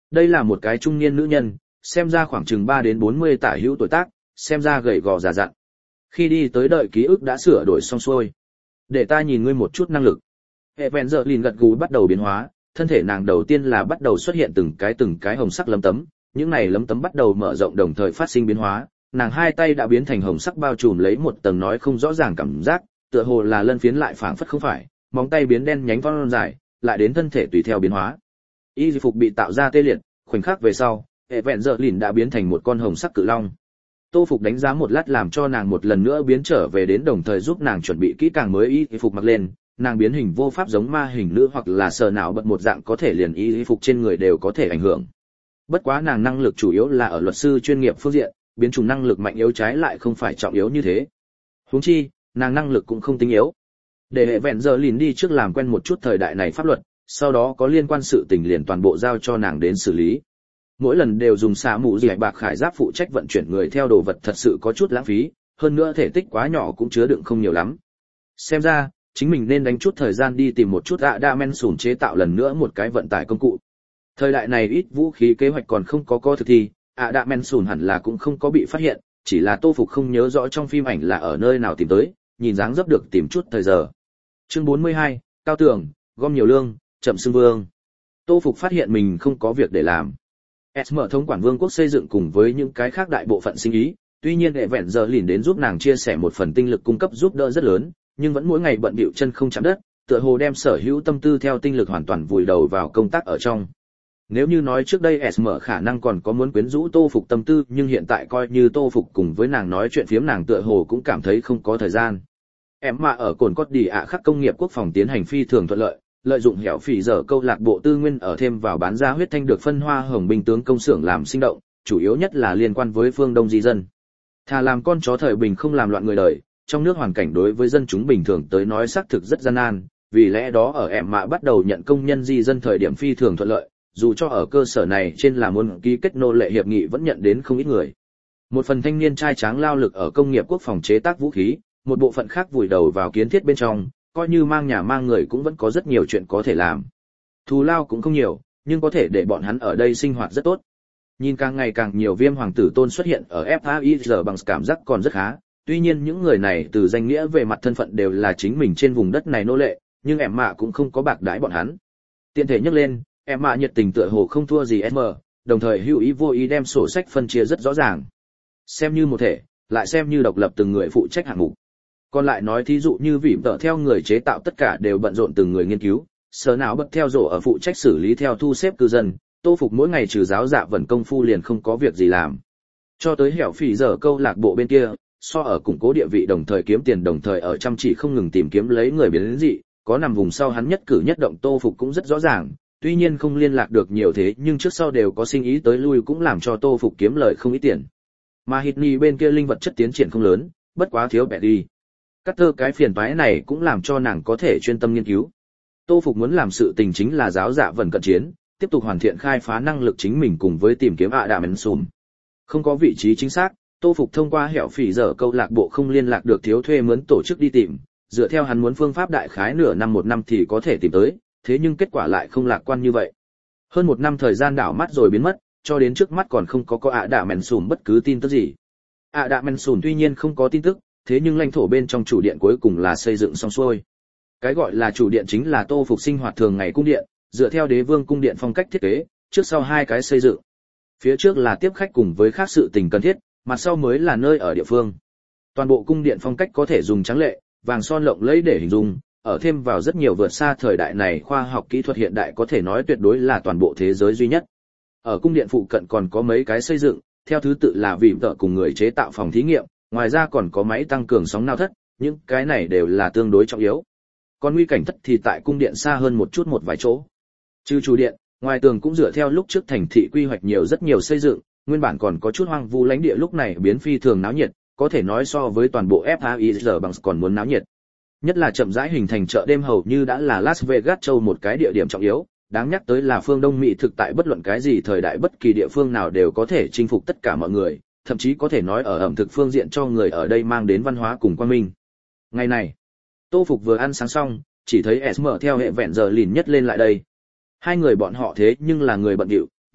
Đây là một cái trung niên nữ nhân, xem ra khoảng chừng ba đến bốn mươi tả hữu tuổi tác, xem ra gầy gò già dặn. Khi đi tới đợi ký ức đã sửa đổi xong xuôi. Để ta nhìn ngươi một chút năng lực. Evangeline gật gù bắt đầu biến hóa, thân thể nàng đầu tiên là bắt đầu xuất hiện từng cái từng cái hồng sắc lấm tấm, những này lấm tấm bắt đầu mở rộng đồng thời phát sinh biến hóa, nàng hai tay đã biến thành hồng sắc bao trùm lấy một tầng nói không rõ ràng cảm giác, tựa hồ là lân phiến lại phảng phất không phải, móng tay biến đen nhánh vón dài, lại đến thân thể tùy theo biến hóa. Y phục bị tạo ra tê liệt, khoảnh khắc về sau, Evangeline đã biến thành một con hồng sắc cự long. Tô Phục đánh giá một lát làm cho nàng một lần nữa biến trở về đến đồng thời giúp nàng chuẩn bị kỹ càng mới y phục mặc lên, nàng biến hình vô pháp giống ma hình nữ hoặc là sờ nào bật một dạng có thể liền y phục trên người đều có thể ảnh hưởng. Bất quá nàng năng lực chủ yếu là ở luật sư chuyên nghiệp phương diện, biến chủng năng lực mạnh yếu trái lại không phải trọng yếu như thế. Huống chi, nàng năng lực cũng không tính yếu. Để hệ vẹn giờ lìn đi trước làm quen một chút thời đại này pháp luật, sau đó có liên quan sự tình liền toàn bộ giao cho nàng đến xử lý. Mỗi lần đều dùng xạ mũ dẻ bạc khải giáp phụ trách vận chuyển người theo đồ vật thật sự có chút lãng phí, hơn nữa thể tích quá nhỏ cũng chứa đựng không nhiều lắm. Xem ra, chính mình nên đánh chút thời gian đi tìm một chút ạ đa men sùn chế tạo lần nữa một cái vận tải công cụ. Thời đại này ít vũ khí kế hoạch còn không có có thực thi, ạ đa men sùn hẳn là cũng không có bị phát hiện, chỉ là Tô Phục không nhớ rõ trong phim ảnh là ở nơi nào tìm tới, nhìn dáng dấp được tìm chút thời giờ. Chương bốn mươi hai, cao tường, gom nhiều lương, chậm xưng vương. Tô Phục phát hiện mình không có việc để làm. ét em thống quản vương quốc xây dựng cùng với những cái khác đại bộ phận sinh ý, tuy nhiên hệ vẹn giờ lìn đến giúp nàng chia sẻ một phần tinh lực cung cấp giúp đỡ rất lớn, nhưng vẫn mỗi ngày bận bịu chân không chạm đất, tựa hồ đem sở hữu tâm tư theo tinh lực hoàn toàn vùi đầu vào công tác ở trong. Nếu như nói trước đây ét em khả năng còn có muốn quyến rũ Tô Phục tâm tư, nhưng hiện tại coi như Tô Phục cùng với nàng nói chuyện phiếm nàng tựa hồ cũng cảm thấy không có thời gian. Em mà ở cồn cốt đi ạ khắc công nghiệp quốc phòng tiến hành phi thường thuận lợi, lợi dụng hẻo phỉ dở câu lạc bộ tư nguyên ở thêm vào bán ra huyết thanh được phân hoa hồng binh tướng công xưởng làm sinh động, chủ yếu nhất là liên quan với phương Đông di dân. Thà làm con chó thời bình không làm loạn người đời, trong nước hoàn cảnh đối với dân chúng bình thường tới nói xác thực rất gian nan, vì lẽ đó ở em mạ bắt đầu nhận công nhân di dân thời điểm phi thường thuận lợi, dù cho ở cơ sở này trên là muốn ký kết nô lệ hiệp nghị vẫn nhận đến không ít người. Một phần thanh niên trai tráng lao lực ở công nghiệp quốc phòng chế tác vũ khí, một bộ phận khác vùi đầu vào kiến thiết bên trong, coi như mang nhà mang người cũng vẫn có rất nhiều chuyện có thể làm. Thù lao cũng không nhiều, nhưng có thể để bọn hắn ở đây sinh hoạt rất tốt. Nhìn càng ngày càng nhiều viêm hoàng tử tôn xuất hiện ở ép a i giờ bằng cảm giác còn rất khá, tuy nhiên những người này từ danh nghĩa về mặt thân phận đều là chính mình trên vùng đất này nô lệ, nhưng em mạ cũng không có bạc đãi bọn hắn. Tiện thể nhắc lên, em mạ nhiệt tình tựa hồ không thua gì ét em, đồng thời hữu ý vô ý đem sổ sách phân chia rất rõ ràng. Xem như một thể, lại xem như độc lập từng người phụ trách hạng mục. Còn lại nói thí dụ như vỉm tợ theo người chế tạo tất cả đều bận rộn từng người nghiên cứu, sở não bật theo rổ ở phụ trách xử lý theo thu xếp cư dân, Tô Phục mỗi ngày trừ giáo dạ vẩn công phu liền không có việc gì làm. Cho tới hẻo phỉ giờ câu lạc bộ bên kia, so ở củng cố địa vị đồng thời kiếm tiền đồng thời ở chăm chỉ không ngừng tìm kiếm lấy người biến đến dị, có nằm vùng sau hắn nhất cử nhất động Tô Phục cũng rất rõ ràng, tuy nhiên không liên lạc được nhiều thế nhưng trước sau đều có sinh ý tới lui cũng làm cho Tô Phục kiếm lời không ít tiền. Mà Hitney bên kia linh vật chất tiến triển không lớn, bất quá thiếu bẻ đi. Cắt thơ cái phiền toái này cũng làm cho nàng có thể chuyên tâm nghiên cứu. Tô Phục muốn làm sự tình chính là giáo dạ vần cận chiến, tiếp tục hoàn thiện khai phá năng lực chính mình cùng với tìm kiếm ạ đạm ấn sùm. Không có vị trí chính xác, Tô Phục thông qua hẻo phỉ dở câu lạc bộ không liên lạc được thiếu thuê mướn tổ chức đi tìm, dựa theo hắn muốn phương pháp đại khái nửa năm một năm thì có thể tìm tới, thế nhưng kết quả lại không lạc quan như vậy. Hơn một năm thời gian đảo mắt rồi biến mất, cho đến trước mắt còn không có có ạ đạm ấn sùm bất cứ tin tức gì. ạ đạm ấn sùm tuy nhiên không có tin tức, thế nhưng lãnh thổ bên trong chủ điện cuối cùng là xây dựng xong xuôi. Cái gọi là chủ điện chính là Tô Phục sinh hoạt thường ngày cung điện, dựa theo đế vương cung điện phong cách thiết kế, trước sau hai cái xây dựng. Phía trước là tiếp khách cùng với khác sự tình cần thiết, mặt sau mới là nơi ở địa phương. Toàn bộ cung điện phong cách có thể dùng trắng lệ, vàng son lộng lẫy để hình dung, ở thêm vào rất nhiều vượt xa thời đại này khoa học kỹ thuật hiện đại có thể nói tuyệt đối là toàn bộ thế giới duy nhất. Ở cung điện phụ cận còn có mấy cái xây dựng, theo thứ tự là vỉm tợ cùng người chế tạo phòng thí nghiệm, ngoài ra còn có máy tăng cường sóng nao thất, những cái này đều là tương đối trọng yếu. Còn nguy cảnh thất thì tại cung điện xa hơn một chút một vài chỗ. Trừ chủ điện, ngoài tường cũng dựa theo lúc trước thành thị quy hoạch nhiều rất nhiều xây dựng, nguyên bản còn có chút hoang vu lãnh địa lúc này biến phi thường náo nhiệt, có thể nói so với toàn bộ ép a i giờ bằng còn muốn náo nhiệt. Nhất là chậm rãi hình thành chợ đêm hầu như đã là Las Vegas châu một cái địa điểm trọng yếu, đáng nhắc tới là phương Đông Mỹ thực tại bất luận cái gì thời đại bất kỳ địa phương nào đều có thể chinh phục tất cả mọi người, thậm chí có thể nói ở ẩm thực phương diện cho người ở đây mang đến văn hóa cùng quang minh. Ngày này, Tô Phục vừa ăn sáng xong, chỉ thấy ét em theo hệ vẹn giờ lìn nhất lên lại đây. Hai người bọn họ thế nhưng là người bận rộn,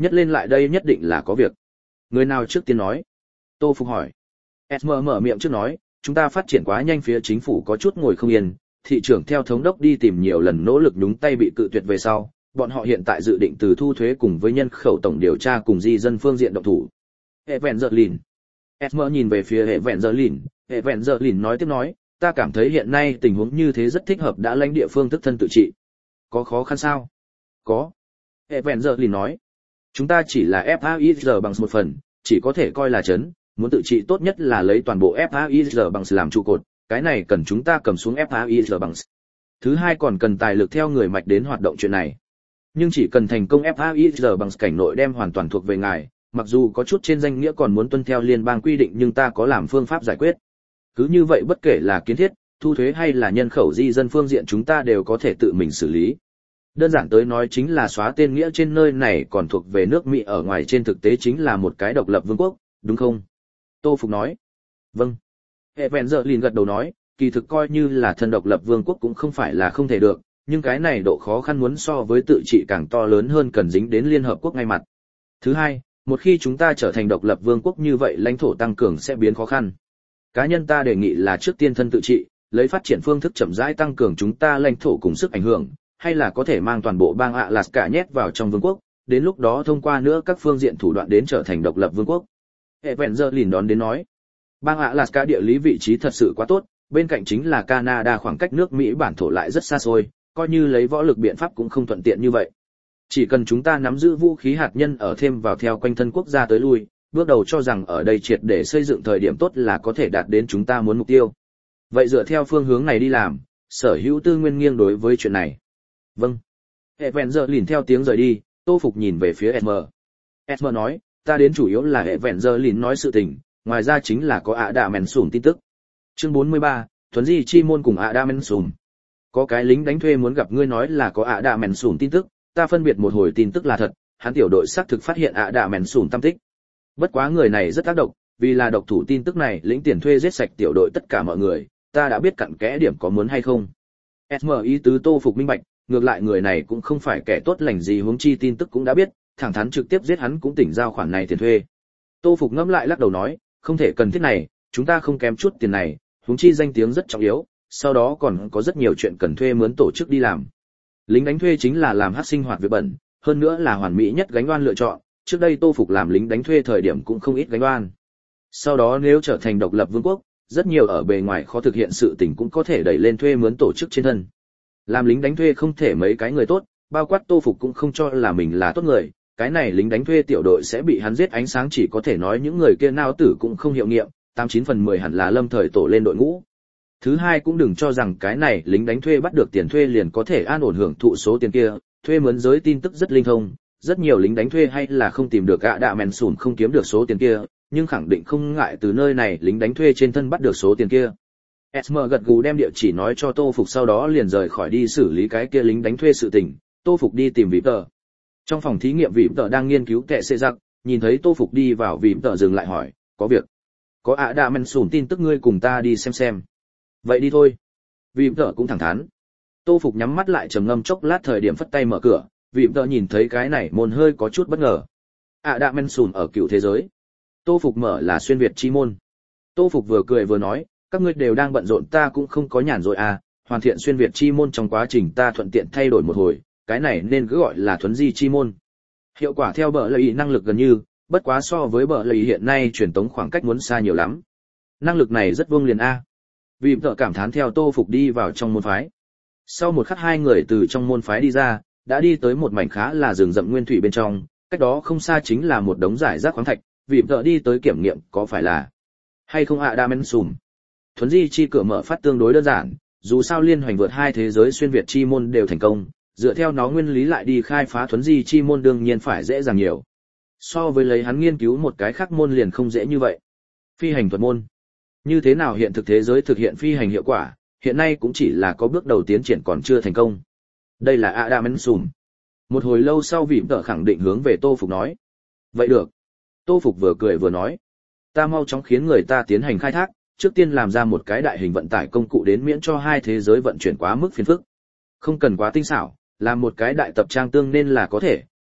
Nhất lên lại đây nhất định là có việc. Người nào trước tiên nói? Tô Phục hỏi. Esmer mở miệng trước nói, chúng ta phát triển quá nhanh phía chính phủ có chút ngồi không yên, thị trưởng theo thống đốc đi tìm nhiều lần nỗ lực nhúng tay bị cự tuyệt về sau, bọn họ hiện tại dự định từ thu thuế cùng với nhân khẩu tổng điều tra cùng di dân phương diện động thủ. Hệ vẹn giờ lìn. Esmer nhìn về phía hệ vẹn giờ lìn, hệ vẹn giờ lìn nói tiếp nói, ta cảm thấy hiện nay tình huống như thế rất thích hợp đã lãnh địa phương thức thân tự trị. Có khó khăn sao? Có. Hệ vẹn giờ lìn nói, chúng ta chỉ là ép a i rờ bằng một phần, chỉ có thể coi là chấn, muốn tự trị tốt nhất là lấy toàn bộ ép a i rờ bằng làm trụ cột, cái này cần chúng ta cầm xuống ép a i rờ bằng. Thứ hai còn cần tài lực theo người mạch đến hoạt động chuyện này. Nhưng chỉ cần thành công ép a i rờ bằng cảnh nội đem hoàn toàn thuộc về ngài, mặc dù có chút trên danh nghĩa còn muốn tuân theo liên bang quy định nhưng ta có làm phương pháp giải quyết. Cứ như vậy bất kể là kiến thiết, thu thuế hay là nhân khẩu di dân phương diện chúng ta đều có thể tự mình xử lý. Đơn giản tới nói chính là xóa tên nghĩa trên nơi này còn thuộc về nước Mỹ, ở ngoài trên thực tế chính là một cái độc lập vương quốc, đúng không? Tô Phục nói. Vâng. Hệ vẹn giờ liền gật đầu nói, kỳ thực coi như là thân độc lập vương quốc cũng không phải là không thể được, nhưng cái này độ khó khăn muốn so với tự trị càng to lớn hơn, cần dính đến Liên Hợp Quốc ngay mặt. Thứ hai, một khi chúng ta trở thành độc lập vương quốc như vậy lãnh thổ tăng cường sẽ biến khó khăn. Cá nhân ta đề nghị là trước tiên thân tự trị, lấy phát triển phương thức chậm rãi tăng cường chúng ta lãnh thổ cùng sức ảnh hưởng, hay là có thể mang toàn bộ bang Alaska nhét vào trong vương quốc, đến lúc đó thông qua nữa các phương diện thủ đoạn đến trở thành độc lập vương quốc. Hệ vẹn giờ lìn đón đến nói, bang Alaska địa lý vị trí thật sự quá tốt, bên cạnh chính là Canada, khoảng cách nước Mỹ bản thổ lại rất xa xôi, coi như lấy võ lực biện pháp cũng không thuận tiện như vậy. Chỉ cần chúng ta nắm giữ vũ khí hạt nhân ở thêm vào theo quanh thân quốc gia tới lui, bước đầu cho rằng ở đây triệt để xây dựng thời điểm tốt là có thể đạt đến chúng ta muốn mục tiêu. Vậy dựa theo phương hướng này đi làm, sở hữu tư nguyên nghiêng đối với chuyện này. Vâng. Hệ vẹn giờ lìn theo tiếng rời đi, Tô Phục nhìn về phía Esmer. Esmer nói, ta đến chủ yếu là hệ vẹn giờ lìn nói sự tình, ngoài ra chính là có ạ đạ mèn sùm tin tức. Chương bốn mươi ba, Thuấn Di Chi Môn cùng ạ đạ mèn sùm. Có cái lính đánh thuê muốn gặp ngươi nói là có ạ đạ mèn sùm tin tức, ta phân biệt một hồi tin tức là thật, hắn tiểu đội xác thực phát hiện ạ đạ mèn sùm tâm tích. Bất quá người này rất tác động, vì là độc thủ tin tức này lĩnh tiền thuê giết sạch tiểu đội tất cả mọi người, ta đã biết cặn kẽ điểm có muốn hay không. Esmer ý tứ Tô Phục minh bạch, ngược lại người này cũng không phải kẻ tốt lành gì, huống chi tin tức cũng đã biết, thẳng thắn trực tiếp giết hắn cũng tỉnh giao khoản này tiền thuê. Tô Phục ngẫm lại lắc đầu nói, không thể cần thiết này, chúng ta không kém chút tiền này, huống chi danh tiếng rất trọng yếu, sau đó còn có rất nhiều chuyện cần thuê mướn tổ chức đi làm. Lính đánh thuê chính là làm hắc sinh hoạt việc bẩn, hơn nữa là hoàn mỹ nhất gánh oan lựa chọn, trước đây Tô Phục làm lính đánh thuê thời điểm cũng không ít gánh oan. Sau đó nếu trở thành độc lập vương quốc, rất nhiều ở bề ngoài khó thực hiện sự tình cũng có thể đẩy lên thuê mướn tổ chức trên thân. Làm lính đánh thuê không thể mấy cái người tốt, bao quát Tô Phục cũng không cho là mình là tốt người, cái này lính đánh thuê tiểu đội sẽ bị hắn giết ánh sáng chỉ có thể nói những người kia nao tử cũng không hiệu nghiệm, tám chín phần mười hẳn là lâm thời tổ lên đội ngũ. Thứ hai cũng đừng cho rằng cái này lính đánh thuê bắt được tiền thuê liền có thể an ổn hưởng thụ số tiền kia, thuê mướn giới tin tức rất linh thông, rất nhiều lính đánh thuê hay là không tìm được ạ đạ mèn sùn không kiếm được số tiền kia, nhưng khẳng định không ngại từ nơi này lính đánh thuê trên thân bắt được số tiền kia. Esmer gật gù đem địa chỉ nói cho Tô Phục, sau đó liền rời khỏi đi xử lý cái kia lính đánh thuê sự tình. Tô Phục đi tìm Vịp Tờ. Trong phòng thí nghiệm Vịp Tờ đang nghiên cứu kệ xê giặc, nhìn thấy Tô Phục đi vào Vịp Tờ dừng lại hỏi, có việc. Có ạ đạ mèn sùn tin tức ngươi cùng ta đi xem xem. Vậy đi thôi. Vịp Tờ cũng thẳng thắn. Tô Phục nhắm mắt lại trầm ngâm chốc lát, thời điểm phất tay mở cửa, Vịp Tờ nhìn thấy cái này môn hơi có chút bất ngờ. ạ đạ mèn sùn ở cựu thế giới. Tô Phục mở là xuyên Việt chi môn. Tô Phục vừa cười vừa nói, các ngươi đều đang bận rộn, ta cũng không có nhàn rồi à, hoàn thiện xuyên Việt chi môn trong quá trình ta thuận tiện thay đổi một hồi, cái này nên cứ gọi là thuấn di chi môn. Hiệu quả theo bờ lợi năng lực gần như, bất quá so với bờ lợi hiện nay truyền tống khoảng cách muốn xa nhiều lắm. Năng lực này rất vương liền a. Vì vợ cảm thán theo Tô Phục đi vào trong môn phái. Sau một khắc hai người từ trong môn phái đi ra, đã đi tới một mảnh khá là rừng rậm nguyên thủy bên trong, cách đó không xa chính là một đống rải rác khoáng thạch, vì vợ đi tới kiểm nghiệm có phải là hay không ạ đa men sùm. Thuấn di chi cửa mở phát tương đối đơn giản, dù sao liên hoành vượt hai thế giới xuyên Việt chi môn đều thành công, dựa theo nó nguyên lý lại đi khai phá thuấn di chi môn đương nhiên phải dễ dàng nhiều. So với lấy hắn nghiên cứu một cái khác môn liền không dễ như vậy. Phi hành thuật môn. Như thế nào hiện thực thế giới thực hiện phi hành hiệu quả, hiện nay cũng chỉ là có bước đầu tiến triển còn chưa thành công. Đây là Adam Ensum. Một hồi lâu sau Vịm Tợ khẳng định hướng về Tô Phục nói. Vậy được. Tô Phục vừa cười vừa nói. Ta mau chóng khiến người ta tiến hành khai thác, trước tiên làm ra một cái đại hình vận tải công cụ đến miễn cho hai thế giới vận chuyển quá mức phiền phức. Không cần quá tinh xảo, làm một cái đại tập trang tương nên là có thể,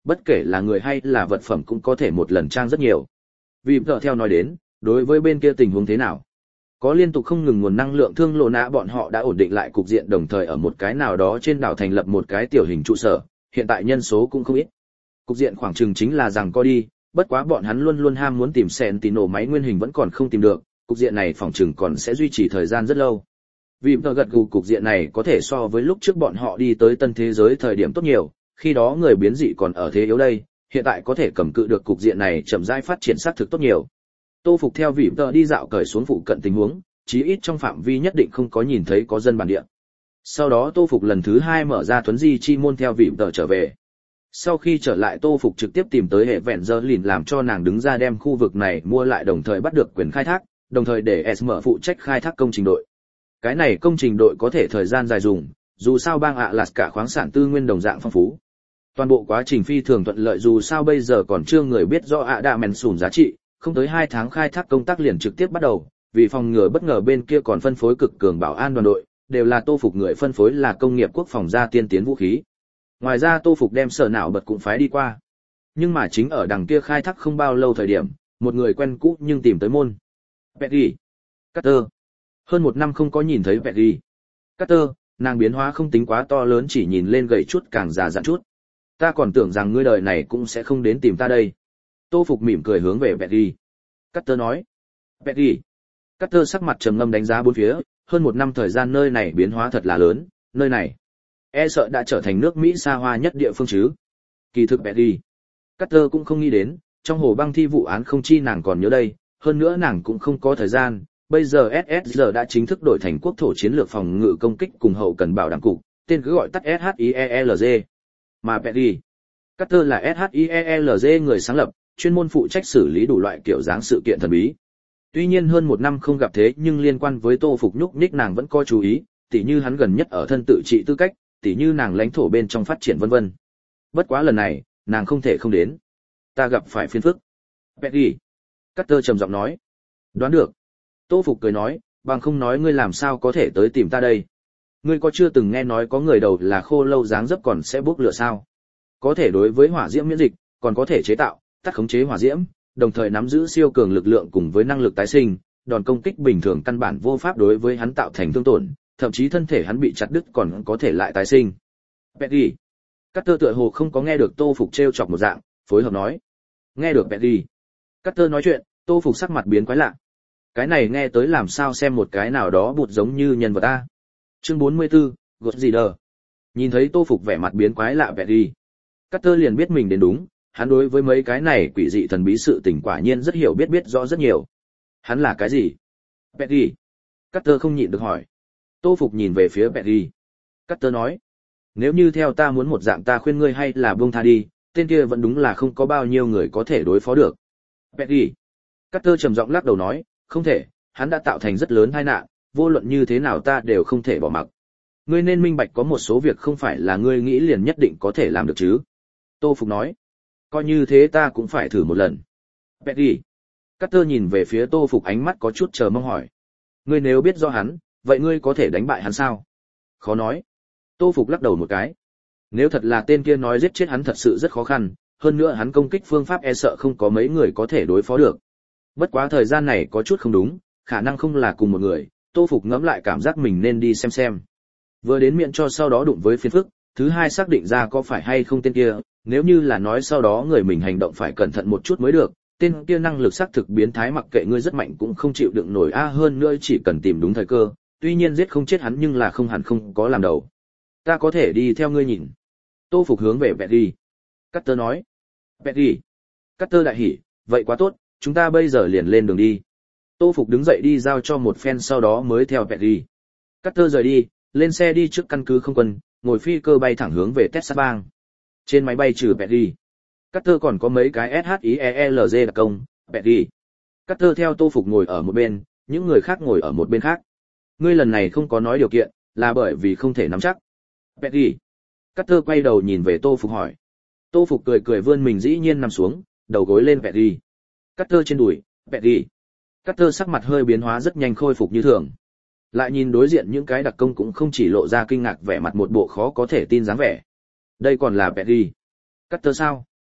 bất kể là người hay là vật phẩm cũng có thể một lần trang rất nhiều. Vì tờ theo nói đến, đối với bên kia tình huống thế nào? Có liên tục không ngừng nguồn năng lượng thương lộ nã bọn họ đã ổn định lại cục diện, đồng thời ở một cái nào đó trên đảo thành lập một cái tiểu hình trụ sở, hiện tại nhân số cũng không ít. Cục diện khoảng chừng chính là rằng co đi, bất quá bọn hắn luôn luôn ham muốn tìm Sentinel máy nguyên hình vẫn còn không tìm được, cục diện này phòng chừng còn sẽ duy trì thời gian rất lâu. Vì tờ gật gù, cục diện này có thể so với lúc trước bọn họ đi tới tân thế giới thời điểm tốt nhiều, khi đó người biến dị còn ở thế yếu đây, hiện tại có thể cầm cự được cục diện này chậm rãi phát triển xác thực tốt nhiều. Tô Phục theo vị tờ đi dạo cởi xuống phụ cận tình huống, chí ít trong phạm vi nhất định không có nhìn thấy có dân bản địa. Sau đó Tô Phục lần thứ hai mở ra thuấn di chi môn theo vị tờ trở về. Sau khi trở lại, Tô Phục trực tiếp tìm tới hệ vẹn dơ lìn làm cho nàng đứng ra đem khu vực này mua lại, đồng thời bắt được quyền khai thác, đồng thời để ét em phụ trách khai thác công trình đội. Cái này công trình đội có thể thời gian dài dùng, dù sao bang ạ lạt cả khoáng sản tư nguyên đồng dạng phong phú. Toàn bộ quá trình phi thường thuận lợi, dù sao bây giờ còn chưa người biết rõ ạ đạ mèn sùn giá trị, không tới hai tháng khai thác công tác liền trực tiếp bắt đầu, vì phòng ngừa bất ngờ bên kia còn phân phối cực cường bảo an đoàn đội, đều là Tô Phục người phân phối là công nghiệp quốc phòng gia tiên tiến vũ khí. Ngoài ra Tô Phục đem sở não bật cũng phái đi qua. Nhưng mà chính ở đằng kia khai thác không bao lâu thời điểm, một người quen cũ nhưng tìm tới môn. Peggy Carter. Hơn một năm không có nhìn thấy Peggy Carter, nàng biến hóa không tính quá to lớn, chỉ nhìn lên gầy chút càng già dặn chút. Ta còn tưởng rằng ngươi đời này cũng sẽ không đến tìm ta đây. Tô Phục mỉm cười hướng về Peggy Carter nói. Peggy Carter sắc mặt trầm ngâm đánh giá bốn phía, hơn một năm thời gian nơi này biến hóa thật là lớn, nơi này e sợ đã trở thành nước Mỹ xa hoa nhất địa phương chứ. Kỳ thực Peggy Carter cũng không nghĩ đến, trong hồ băng thi vụ án không chi nàng còn nhớ đây, hơn nữa nàng cũng không có thời gian, bây giờ ét ét giê đã chính thức đổi thành quốc thổ chiến lược phòng ngự công kích cùng hậu cần bảo đảm cục, tên cứ gọi tắt ét hát i e lờ giê. Mà Peggy Carter là ét hát i e lờ giê người sáng lập, chuyên môn phụ trách xử lý đủ loại kiểu dáng sự kiện thần bí. Tuy nhiên hơn một năm không gặp thế nhưng liên quan với Tô Phục nhúc nhích nàng vẫn có chú ý, tỉ như hắn gần nhất ở thân tự trị tư cách, tỉ như nàng lãnh thổ bên trong phát triển vân vân. Bất quá lần này, nàng không thể không đến. Ta gặp phải phiền phức. Peggy Carter trầm giọng nói. Đoán được. Tô Phục cười nói, bằng không nói ngươi làm sao có thể tới tìm ta đây. Ngươi có chưa từng nghe nói có người đầu là khô lâu dáng dấp còn sẽ bốc lửa sao? Có thể đối với hỏa diễm miễn dịch, còn có thể chế tạo, tắt khống chế hỏa diễm, đồng thời nắm giữ siêu cường lực lượng cùng với năng lực tái sinh, đòn công kích bình thường căn bản vô pháp đối với hắn tạo thành thương tổn, thậm chí thân thể hắn bị chặt đứt còn có thể lại tái sinh. Peggy Carter tựa hồ không có nghe được Tô Phục trêu chọc một dạng, phối hợp nói. Nghe được Peggy Carter nói chuyện, Tô Phục sắc mặt biến quái lạ. Cái này nghe tới làm sao xem một cái nào đó bụt giống như nhân vật ta. Chương bốn mươi tư, gột gì đờ. Nhìn thấy Tô Phục vẻ mặt biến quái lạ Peggy Carter liền biết mình đến đúng, hắn đối với mấy cái này quỷ dị thần bí sự tình quả nhiên rất hiểu biết biết rõ rất nhiều. Hắn là cái gì? Peggy Carter không nhịn được hỏi. Tô Phục nhìn về phía Peggy Carter nói. Nếu như theo ta muốn một dạng, ta khuyên ngươi hay là buông tha đi, tên kia vẫn đúng là không có bao nhiêu người có thể đối phó được. Peggy Carter trầm giọng lắc đầu nói, không thể, hắn đã tạo thành rất lớn tai nạn, vô luận như thế nào ta đều không thể bỏ mặc. Ngươi nên minh bạch có một số việc không phải là ngươi nghĩ liền nhất định có thể làm được chứ. Tô Phục nói. Coi như thế ta cũng phải thử một lần. Peggy Carter nhìn về phía Tô Phục, ánh mắt có chút chờ mong hỏi. Ngươi nếu biết rõ hắn, vậy ngươi có thể đánh bại hắn sao? Khó nói. Tô Phục lắc đầu một cái. Nếu thật là tên kia nói giết chết hắn thật sự rất khó khăn, hơn nữa hắn công kích phương pháp e sợ không có mấy người có thể đối phó được. Bất quá thời gian này có chút không đúng, khả năng không là cùng một người, Tô Phục ngẫm lại cảm giác mình nên đi xem xem. Vừa đến miệng cho sau đó đụng với phiền phức, thứ hai xác định ra có phải hay không tên kia, nếu như là nói sau đó người mình hành động phải cẩn thận một chút mới được, tên kia năng lực xác thực biến thái, mặc kệ ngươi rất mạnh cũng không chịu đựng nổi a, hơn nữa chỉ cần tìm đúng thời cơ, tuy nhiên giết không chết hắn nhưng là không hẳn không có làm đầu. Ta có thể đi theo ngươi nhìn. Tô Phục hướng về Peggy Carter nói. Peggy Carter đại hỉ, vậy quá tốt, chúng ta bây giờ liền lên đường đi. Tô Phục đứng dậy đi giao cho một phen sau đó mới theo Peggy Carter rời đi, lên xe đi trước căn cứ không quân, ngồi phi cơ bay thẳng hướng về Texas bang. Trên máy bay trừ Peggy Carter còn có mấy cái ét hát i e lờ giê đặc công. Peggy Carter theo Tô Phục ngồi ở một bên, những người khác ngồi ở một bên khác. Ngươi lần này không có nói điều kiện, là bởi vì không thể nắm chắc. Peggy Carter quay đầu nhìn về Tô Phục hỏi. Tô Phục cười cười vươn mình dĩ nhiên nằm xuống, đầu gối lên Peggy Carter trên đùi. Peggy Carter sắc mặt hơi biến hóa rất nhanh khôi phục như thường. Lại nhìn đối diện những cái đặc công cũng không chỉ lộ ra kinh ngạc vẻ mặt, một bộ khó có thể tin dáng vẻ. Đây còn là Peggy Carter sao?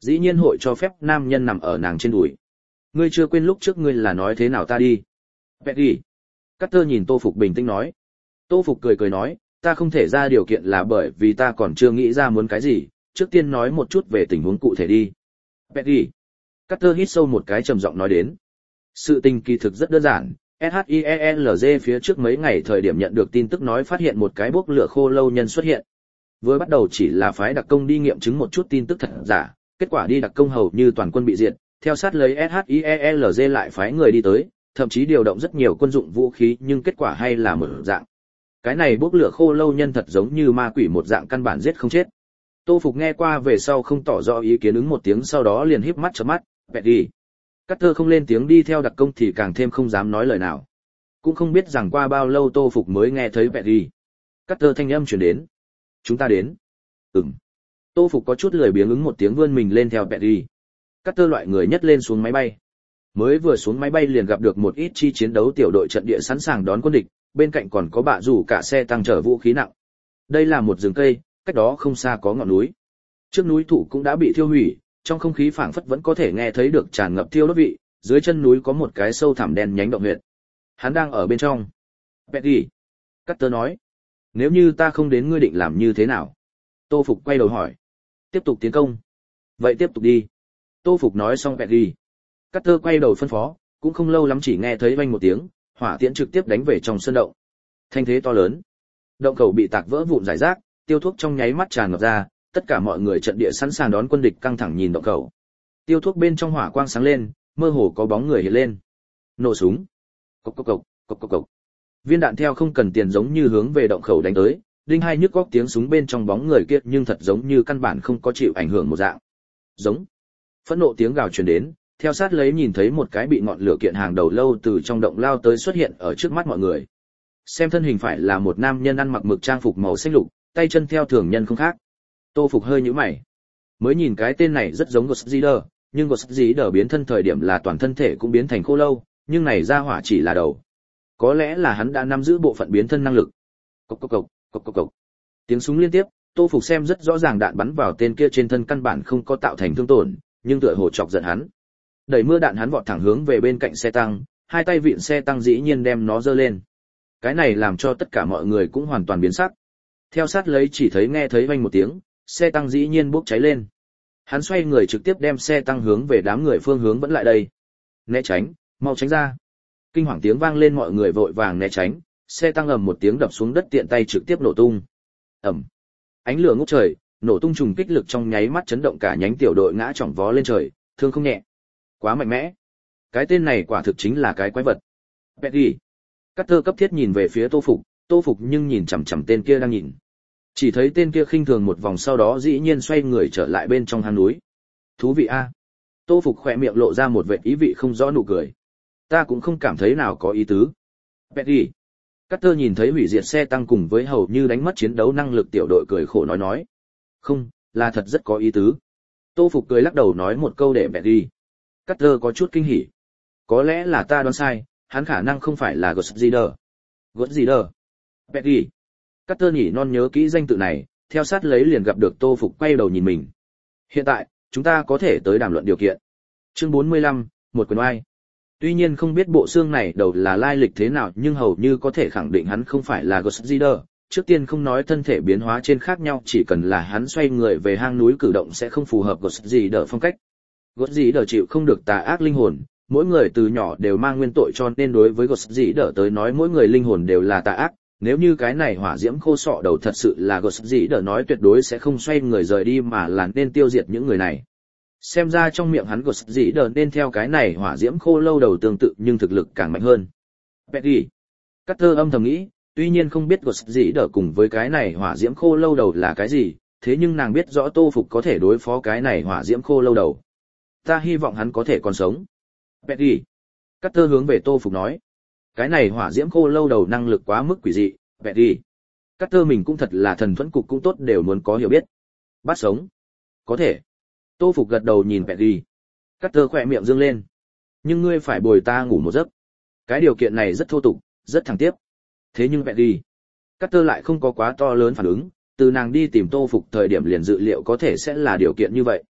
Dĩ nhiên hội cho phép nam nhân nằm ở nàng trên đùi. Ngươi chưa quên lúc trước ngươi là nói thế nào ta đi. Petty. Carter nhìn Tô Phục bình tĩnh nói. Tô Phục cười cười nói, ta không thể ra điều kiện là bởi vì ta còn chưa nghĩ ra muốn cái gì, trước tiên nói một chút về tình huống cụ thể đi. Petty. Carter hít sâu một cái trầm giọng nói đến. Sự tình kỳ thực rất đơn giản, ét hát i e lờ giê phía trước mấy ngày thời điểm nhận được tin tức nói phát hiện một cái bốc lửa khô lâu nhân xuất hiện. Vừa bắt đầu chỉ là phái đặc công đi nghiệm chứng một chút tin tức thật giả, kết quả đi đặc công hầu như toàn quân bị diệt, theo sát lấy ét hát i e lờ giê lại phái người đi tới, thậm chí điều động rất nhiều quân dụng vũ khí nhưng kết quả hay là một dạng. Cái này bốc lửa khô lâu nhân thật giống như ma quỷ một dạng căn bản giết không chết. Tô Phục nghe qua về sau không tỏ rõ ý kiến ứng một tiếng sau đó liền híp mắt chớp mắt, "Bẹt đi." Carter không lên tiếng đi theo đặc công thì càng thêm không dám nói lời nào. Cũng không biết rằng qua bao lâu Tô Phục mới nghe thấy "Bẹt đi." Carter thanh âm truyền đến. "Chúng ta đến." "Ừm." Tô Phục có chút lười biếng ứng một tiếng vươn mình lên theo "Bẹt đi." Carter loại người nhất lên xuống máy bay. Mới vừa xuống máy bay liền gặp được một ít chi chiến đấu tiểu đội trận địa sẵn sàng đón quân địch, bên cạnh còn có bạ rủ cả xe tăng chở vũ khí nặng. Đây là một rừng cây, cách đó không xa có ngọn núi. Trước núi thủ cũng đã bị thiêu hủy, trong không khí phảng phất vẫn có thể nghe thấy được tràn ngập thiêu đốt vị, dưới chân núi có một cái sâu thẳm đen nhánh động huyệt. Hắn đang ở bên trong. "Petty." Carter nói. "Nếu như ta không đến ngươi định làm như thế nào?" Tô Phục quay đầu hỏi. "Tiếp tục tiến công." "Vậy tiếp tục đi." Tô Phục nói xong Petty. Carter quay đầu phân phó, cũng không lâu lắm chỉ nghe thấy vang một tiếng, hỏa tiễn trực tiếp đánh về trong sơn động. Thanh thế to lớn. Động khẩu bị tạc vỡ vụn rải rác, tiêu thuốc trong nháy mắt tràn ngập ra, tất cả mọi người trận địa sẵn sàng đón quân địch căng thẳng nhìn động khẩu. Tiêu thuốc bên trong hỏa quang sáng lên, mơ hồ có bóng người hiện lên. Nổ súng. Cộc cộc cộc, cộc cộc cộc. Viên đạn theo không cần tiền giống như hướng về động khẩu đánh tới, đinh hai nhức góc tiếng súng bên trong bóng người kia nhưng thật giống như căn bản không có chịu ảnh hưởng một dạng. Giống. Phẫn nộ tiếng gào truyền đến, theo sát lấy nhìn thấy một cái bị ngọn lửa kiện hàng đầu lâu từ trong động lao tới xuất hiện ở trước mắt mọi người. Xem thân hình phải là một nam nhân ăn mặc mực trang phục màu xanh lục, tay chân theo thường nhân không khác. Tô Phục hơi nhíu mày. Mới nhìn cái tên này rất giống Ghost Rider, nhưng Ghost Rider biến thân thời điểm là toàn thân thể cũng biến thành khô lâu, nhưng này ra hỏa chỉ là đầu. Có lẽ là hắn đã nắm giữ bộ phận biến thân năng lực. Cộc cộc cộc, cộc cộc cộc. Tiếng súng liên tiếp, Tô Phục xem rất rõ ràng đạn bắn vào tên kia trên thân căn bản không có tạo thành thương tổn, nhưng tựa hồ chọc giận hắn. Đẩy mưa đạn hắn vọt thẳng hướng về bên cạnh xe tăng, hai tay vịn xe tăng dĩ nhiên đem nó giơ lên. Cái này làm cho tất cả mọi người cũng hoàn toàn biến sắc. Theo sát lấy chỉ thấy nghe thấy vang một tiếng, xe tăng dĩ nhiên bốc cháy lên. Hắn xoay người trực tiếp đem xe tăng hướng về đám người phương hướng vẫn lại đây. Né tránh, mau tránh ra. Kinh hoàng tiếng vang lên mọi người vội vàng né tránh, xe tăng ầm một tiếng đập xuống đất tiện tay trực tiếp nổ tung. Ầm. Ánh lửa ngút trời, nổ tung trùng kích lực trong nháy mắt chấn động cả nhánh tiểu đội ngã chỏng vó lên trời, thương không nhẹ. Quá mạnh mẽ. Cái tên này quả thực chính là cái quái vật. Petty. Carter cấp thiết nhìn về phía Tô Phục, Tô Phục nhưng nhìn chằm chằm tên kia đang nhìn. Chỉ thấy tên kia khinh thường một vòng sau đó dĩ nhiên xoay người trở lại bên trong hang núi. Thú vị a. Tô Phục khỏe miệng lộ ra một vệt ý vị không rõ nụ cười. Ta cũng không cảm thấy nào có ý tứ. Petty. Carter nhìn thấy hủy diệt xe tăng cùng với hầu như đánh mất chiến đấu năng lực tiểu đội cười khổ nói nói. Không, là thật rất có ý tứ. Tô Phục cười lắc đầu nói một câu để Petty. Carter có chút kinh hỉ. Có lẽ là ta đoán sai, hắn khả năng không phải là Ghost Rider. Ghost Rider. Petty. Carter nhỉ non nhớ kỹ danh tự này, theo sát lấy liền gặp được Tô Phục quay đầu nhìn mình. Hiện tại, chúng ta có thể tới đàm luận điều kiện. Chương bốn mươi lăm, một quyền oai. Tuy nhiên không biết bộ xương này đầu là lai lịch thế nào nhưng hầu như có thể khẳng định hắn không phải là Ghost Rider. Trước tiên không nói thân thể biến hóa trên khác nhau chỉ cần là hắn xoay người về hang núi cử động sẽ không phù hợp Ghost Rider phong cách. Ghost Rider chịu không được tà ác linh hồn, mỗi người từ nhỏ đều mang nguyên tội cho nên đối với Ghost Rider tới nói mỗi người linh hồn đều là tà ác. Nếu như cái này hỏa diễm khô sọ đầu thật sự là Ghost Rider nói tuyệt đối sẽ không xoay người rời đi mà là nên tiêu diệt những người này. Xem ra trong miệng hắn Ghost Rider nên theo cái này hỏa diễm khô lâu đầu tương tự nhưng thực lực càng mạnh hơn. Petty. Carter âm thầm nghĩ, tuy nhiên không biết Ghost Rider cùng với cái này hỏa diễm khô lâu đầu là cái gì, thế nhưng nàng biết rõ Tô Phục có thể đối phó cái này hỏa diễm khô lâu đầu. Ta hy vọng hắn có thể còn sống. Petty. Carter hướng về Tô Phục nói. Cái này hỏa diễm khô lâu đầu năng lực quá mức quỷ dị, Petty. Carter mình cũng thật là thần thuẫn cục cũng tốt đều muốn có hiểu biết. Bắt sống. Có thể. Tô Phục gật đầu nhìn Petty. Carter khỏe miệng dương lên. Nhưng ngươi phải bồi ta ngủ một giấc. Cái điều kiện này rất thô tục, rất thẳng tiếp. Thế nhưng Petty. Carter lại không có quá to lớn phản ứng, từ nàng đi tìm Tô Phục thời điểm liền dự liệu có thể sẽ là điều kiện như vậy.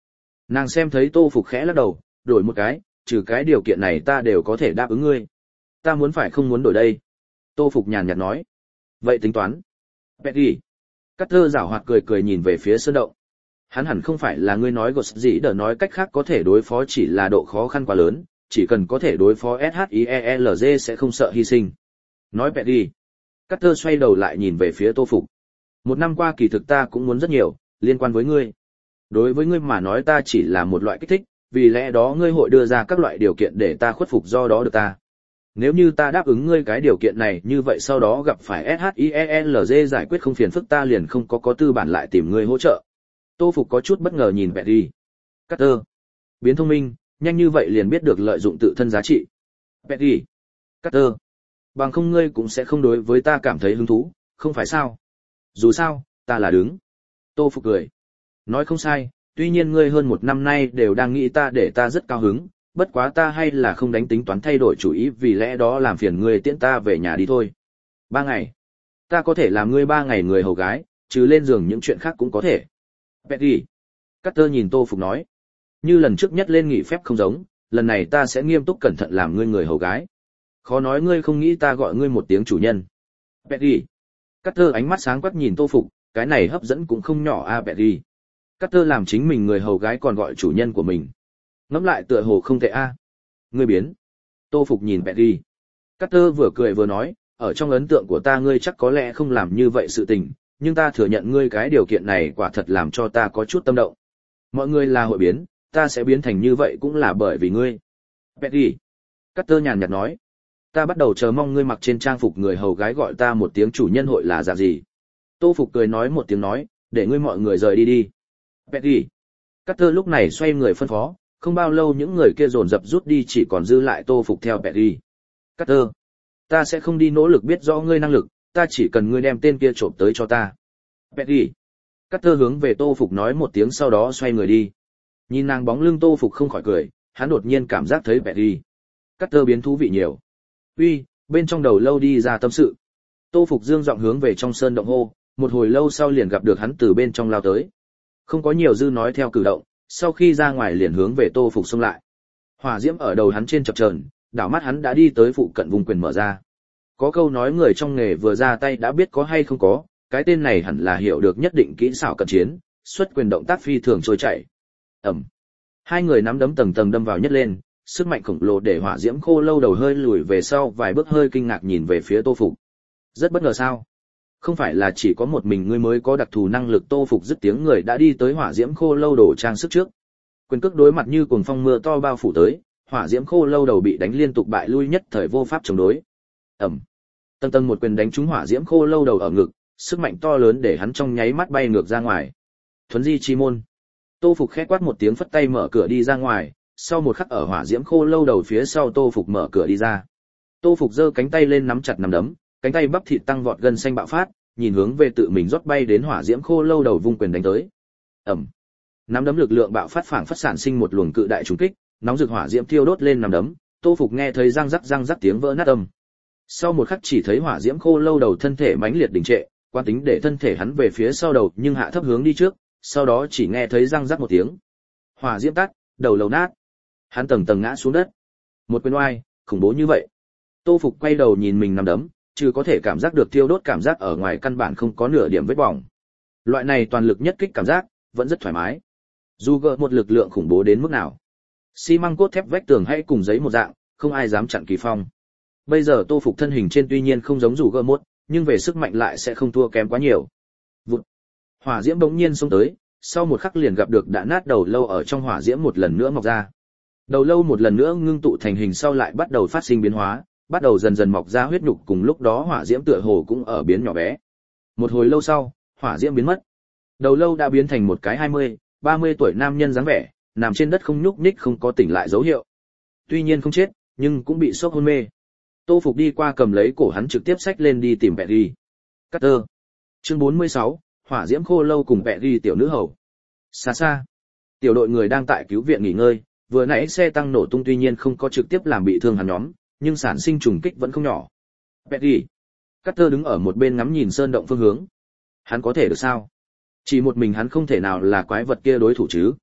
Nàng xem thấy Tô Phục khẽ lắc đầu, đổi một cái, trừ cái điều kiện này ta đều có thể đáp ứng ngươi. Ta muốn phải không muốn đổi đây. Tô Phục nhàn nhạt nói. Vậy tính toán. Petty. Cắt thơ giảo hoạt cười cười nhìn về phía sơn động. Hắn hẳn không phải là ngươi nói gột gì đỡ nói cách khác có thể đối phó chỉ là độ khó khăn quá lớn, chỉ cần có thể đối phó ét hát i e lờ giê sẽ không sợ hy sinh. Nói Petty. Cắt thơ xoay đầu lại nhìn về phía Tô Phục. Một năm qua kỳ thực ta cũng muốn rất nhiều, liên quan với ngươi. Đối với ngươi mà nói ta chỉ là một loại kích thích, vì lẽ đó ngươi hội đưa ra các loại điều kiện để ta khuất phục do đó được ta. Nếu như ta đáp ứng ngươi cái điều kiện này như vậy sau đó gặp phải ét hát i e lờ giê giải quyết không phiền phức ta liền không có có tư bản lại tìm ngươi hỗ trợ. Tô Phục có chút bất ngờ nhìn Petty. Carter. Biến thông minh, nhanh như vậy liền biết được lợi dụng tự thân giá trị. Petty. Carter. Bằng không ngươi cũng sẽ không đối với ta cảm thấy hứng thú, không phải sao? Dù sao, ta là đứng. Tô Phục cười. Nói không sai, tuy nhiên ngươi hơn một năm nay đều đang nghĩ ta để ta rất cao hứng, bất quá ta hay là không đánh tính toán thay đổi chủ ý vì lẽ đó làm phiền ngươi tiễn ta về nhà đi thôi. Ba ngày. Ta có thể làm ngươi ba ngày người hầu gái, trừ lên giường những chuyện khác cũng có thể. Petty. Carter nhìn Tô Phục nói. Như lần trước nhất lên nghỉ phép không giống, lần này ta sẽ nghiêm túc cẩn thận làm ngươi người hầu gái. Khó nói ngươi không nghĩ ta gọi ngươi một tiếng chủ nhân. Petty. Carter ánh mắt sáng quắc nhìn Tô Phục, cái này hấp dẫn cũng không nhỏ a à, Petty. Carter làm chính mình người hầu gái còn gọi chủ nhân của mình. Ngẫm lại tựa hồ không tệ a. À. Ngươi biến. Tô Phục nhìn Petty. Carter vừa cười vừa nói, ở trong ấn tượng của ta ngươi chắc có lẽ không làm như vậy sự tình, nhưng ta thừa nhận ngươi cái điều kiện này quả thật làm cho ta có chút tâm động. Mọi người là hội biến, ta sẽ biến thành như vậy cũng là bởi vì ngươi. Petty. Carter nhàn nhạt nói. Ta bắt đầu chờ mong ngươi mặc trên trang phục người hầu gái gọi ta một tiếng chủ nhân hội là dạng gì. Tô Phục cười nói một tiếng nói, để ngươi mọi người rời đi đi. Petty. Carter lúc này xoay người phân phó, không bao lâu những người kia dồn dập rút đi chỉ còn dư lại Tô Phục theo Petty. Carter. Ta sẽ không đi nỗ lực biết rõ ngươi năng lực, ta chỉ cần ngươi đem tên kia trộm tới cho ta. Petty. Carter hướng về Tô Phục nói một tiếng sau đó xoay người đi. Nhìn nàng bóng lưng Tô Phục không khỏi cười, hắn đột nhiên cảm giác thấy Petty. Carter biến thú vị nhiều. Uy, bên trong đầu lâu đi ra tâm sự. Tô Phục dương giọng hướng về trong sơn động hô, một hồi lâu sau liền gặp được hắn từ bên trong lao tới. Không có nhiều dư nói theo cử động, sau khi ra ngoài liền hướng về Tô Phục xông lại. Hỏa diễm ở đầu hắn trên chập chờn, đảo mắt hắn đã đi tới phụ cận vùng quyền mở ra. Có câu nói người trong nghề vừa ra tay đã biết có hay không có, cái tên này hẳn là hiểu được nhất định kỹ xảo cận chiến, xuất quyền động tác phi thường trôi chảy. Ầm. Hai người nắm đấm tầng tầng đâm vào nhất lên, sức mạnh khổng lồ để hỏa diễm khô lâu đầu hơi lùi về sau vài bước hơi kinh ngạc nhìn về phía Tô Phục. Rất bất ngờ sao? Không phải là chỉ có một mình ngươi mới có đặc thù năng lực. Tô Phục dứt tiếng người đã đi tới hỏa diễm khô lâu đổ trang sức trước. Quyền cước đối mặt như cuồng phong mưa to bao phủ tới, hỏa diễm khô lâu đầu bị đánh liên tục bại lui nhất thời vô pháp chống đối. Ầm. Tầng tầng một quyền đánh trúng hỏa diễm khô lâu đầu ở ngực, sức mạnh to lớn để hắn trong nháy mắt bay ngược ra ngoài. Thuấn di chi môn. Tô Phục khẽ quát một tiếng phất tay mở cửa đi ra ngoài, sau một khắc ở hỏa diễm khô lâu đầu phía sau Tô Phục mở cửa đi ra. Tô Phục giơ cánh tay lên nắm chặt nắm đấm, cánh tay bắp thịt tăng vọt gân xanh bạo phát, nhìn hướng về tự mình rót bay đến hỏa diễm khô lâu đầu vung quyền đánh tới. Ầm. Nắm đấm lực lượng bạo phát phảng phất sản sinh một luồng cự đại trùng kích, nóng rực hỏa diễm thiêu đốt lên nắm đấm, Tô Phục nghe thấy răng rắc răng rắc tiếng vỡ nát âm. Sau một khắc chỉ thấy hỏa diễm khô lâu đầu thân thể mãnh liệt đình trệ, quan tính để thân thể hắn về phía sau đầu nhưng hạ thấp hướng đi trước, sau đó chỉ nghe thấy răng rắc một tiếng. Hỏa diễm tắt, đầu lầu nát. Hắn tầng tầng ngã xuống đất. Một quyền oai, khủng bố như vậy. Tô Phục quay đầu nhìn mình nắm đấm, chứ có thể cảm giác được thiêu đốt cảm giác ở ngoài căn bản không có nửa điểm vết bỏng. Loại này toàn lực nhất kích cảm giác, vẫn rất thoải mái. Dù gỡ một lực lượng khủng bố đến mức nào. Xi măng cốt thép vách tường hay cùng giấy một dạng, không ai dám chặn kỳ phong. Bây giờ Tô Phục thân hình trên tuy nhiên không giống dù gỡ một, nhưng về sức mạnh lại sẽ không thua kém quá nhiều. Vụt. Hỏa diễm bỗng nhiên xông tới, sau một khắc liền gặp được đã nát đầu lâu ở trong hỏa diễm một lần nữa mọc ra. Đầu lâu một lần nữa ngưng tụ thành hình sau lại bắt đầu phát sinh biến hóa, bắt đầu dần dần mọc ra huyết nhục, cùng lúc đó hỏa diễm tựa hồ cũng ở biến nhỏ bé. Một hồi lâu sau, hỏa diễm biến mất. Đầu lâu đã biến thành một cái hai mươi, ba mươi tuổi nam nhân dáng vẻ, nằm trên đất không nhúc nhích không có tỉnh lại dấu hiệu. Tuy nhiên không chết, nhưng cũng bị sốc hôn mê. Tô Phục đi qua cầm lấy cổ hắn trực tiếp xách lên đi tìm Petty. Carter. Chương bốn mươi sáu, hỏa diễm khô lâu cùng Petty tiểu nữ hầu. Xa xa, tiểu đội người đang tại cứu viện nghỉ ngơi, vừa nãy xe tăng nổ tung tuy nhiên không có trực tiếp làm bị thương hắn nhóm, nhưng sản sinh trùng kích vẫn không nhỏ. Petty. Carter đứng ở một bên ngắm nhìn sơn động phương hướng. Hắn có thể được sao? Chỉ một mình hắn không thể nào là quái vật kia đối thủ chứ?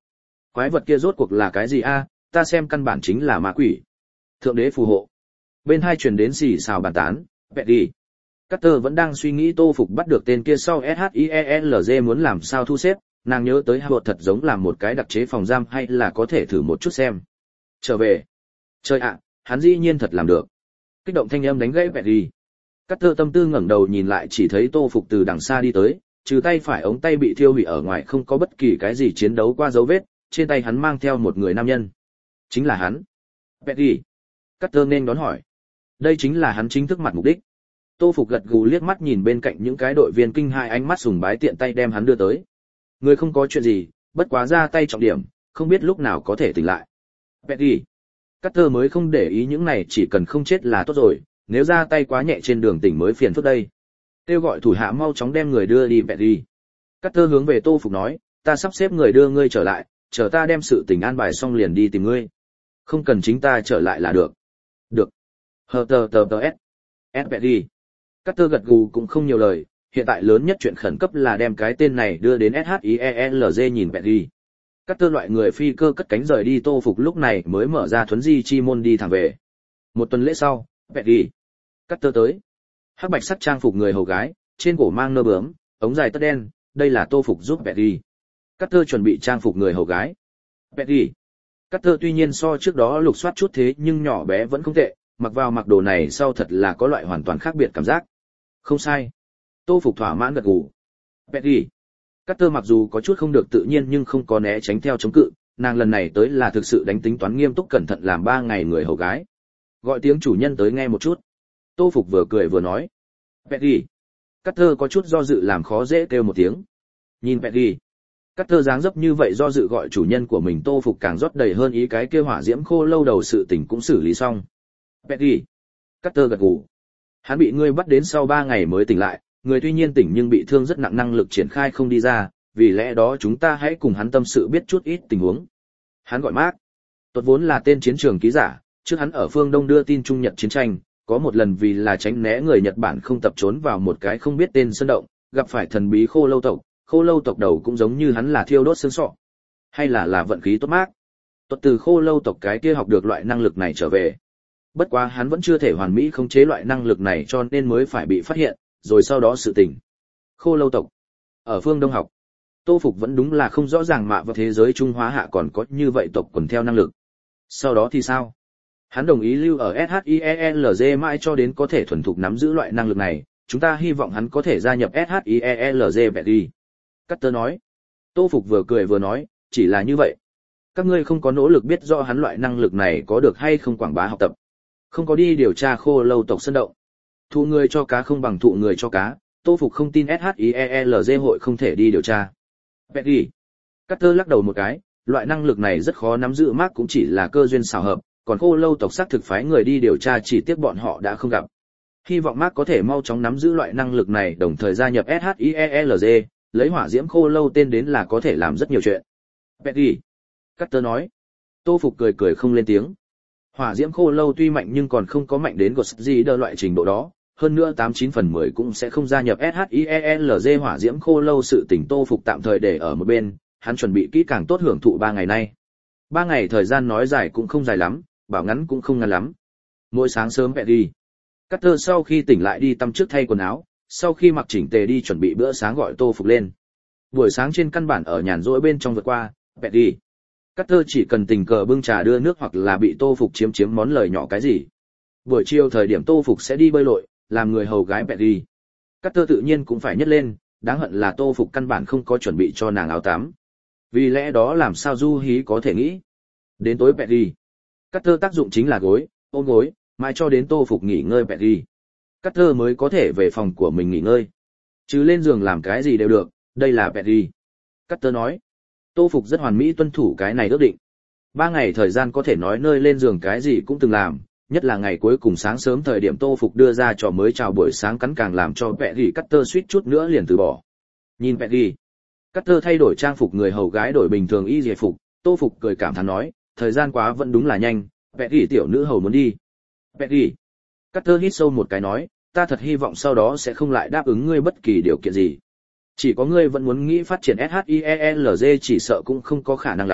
Quái vật kia rốt cuộc là cái gì a? Ta xem căn bản chính là ma quỷ. Thượng đế phù hộ. Bên hai truyền đến xì xào bàn tán, vẹt đi. Carter vẫn đang suy nghĩ Tô Phục bắt được tên kia sau ét hát i e lờ giê muốn làm sao thu xếp, nàng nhớ tới Howard thật giống làm một cái đặc chế phòng giam hay là có thể thử một chút xem. Trở về. Trời ạ, hắn dĩ nhiên thật làm được. Kích động thanh âm đánh gãy vẹt đi. Carter tâm tư ngẩng đầu nhìn lại chỉ thấy Tô Phục từ đằng xa đi tới, trừ tay phải ống tay bị thiêu hủy ở ngoài không có bất kỳ cái gì chiến đấu qua dấu vết, trên tay hắn mang theo một người nam nhân. Chính là hắn. Vẹt đi. Carter nên đón hỏi. Đây chính là hắn chính thức mặt mục đích. Tô Phục gật gù liếc mắt nhìn bên cạnh những cái đội viên kinh hãi ánh mắt sùng bái tiện tay đem hắn đưa tới. Người không có chuyện gì, bất quá ra tay trọng điểm, không biết lúc nào có thể tỉnh lại. Petty. Carter mới không để ý những này, chỉ cần không chết là tốt rồi, nếu ra tay quá nhẹ trên đường tỉnh mới phiền phức đây. Kêu gọi thủ hạ mau chóng đem người đưa đi Petty. Carter hướng về Tô Phục nói, ta sắp xếp người đưa ngươi trở lại, chờ ta đem sự tình an bài xong liền đi tìm ngươi. Không cần chính ta trở lại là được. Được. Hờ tờ tờ tờ S. S Petty. Carter gật gù cũng không nhiều lời, hiện tại lớn nhất chuyện khẩn cấp là đem cái tên này đưa đến ét hát i e lờ giê nhìn Petty. Carter loại người phi cơ cất cánh rời đi, Tô Phục lúc này mới mở ra thuấn di chi môn đi thẳng về. Một tuần lễ sau, Petty. Carter tới. Hắc bạch sắc trang phục người hầu gái, trên cổ mang nơ bướm, ống dài tất đen, đây là Tô Phục giúp Petty. Carter chuẩn bị trang phục người hầu gái. Petty. Carter tuy nhiên so trước đó lục soát chút thế nhưng nhỏ bé vẫn không tệ, mặc vào mặc đồ này sau thật là có loại hoàn toàn khác biệt cảm giác. Không sai. Tô Phục thỏa mãn gật gù. Petty. Carter mặc dù có chút không được tự nhiên nhưng không có né tránh theo chống cự, nàng lần này tới là thực sự đánh tính toán nghiêm túc cẩn thận làm ba ngày người hầu gái. Gọi tiếng chủ nhân tới nghe một chút. Tô Phục vừa cười vừa nói. Petty. Carter có chút do dự làm khó dễ kêu một tiếng. Nhìn Petty. Carter dáng dấp như vậy do dự gọi chủ nhân của mình, Tô Phục càng rót đầy hơn ý cái kia hỏa diễm khô lâu đầu sự tình cũng xử lý xong. Petty. Carter gật gù. Hắn bị ngươi bắt đến sau ba ngày mới tỉnh lại, người tuy nhiên tỉnh nhưng bị thương rất nặng, năng lực triển khai không đi ra, vì lẽ đó chúng ta hãy cùng hắn tâm sự biết chút ít tình huống. Hắn gọi Mark. Tốt vốn là tên chiến trường ký giả, trước hắn ở phương Đông đưa tin Trung Nhật chiến tranh, có một lần vì là tránh né người Nhật Bản không tập trốn vào một cái không biết tên sơn động, gặp phải thần bí khô lâu tộc, khô lâu tộc đầu cũng giống như hắn là thiêu đốt xương sọ. Hay là là vận khí tốt Mark. Tốt từ khô lâu tộc cái kia học được loại năng lực này trở về. Bất quá hắn vẫn chưa thể hoàn mỹ khống chế loại năng lực này cho nên mới phải bị phát hiện, rồi sau đó sự tình. Khô lâu tộc. Ở phương Đông học. Tô Phục vẫn đúng là không rõ ràng mạ vào thế giới Trung Hóa hạ còn có như vậy tộc quần theo năng lực. Sau đó thì sao? Hắn đồng ý lưu ở ét hát i e lờ giê mãi cho đến có thể thuần thục nắm giữ loại năng lực này, chúng ta hy vọng hắn có thể gia nhập ét hát i e lờ giê bẹt đi. Carter nói. Tô Phục vừa cười vừa nói, chỉ là như vậy. Các ngươi không có nỗ lực biết rõ hắn loại năng lực này có được hay không quảng bá học tập. Không có đi điều tra khô lâu tộc sơn động. Thụ người cho cá không bằng thụ người cho cá, Tô Phục không tin ét hát i e lờ giê hội không thể đi điều tra. Petty. Carter lắc đầu một cái, loại năng lực này rất khó nắm giữ, Mark cũng chỉ là cơ duyên xảo hợp, còn khô lâu tộc xác thực phái người đi điều tra chỉ tiếc bọn họ đã không gặp. Hy vọng Mark có thể mau chóng nắm giữ loại năng lực này đồng thời gia nhập ét hát i e lờ giê, lấy hỏa diễm khô lâu tên đến là có thể làm rất nhiều chuyện. Petty. Carter nói. Tô Phục cười cười không lên tiếng. Hỏa diễm khô lâu tuy mạnh nhưng còn không có mạnh đến Ghost Rider loại trình độ đó, hơn nữa tám chín phần mười cũng sẽ không gia nhập ét hát i e lờ giê. Hỏa diễm khô lâu sự tình Tô Phục tạm thời để ở một bên, hắn chuẩn bị kỹ càng tốt hưởng thụ ba ngày nay. Ba ngày thời gian nói dài cũng không dài lắm, bảo ngắn cũng không ngắn lắm. Mỗi sáng sớm mẹ đi. Carter sau khi tỉnh lại đi tắm trước thay quần áo, sau khi mặc chỉnh tề đi chuẩn bị bữa sáng gọi Tô Phục lên. Buổi sáng trên căn bản ở nhàn rỗi bên trong vượt qua, mẹ đi. Carter chỉ cần tình cờ bưng trà đưa nước hoặc là bị Tô Phục chiếm chiếm món lời nhỏ cái gì. Buổi chiều thời điểm Tô Phục sẽ đi bơi lội, làm người hầu gái Petty. Carter tự nhiên cũng phải nhấc lên, đáng hận là Tô Phục căn bản không có chuẩn bị cho nàng áo tắm. Vì lẽ đó làm sao Du Hí có thể nghĩ. Đến tối Petty. Carter tác dụng chính là gối, ôm gối, mãi cho đến Tô Phục nghỉ ngơi Petty. Carter mới có thể về phòng của mình nghỉ ngơi. Chứ lên giường làm cái gì đều được, đây là Petty. Carter nói. Tô Phục rất hoàn mỹ tuân thủ cái này ước định. Ba ngày thời gian có thể nói nơi lên giường cái gì cũng từng làm, nhất là ngày cuối cùng sáng sớm thời điểm Tô Phục đưa ra trò mới chào buổi sáng cắn càng làm cho Petty Carter suýt chút nữa liền từ bỏ. Nhìn Petty, Carter thay đổi trang phục người hầu gái đổi bình thường y y phục, Tô Phục cười cảm thán nói, thời gian quá vẫn đúng là nhanh, Petty tiểu nữ hầu muốn đi. Petty. Carter hít sâu một cái nói, ta thật hy vọng sau đó sẽ không lại đáp ứng ngươi bất kỳ điều kiện gì. Chỉ có ngươi vẫn muốn nghĩ phát triển ét hát i e lờ giê chỉ sợ cũng không có khả năng lắm,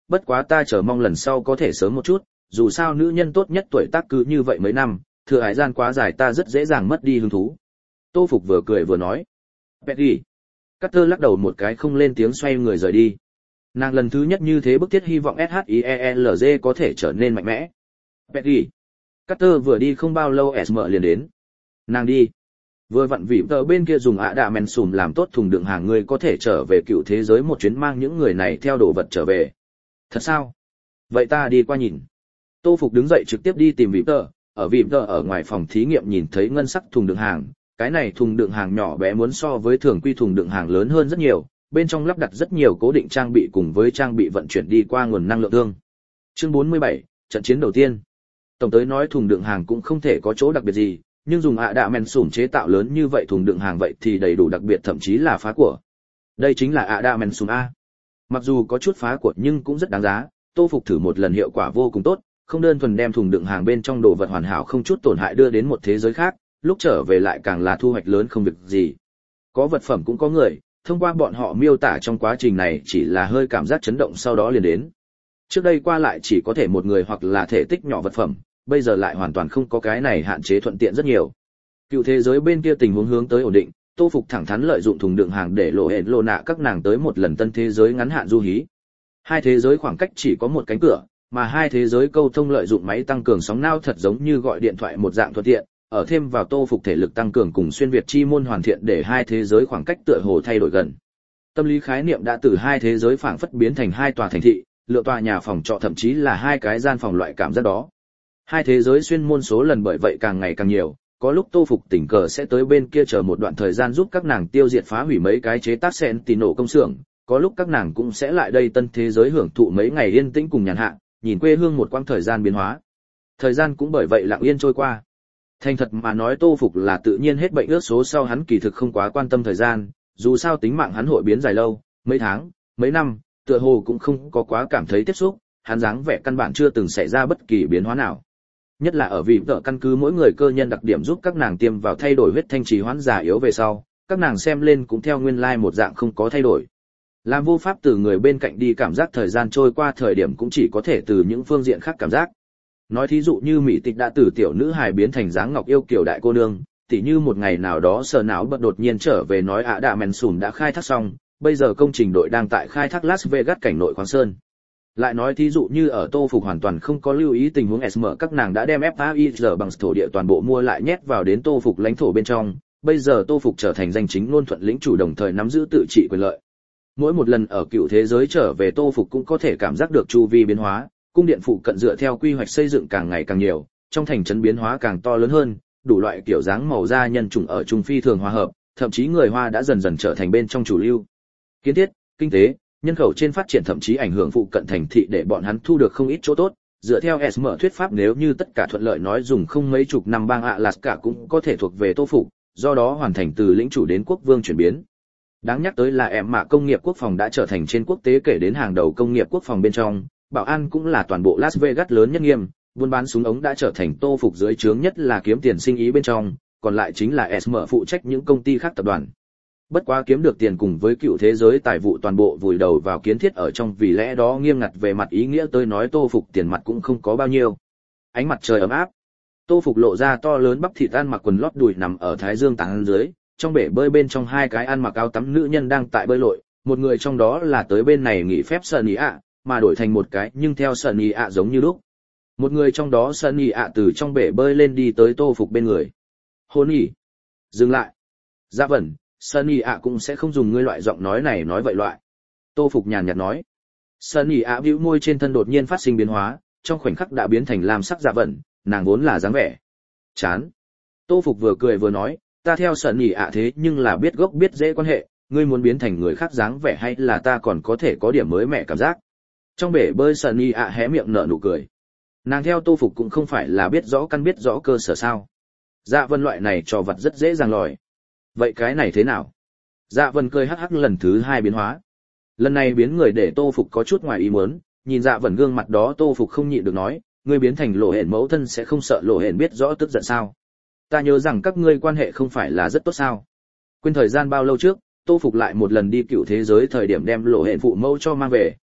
bất quá ta chờ mong lần sau có thể sớm một chút, dù sao nữ nhân tốt nhất tuổi tác cứ như vậy mấy năm, thừa hải gian quá dài ta rất dễ dàng mất đi hứng thú. Tô Phục vừa cười vừa nói. Peggy. Carter lắc đầu một cái không lên tiếng xoay người rời đi. Nàng lần thứ nhất như thế bức thiết hy vọng ét i e l giê có thể trở nên mạnh mẽ. Peggy. Carter vừa đi không bao lâu ét em liền đến. Nàng đi. Vừa vặn vì tờ bên kia dùng ạ đạ men sùm làm tốt thùng đựng hàng, người có thể trở về cựu thế giới một chuyến mang những người này theo đồ vật trở về. Thật sao? Vậy ta đi qua nhìn. Tô Phục đứng dậy trực tiếp đi tìm vị tờ, ở vị tờ ở ngoài phòng thí nghiệm nhìn thấy ngân sắc thùng đựng hàng, cái này thùng đựng hàng nhỏ bé muốn so với thường quy thùng đựng hàng lớn hơn rất nhiều, bên trong lắp đặt rất nhiều cố định trang bị cùng với trang bị vận chuyển đi qua nguồn năng lượng thương. Chương bốn mươi bảy, trận chiến đầu tiên. Tổng tới nói thùng đựng hàng cũng không thể có chỗ đặc biệt gì, nhưng dùng ạ đạ men sủm chế tạo lớn như vậy thùng đựng hàng vậy thì đầy đủ đặc biệt, thậm chí là phá của. Đây chính là ạ đạ men sủm a. Mặc dù có chút phá của nhưng cũng rất đáng giá, Tô Phục thử một lần hiệu quả vô cùng tốt, không đơn thuần đem thùng đựng hàng bên trong đồ vật hoàn hảo không chút tổn hại đưa đến một thế giới khác, lúc trở về lại càng là thu hoạch lớn không việc gì. Có vật phẩm cũng có người, thông qua bọn họ miêu tả trong quá trình này chỉ là hơi cảm giác chấn động sau đó liền đến. Trước đây qua lại chỉ có thể một người hoặc là thể tích nhỏ vật phẩm, bây giờ lại hoàn toàn không có cái này hạn chế, thuận tiện rất nhiều. Cựu thế giới bên kia tình huống hướng tới ổn định, Tô Phục thẳng thắn lợi dụng thùng đựng hàng để lộ hẹn lộ nạ các nàng tới một lần tân thế giới ngắn hạn du hí. Hai thế giới khoảng cách chỉ có một cánh cửa, mà hai thế giới câu thông lợi dụng máy tăng cường sóng não thật giống như gọi điện thoại một dạng thuận tiện, ở thêm vào Tô Phục thể lực tăng cường cùng xuyên việt chi môn hoàn thiện để hai thế giới khoảng cách tựa hồ thay đổi gần. Tâm lý khái niệm đã từ hai thế giới phảng phất biến thành hai tòa thành thị, lựa tòa nhà phòng trọ thậm chí là hai cái gian phòng, loại cảm giác đó. Hai thế giới xuyên môn số lần bởi vậy càng ngày càng nhiều, có lúc Tô Phục tình cờ sẽ tới bên kia chờ một đoạn thời gian giúp các nàng tiêu diệt phá hủy mấy cái chế tác sen tì nổ công xưởng, có lúc các nàng cũng sẽ lại đây tân thế giới hưởng thụ mấy ngày yên tĩnh cùng nhàn hạ, nhìn quê hương một quãng thời gian biến hóa. Thời gian cũng bởi vậy lặng yên trôi qua. Thành thật mà nói, Tô Phục là tự nhiên hết bệnh ước số sau, hắn kỳ thực không quá quan tâm thời gian, dù sao tính mạng hắn hội biến dài lâu, mấy tháng, mấy năm, tựa hồ cũng không có quá cảm thấy tiếp xúc, hắn dáng vẻ căn bản chưa từng xảy ra bất kỳ biến hóa nào. Nhất là ở vì vợ căn cứ mỗi người cơ nhân đặc điểm giúp các nàng tiêm vào thay đổi huyết thanh trì hoãn già yếu về sau, các nàng xem lên cũng theo nguyên lai like một dạng không có thay đổi. Làm vô pháp từ người bên cạnh đi cảm giác thời gian trôi qua thời điểm, cũng chỉ có thể từ những phương diện khác cảm giác. Nói thí dụ như mỹ tịch đã từ tiểu nữ hài biến thành dáng ngọc yêu kiều đại cô nương, tỉ như một ngày nào đó sờ não bật đột nhiên trở về nói ạ đạ men sùn đã khai thác xong, bây giờ công trình đội đang tại khai thác Las Vegas cảnh nội khoáng sơn. Lại nói thí dụ như ở Tô Phục hoàn toàn không có lưu ý tình huống ét em, các nàng đã đem ép a i rờ bằng thổ địa toàn bộ mua lại nhét vào đến Tô Phục lãnh thổ bên trong, bây giờ Tô Phục trở thành danh chính ngôn thuận lĩnh chủ, đồng thời nắm giữ tự trị quyền lợi. Mỗi một lần ở cựu thế giới trở về, Tô Phục cũng có thể cảm giác được chu vi biến hóa, cung điện phụ cận dựa theo quy hoạch xây dựng càng ngày càng nhiều, trong thành trấn biến hóa càng to lớn hơn, đủ loại kiểu dáng màu da nhân chủng ở Trung Phi thường hòa hợp, thậm chí người Hoa đã dần dần trở thành bên trong chủ lưu. Kiến thiết, kinh tế, nhân khẩu trên phát triển thậm chí ảnh hưởng phụ cận thành thị để bọn hắn thu được không ít chỗ tốt. Dựa theo ét em thuyết pháp, nếu như tất cả thuận lợi nói dùng không mấy chục năm bang Alaska cũng có thể thuộc về Tô Phục, do đó hoàn thành từ lĩnh chủ đến quốc vương chuyển biến. Đáng nhắc tới là em mạ công nghiệp quốc phòng đã trở thành trên quốc tế kể đến hàng đầu công nghiệp quốc phòng bên trong, bảo an cũng là toàn bộ Las Vegas lớn nhất nghiêm, buôn bán súng ống đã trở thành Tô Phục dưới trướng nhất là kiếm tiền sinh ý bên trong, còn lại chính là ét em phụ trách những công ty khác tập đoàn. Bất quá kiếm được tiền cùng với cựu thế giới tài vụ toàn bộ vùi đầu vào kiến thiết ở trong, vì lẽ đó nghiêm ngặt về mặt ý nghĩa tới nói Tô Phục tiền mặt cũng không có bao nhiêu. Ánh mặt trời ấm áp, Tô Phục lộ ra to lớn bắp thịt, ăn mặc quần lót đùi nằm ở thái dương tàng dưới, trong bể bơi bên trong hai cái ăn mặc áo tắm nữ nhân đang tại bơi lội, một người trong đó là tới bên này nghỉ phép Sunny ạ, mà đổi thành một cái nhưng theo Sunny ạ giống như lúc. Một người trong đó Sunny ạ từ trong bể bơi lên đi tới Tô Phục bên người. Hôn nhỉ? Dừng lại. Dạ vẩn, Sunny ạ cũng sẽ không dùng ngươi loại giọng nói này nói vậy loại. Tô Phục nhàn nhạt nói. Sunny ạ bĩu môi, trên thân đột nhiên phát sinh biến hóa, trong khoảnh khắc đã biến thành lam sắc dạ vẩn, nàng vốn là dáng vẻ chán. Tô Phục vừa cười vừa nói, ta theo Sunny ạ thế nhưng là biết gốc biết dễ quan hệ, ngươi muốn biến thành người khác dáng vẻ hay là ta còn có thể có điểm mới mẻ cảm giác. Trong bể bơi Sunny ạ hé miệng nở nụ cười. Nàng theo Tô Phục cũng không phải là biết rõ căn biết rõ cơ sở sao. Dạ vân loại này trò vặt rất dễ dàng lòi. Vậy cái này thế nào? Dạ vân cười hắc hắc lần thứ hai biến hóa. Lần này biến người để Tô Phục có chút ngoài ý muốn, nhìn dạ vân gương mặt đó Tô Phục không nhịn được nói, ngươi biến thành lộ hển mẫu thân sẽ không sợ lộ hển biết rõ tức giận sao? Ta nhớ rằng các ngươi quan hệ không phải là rất tốt sao? Quên thời gian bao lâu trước, Tô Phục lại một lần đi cựu thế giới thời điểm đem lộ hển phụ mẫu cho mang về,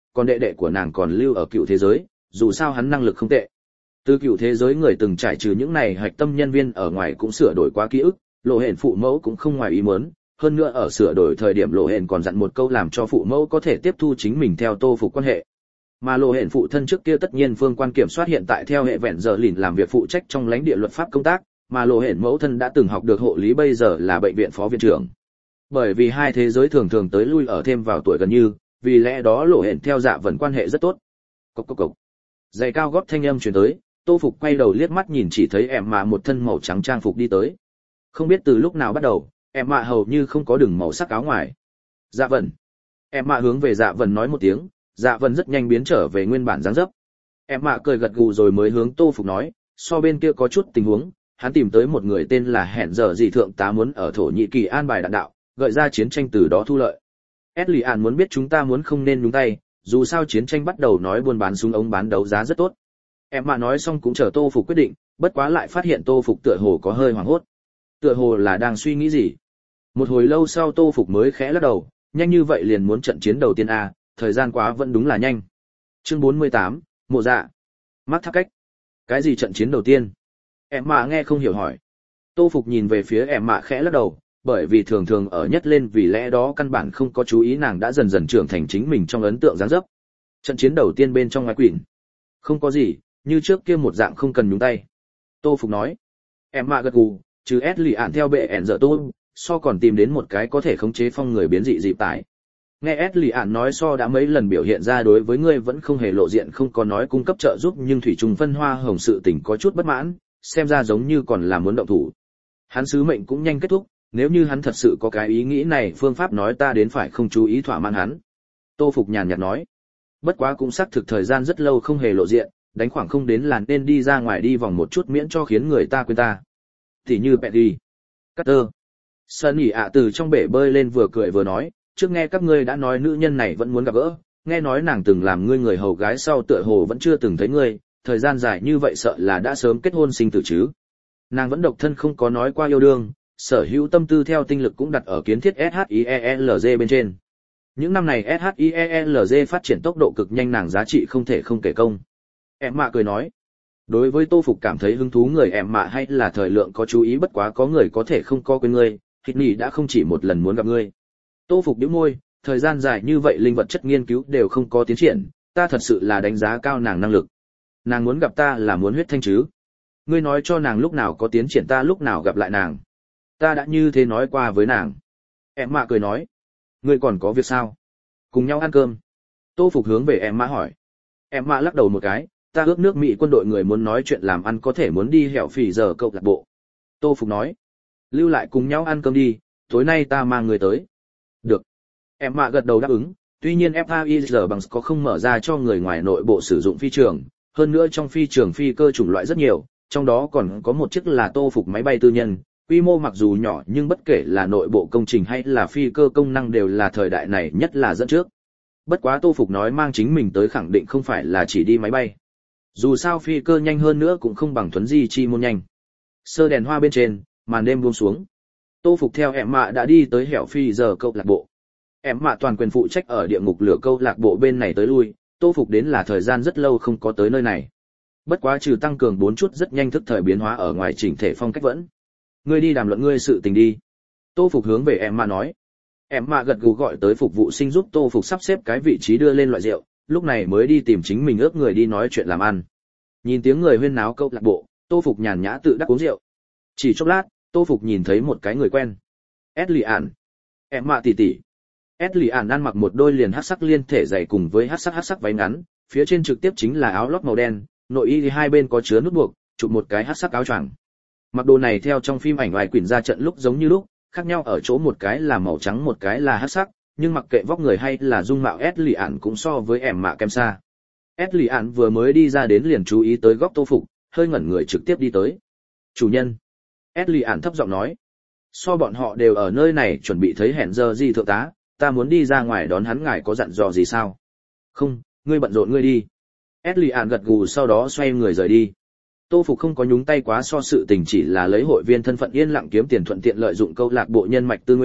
còn đệ đệ của nàng còn lưu ở cựu thế giới, dù sao hắn năng lực không tệ. Từ cựu thế giới người từng trải trừ những này hạch tâm nhân viên ở ngoài cũng sửa đổi quá ký ức, Lộ Hển phụ mẫu cũng không ngoài ý muốn, hơn nữa ở sửa đổi thời điểm Lộ Hển còn dặn một câu làm cho phụ mẫu có thể tiếp thu chính mình theo Tô Phục quan hệ. Mà Lộ Hển phụ thân trước kia tất nhiên phương quan kiểm soát hiện tại theo hệ vẹn giờ lìn làm việc phụ trách trong lãnh địa luật pháp công tác, mà Lộ Hển mẫu thân đã từng học được hộ lý bây giờ là bệnh viện phó viện trưởng. Bởi vì hai thế giới thường thường tới lui ở thêm vào tuổi gần như, vì lẽ đó Lộ Hển theo Dạ Vân quan hệ rất tốt. Cốc cốc cốc. Giày cao gót thanh âm truyền tới, Tô Phục quay đầu liếc mắt nhìn chỉ thấy em mạ một thân màu trắng trang phục đi tới. Không biết từ lúc nào bắt đầu, em mạ hầu như không có đường màu sắc áo ngoài. Dạ Vân. Em mạ hướng về Dạ Vân nói một tiếng, Dạ Vân rất nhanh biến trở về nguyên bản dáng dấp. Em mạ cười gật gù rồi mới hướng Tô Phục nói, so bên kia có chút tình huống, hắn tìm tới một người tên là Hẹn Giờ Dị thượng tá muốn ở Thổ Nhĩ Kỳ an bài đạn đạo, gợi ra chiến tranh từ đó thu lợi. Eslian muốn biết chúng ta muốn không nên nhúng tay, dù sao chiến tranh bắt đầu nói buôn bán súng ống bán đấu giá rất tốt. Em mà nói xong cũng chờ Tô Phục quyết định, bất quá lại phát hiện Tô Phục tựa hồ có hơi hoảng hốt. Tựa hồ là đang suy nghĩ gì. Một hồi lâu sau Tô Phục mới khẽ lắc đầu, nhanh như vậy liền muốn trận chiến đầu tiên à, thời gian quá vẫn đúng là nhanh. Chương bốn mươi tám, Mộ Dạ. Mắt tháp cách. Cái gì trận chiến đầu tiên? Em mà nghe không hiểu hỏi. Tô Phục nhìn về phía em mạ khẽ lắc đầu, bởi vì thường thường ở nhất lên vì lẽ đó căn bản không có chú ý nàng đã dần dần trưởng thành chính mình trong ấn tượng dáng dấp. Trận chiến đầu tiên bên trong ngoại quỷ. Không có gì, như trước kia một dạng không cần nhúng tay. Tô Phục nói. Em mạ gật gù, trừ ép lì ạn theo bệ ẻn giờ tôi, so còn tìm đến một cái có thể khống chế phong người biến dị dịp tải. Nghe ép lì ạn nói so đã mấy lần biểu hiện ra đối với ngươi vẫn không hề lộ diện không có nói cung cấp trợ giúp nhưng thủy trùng phân hoa hồng sự tình có chút bất mãn, xem ra giống như còn là muốn động thủ. Hắn sứ mệnh cũng nhanh kết thúc, nếu như hắn thật sự có cái ý nghĩ này phương pháp nói ta đến phải không chú ý thỏa mãn hắn. Tô Phục nhàn nhạt nói. Bất quá cũng xác thực thời gian rất lâu không hề lộ diện, đánh khoảng không đến là nên đi ra ngoài đi vòng một chút miễn cho khiến người ta quên ta. Thì như Petty, Carter, Sunny ạ từ trong bể bơi lên vừa cười vừa nói, trước nghe các ngươi đã nói nữ nhân này vẫn muốn gặp gỡ, nghe nói nàng từng làm ngươi người hầu gái sau tựa hồ vẫn chưa từng thấy ngươi, thời gian dài như vậy sợ là đã sớm kết hôn sinh tử chứ. Nàng vẫn độc thân không có nói qua yêu đương, sở hữu tâm tư theo tinh lực cũng đặt ở kiến thiết ét hát i e lờ giê bên trên. Những năm này ét hát i e lờ giê phát triển tốc độ cực nhanh nàng giá trị không thể không kể công. Em mạ cười nói. Đối với Tô Phục cảm thấy hứng thú người em mạ hay là thời lượng có chú ý bất quá có người có thể không có quên ngươi, Hít Nỉ đã không chỉ một lần muốn gặp ngươi. Tô Phục nhíu môi, thời gian dài như vậy linh vật chất nghiên cứu đều không có tiến triển, ta thật sự là đánh giá cao nàng năng lực. Nàng muốn gặp ta là muốn huyết thanh chứ? Ngươi nói cho nàng lúc nào có tiến triển ta lúc nào gặp lại nàng. Ta đã như thế nói qua với nàng. Em mạ cười nói. Ngươi còn có việc sao? Cùng nhau ăn cơm. Tô Phục hướng về em mạ hỏi. Em mạ lắc đầu một cái, ta ước nước Mỹ quân đội người muốn nói chuyện làm ăn có thể muốn đi hẻo phì giờ câu lạc bộ. Tô Phục nói. Lưu lại cùng nhau ăn cơm đi, tối nay ta mang người tới. Được. Em mạ gật đầu đáp ứng, tuy nhiên ép a i giờ bằng có không mở ra cho người ngoài nội bộ sử dụng phi trường, hơn nữa trong phi trường phi cơ chủng loại rất nhiều, trong đó còn có một chiếc là Tô Phục máy bay tư nhân. Quy mô mặc dù nhỏ nhưng bất kể là nội bộ công trình hay là phi cơ công năng đều là thời đại này nhất là dẫn trước. Bất quá Tô Phục nói mang chính mình tới khẳng định không phải là chỉ đi máy bay. Dù sao phi cơ nhanh hơn nữa cũng không bằng thuấn di chi môn nhanh. Sơ đèn hoa bên trên, màn đêm buông xuống. Tô Phục theo em mạ đã đi tới hẻo phi giờ câu lạc bộ. Em mạ toàn quyền phụ trách ở địa ngục lửa câu lạc bộ bên này tới lui, Tô Phục đến là thời gian rất lâu không có tới nơi này. Bất quá trừ tăng cường bốn chút rất nhanh thức thời biến hóa ở ngoài chỉnh thể phong cách vẫn. Ngươi đi đàm luận ngươi sự tình đi. Tô Phục hướng về em mạ nói. Em mạ gật gù gọi tới phục vụ sinh giúp Tô Phục sắp xếp cái vị trí đưa lên loại rượu, lúc này mới đi tìm chính mình ước người đi nói chuyện làm ăn. Nhìn tiếng người huyên náo câu lạc bộ, Tô Phục nhàn nhã tự đắc uống rượu. Chỉ chốc lát, Tô Phục nhìn thấy một cái người quen. Eslian. Em mạ tỷ tỷ. Eslian ăn mặc một đôi liền hắc sắc liên thể dày cùng với hắc sắc hắc sắc váy ngắn, phía trên trực tiếp chính là áo lót màu đen, nội y thì hai bên có chứa nút buộc, chụp một cái hắc sắc áo choàng. Mặc đồ này theo trong phim ảnh ngoài quyển ra trận lúc giống như lúc, khác nhau ở chỗ một cái là màu trắng một cái là hắc sắc, nhưng mặc kệ vóc người hay là dung mạo Eslian cũng so với em mạ kém xa. Eslian vừa mới đi ra đến liền chú ý tới góc Tô Phục, hơi ngẩn người trực tiếp đi tới. Chủ nhân. Eslian thấp giọng nói. So bọn họ đều ở nơi này chuẩn bị thấy hẹn giờ gì thượng tá, ta muốn đi ra ngoài đón hắn ngài có dặn dò gì sao? Không, ngươi bận rộn ngươi đi. Eslian gật gù sau đó xoay người rời đi. Tô Phục không có nhúng tay quá so sự tình chỉ là lấy hội viên thân phận yên lặng kiếm tiền thuận tiện lợi dụng câu lạc bộ nhân mạch tư nguyên,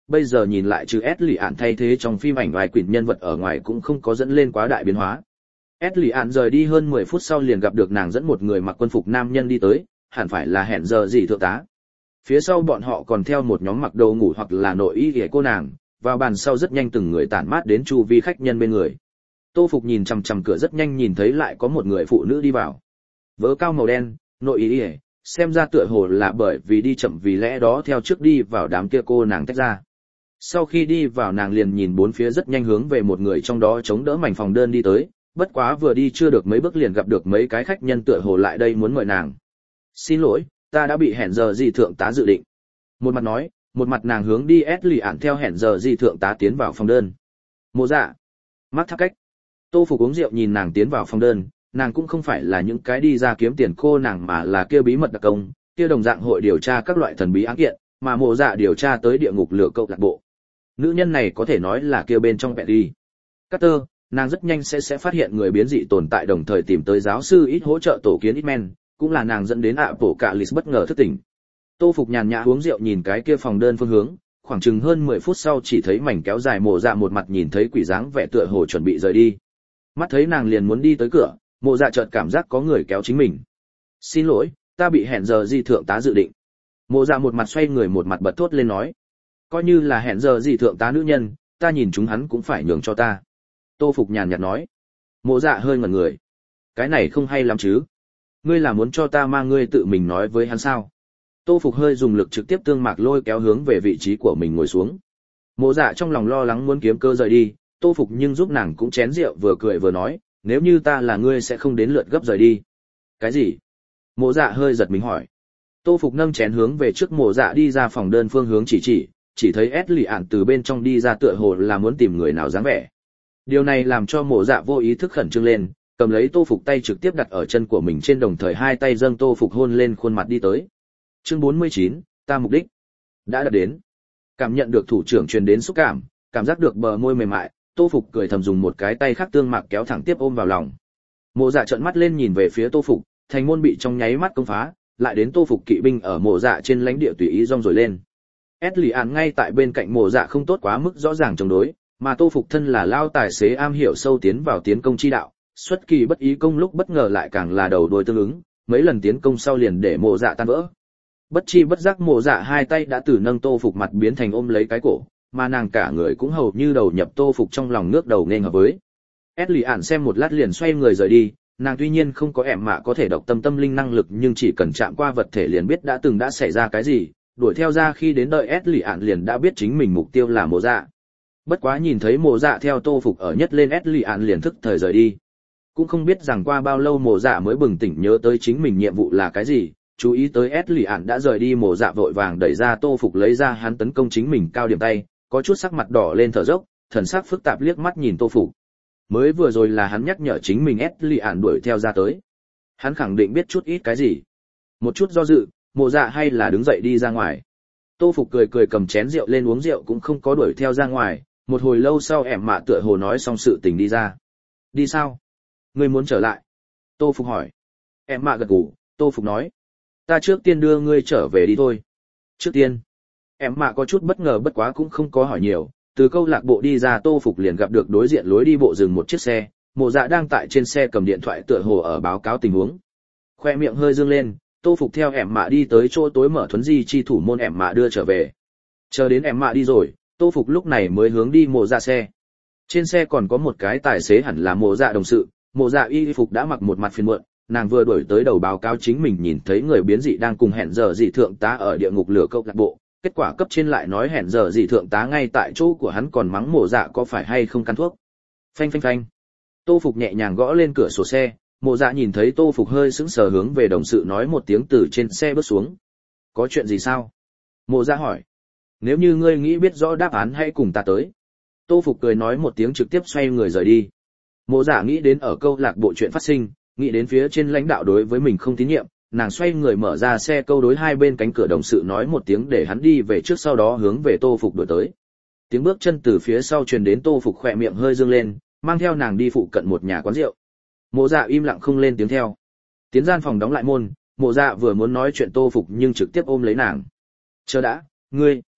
bây giờ nhìn lại trừ S lì ạn thay thế trong phim ảnh vài quyển nhân vật ở ngoài cũng không có dẫn lên quá đại biến hóa. S lì ạn rời đi hơn mười phút sau liền gặp được nàng dẫn một người mặc quân phục nam nhân đi tới, hẳn phải là hẹn giờ gì thượng tá. Phía sau bọn họ còn theo một nhóm mặc đồ ngủ hoặc là nội y ghẻ cô nàng, vào bàn sau rất nhanh từng người tản mát đến chu vi khách nhân bên người. Tô Phục nhìn chằm chằm cửa rất nhanh nhìn thấy lại có một người phụ nữ đi vào. Vớ cao màu đen, nội y ghẻ, xem ra tựa hồ là bởi vì đi chậm vì lẽ đó theo trước đi vào đám kia cô nàng tách ra. Sau khi đi vào nàng liền nhìn bốn phía rất nhanh hướng về một người trong đó chống đỡ mảnh phòng đơn đi tới, bất quá vừa đi chưa được mấy bước liền gặp được mấy cái khách nhân tựa hồ lại đây muốn mời nàng. Xin lỗi, ta đã bị hẹn giờ gì thượng tá dự định. Một mặt nói, một mặt nàng hướng đi S lì ạn theo hẹn giờ gì thượng tá tiến vào phòng đơn. Mộ dạ, mắt tháp cách. Tô Phục uống rượu nhìn nàng tiến vào phòng đơn, nàng cũng không phải là những cái đi ra kiếm tiền cô nàng mà là kia bí mật đặc công, kia đồng dạng hội điều tra các loại thần bí án kiện, mà mộ dạ điều tra tới địa ngục lửa câu lạc bộ. Nữ nhân này có thể nói là kia bên trong bẹ đi. Carter, nàng rất nhanh sẽ sẽ phát hiện người biến dị tồn tại đồng thời tìm tới giáo sư ít hỗ trợ tổ kiến X-Men, cũng là nàng dẫn đến ạ bộ cả lịch bất ngờ thức tỉnh. Tô Phục nhàn nhã uống rượu nhìn cái kia phòng đơn phương hướng, khoảng chừng hơn mười phút sau chỉ thấy mảnh kéo dài mộ dạ một mặt nhìn thấy quỷ dáng vẻ tựa hồ chuẩn bị rời đi. Mắt thấy nàng liền muốn đi tới cửa, mộ dạ chợt cảm giác có người kéo chính mình. Xin lỗi, ta bị hẹn giờ gì thượng tá dự định. Mộ dạ một mặt xoay người một mặt bật thốt lên nói. Coi như là hẹn giờ gì thượng tá nữ nhân, ta nhìn chúng hắn cũng phải nhường cho ta. Tô Phục nhàn nhạt nói. Mộ dạ hơi ngẩn người. Cái này không hay lắm chứ. Ngươi là muốn cho ta mang ngươi tự mình nói với hắn sao? Tô Phục hơi dùng lực trực tiếp tương mạc lôi kéo hướng về vị trí của mình ngồi xuống. Mộ dạ trong lòng lo lắng muốn kiếm cơ rời đi, Tô Phục nhưng giúp nàng cũng chén rượu vừa cười vừa nói, nếu như ta là ngươi sẽ không đến lượt gấp rời đi. Cái gì? Mộ dạ hơi giật mình hỏi. Tô Phục nâng chén hướng về trước mộ dạ đi ra phòng đơn phương hướng chỉ chỉ, chỉ thấy S lì ạn từ bên trong đi ra tựa hồ là muốn tìm người nào dáng vẻ. Điều này làm cho mộ dạ vô ý thức khẩn trương lên, cầm lấy Tô Phục tay trực tiếp đặt ở chân của mình trên đồng thời hai tay dâng Tô Phục hôn lên khuôn mặt đi tới. Chương bốn mươi chín, ta mục đích đã đạt đến. Cảm nhận được thủ trưởng truyền đến xúc cảm, cảm giác được bờ môi mềm mại, Tô Phục cười thầm dùng một cái tay khác tương mạc kéo thẳng tiếp ôm vào lòng. Mộ dạ trợn mắt lên nhìn về phía Tô Phục, thành môn bị trong nháy mắt công phá, lại đến Tô Phục kỵ binh ở mộ dạ trên lãnh địa tùy ý rong rồi lên. S lì ạn ngay tại bên cạnh mộ dạ không tốt quá mức rõ ràng chống đối, mà Tô Phục thân là lao tài xế am hiểu sâu tiến vào tiến công chi đạo, xuất kỳ bất ý công lúc bất ngờ lại càng là đầu đuôi tương ứng, mấy lần tiến công sau liền để mộ dạ tan vỡ. Bất chi bất giác mộ dạ hai tay đã từ nâng Tô Phục mặt biến thành ôm lấy cái cổ, mà nàng cả người cũng hầu như đầu nhập Tô Phục trong lòng nước đầu nên hợp với. S lì ạn xem một lát liền xoay người rời đi, nàng tuy nhiên không có ẻm mạ có thể đọc tâm tâm linh năng lực nhưng chỉ cần chạm qua vật thể liền biết đã từng đã xảy ra cái gì, đuổi theo ra khi đến đợi S lì ạn liền đã biết chính mình mục tiêu là mộ dạ. Bất quá nhìn thấy mộ dạ theo Tô Phục ở nhất lên S lì ạn liền thức thời rời đi. Cũng không biết rằng qua bao lâu mộ dạ mới bừng tỉnh nhớ tới chính mình nhiệm vụ là cái gì, chú ý tới S lì ạn đã rời đi mộ dạ vội vàng đẩy ra Tô Phục lấy ra hắn tấn công chính mình cao điểm tay, có chút sắc mặt đỏ lên thở dốc, thần sắc phức tạp liếc mắt nhìn Tô Phục. Mới vừa rồi là hắn nhắc nhở chính mình S lì ạn đuổi theo ra tới. Hắn khẳng định biết chút ít cái gì. Một chút do dự, mộ dạ hay là đứng dậy đi ra ngoài. Tô Phục cười cười cầm chén rượu lên uống rượu cũng không có đuổi theo ra ngoài, một hồi lâu sau ẻm mạ tựa hồ nói xong sự tình đi ra. Đi sao? Ngươi muốn trở lại? Tô Phục hỏi. Ẻm mạ gật gù, Tô Phục nói. Ta trước tiên đưa ngươi trở về đi thôi. Trước tiên. Ẻm mạ có chút bất ngờ bất quá cũng không có hỏi nhiều, từ câu lạc bộ đi ra Tô Phục liền gặp được đối diện lối đi bộ dừng một chiếc xe, mộ dạ đang tại trên xe cầm điện thoại tựa hồ ở báo cáo tình huống. Khoe miệng hơi dương lên, Tô Phục theo ẻm mạ đi tới chỗ tối mở thuấn di chi thủ môn ẻm mạ đưa trở về. Chờ đến ẻm mạ đi rồi, Tô Phục lúc này mới hướng đi mộ dạ xe. Trên xe còn có một cái tài xế hẳn là mộ dạ đồng sự, mộ dạ y phục đã mặc một mặt phiền muộn, nàng vừa đuổi tới đầu báo cáo chính mình nhìn thấy người biến dị đang cùng hẹn giờ dị thượng tá ở địa ngục lửa câu lạc bộ, kết quả cấp trên lại nói hẹn giờ dị thượng tá ngay tại chỗ của hắn còn mắng mộ dạ có phải hay không căn thuốc. Phanh phanh phanh. Tô Phục nhẹ nhàng gõ lên cửa sổ xe, mộ dạ nhìn thấy Tô Phục hơi sững sờ hướng về đồng sự nói một tiếng từ trên xe bước xuống. Có chuyện gì sao? Mộ dạ hỏi. Nếu như ngươi nghĩ biết rõ đáp án hãy cùng ta tới. Tô Phục cười nói một tiếng trực tiếp xoay người rời đi. Mộ dạ nghĩ đến ở câu lạc bộ chuyện phát sinh, nghĩ đến phía trên lãnh đạo đối với mình không tín nhiệm, nàng xoay người mở ra xe câu đối hai bên cánh cửa đồng sự nói một tiếng để hắn đi về trước sau đó hướng về Tô Phục đuổi tới. Tiếng bước chân từ phía sau truyền đến Tô Phục khỏe miệng hơi dương lên, mang theo nàng đi phụ cận một nhà quán rượu. Mộ dạ im lặng không lên tiếng theo. Tiến gian phòng đóng lại môn, mộ dạ vừa muốn nói chuyện Tô Phục nhưng trực tiếp ôm lấy nàng. Chờ đã, ngươi.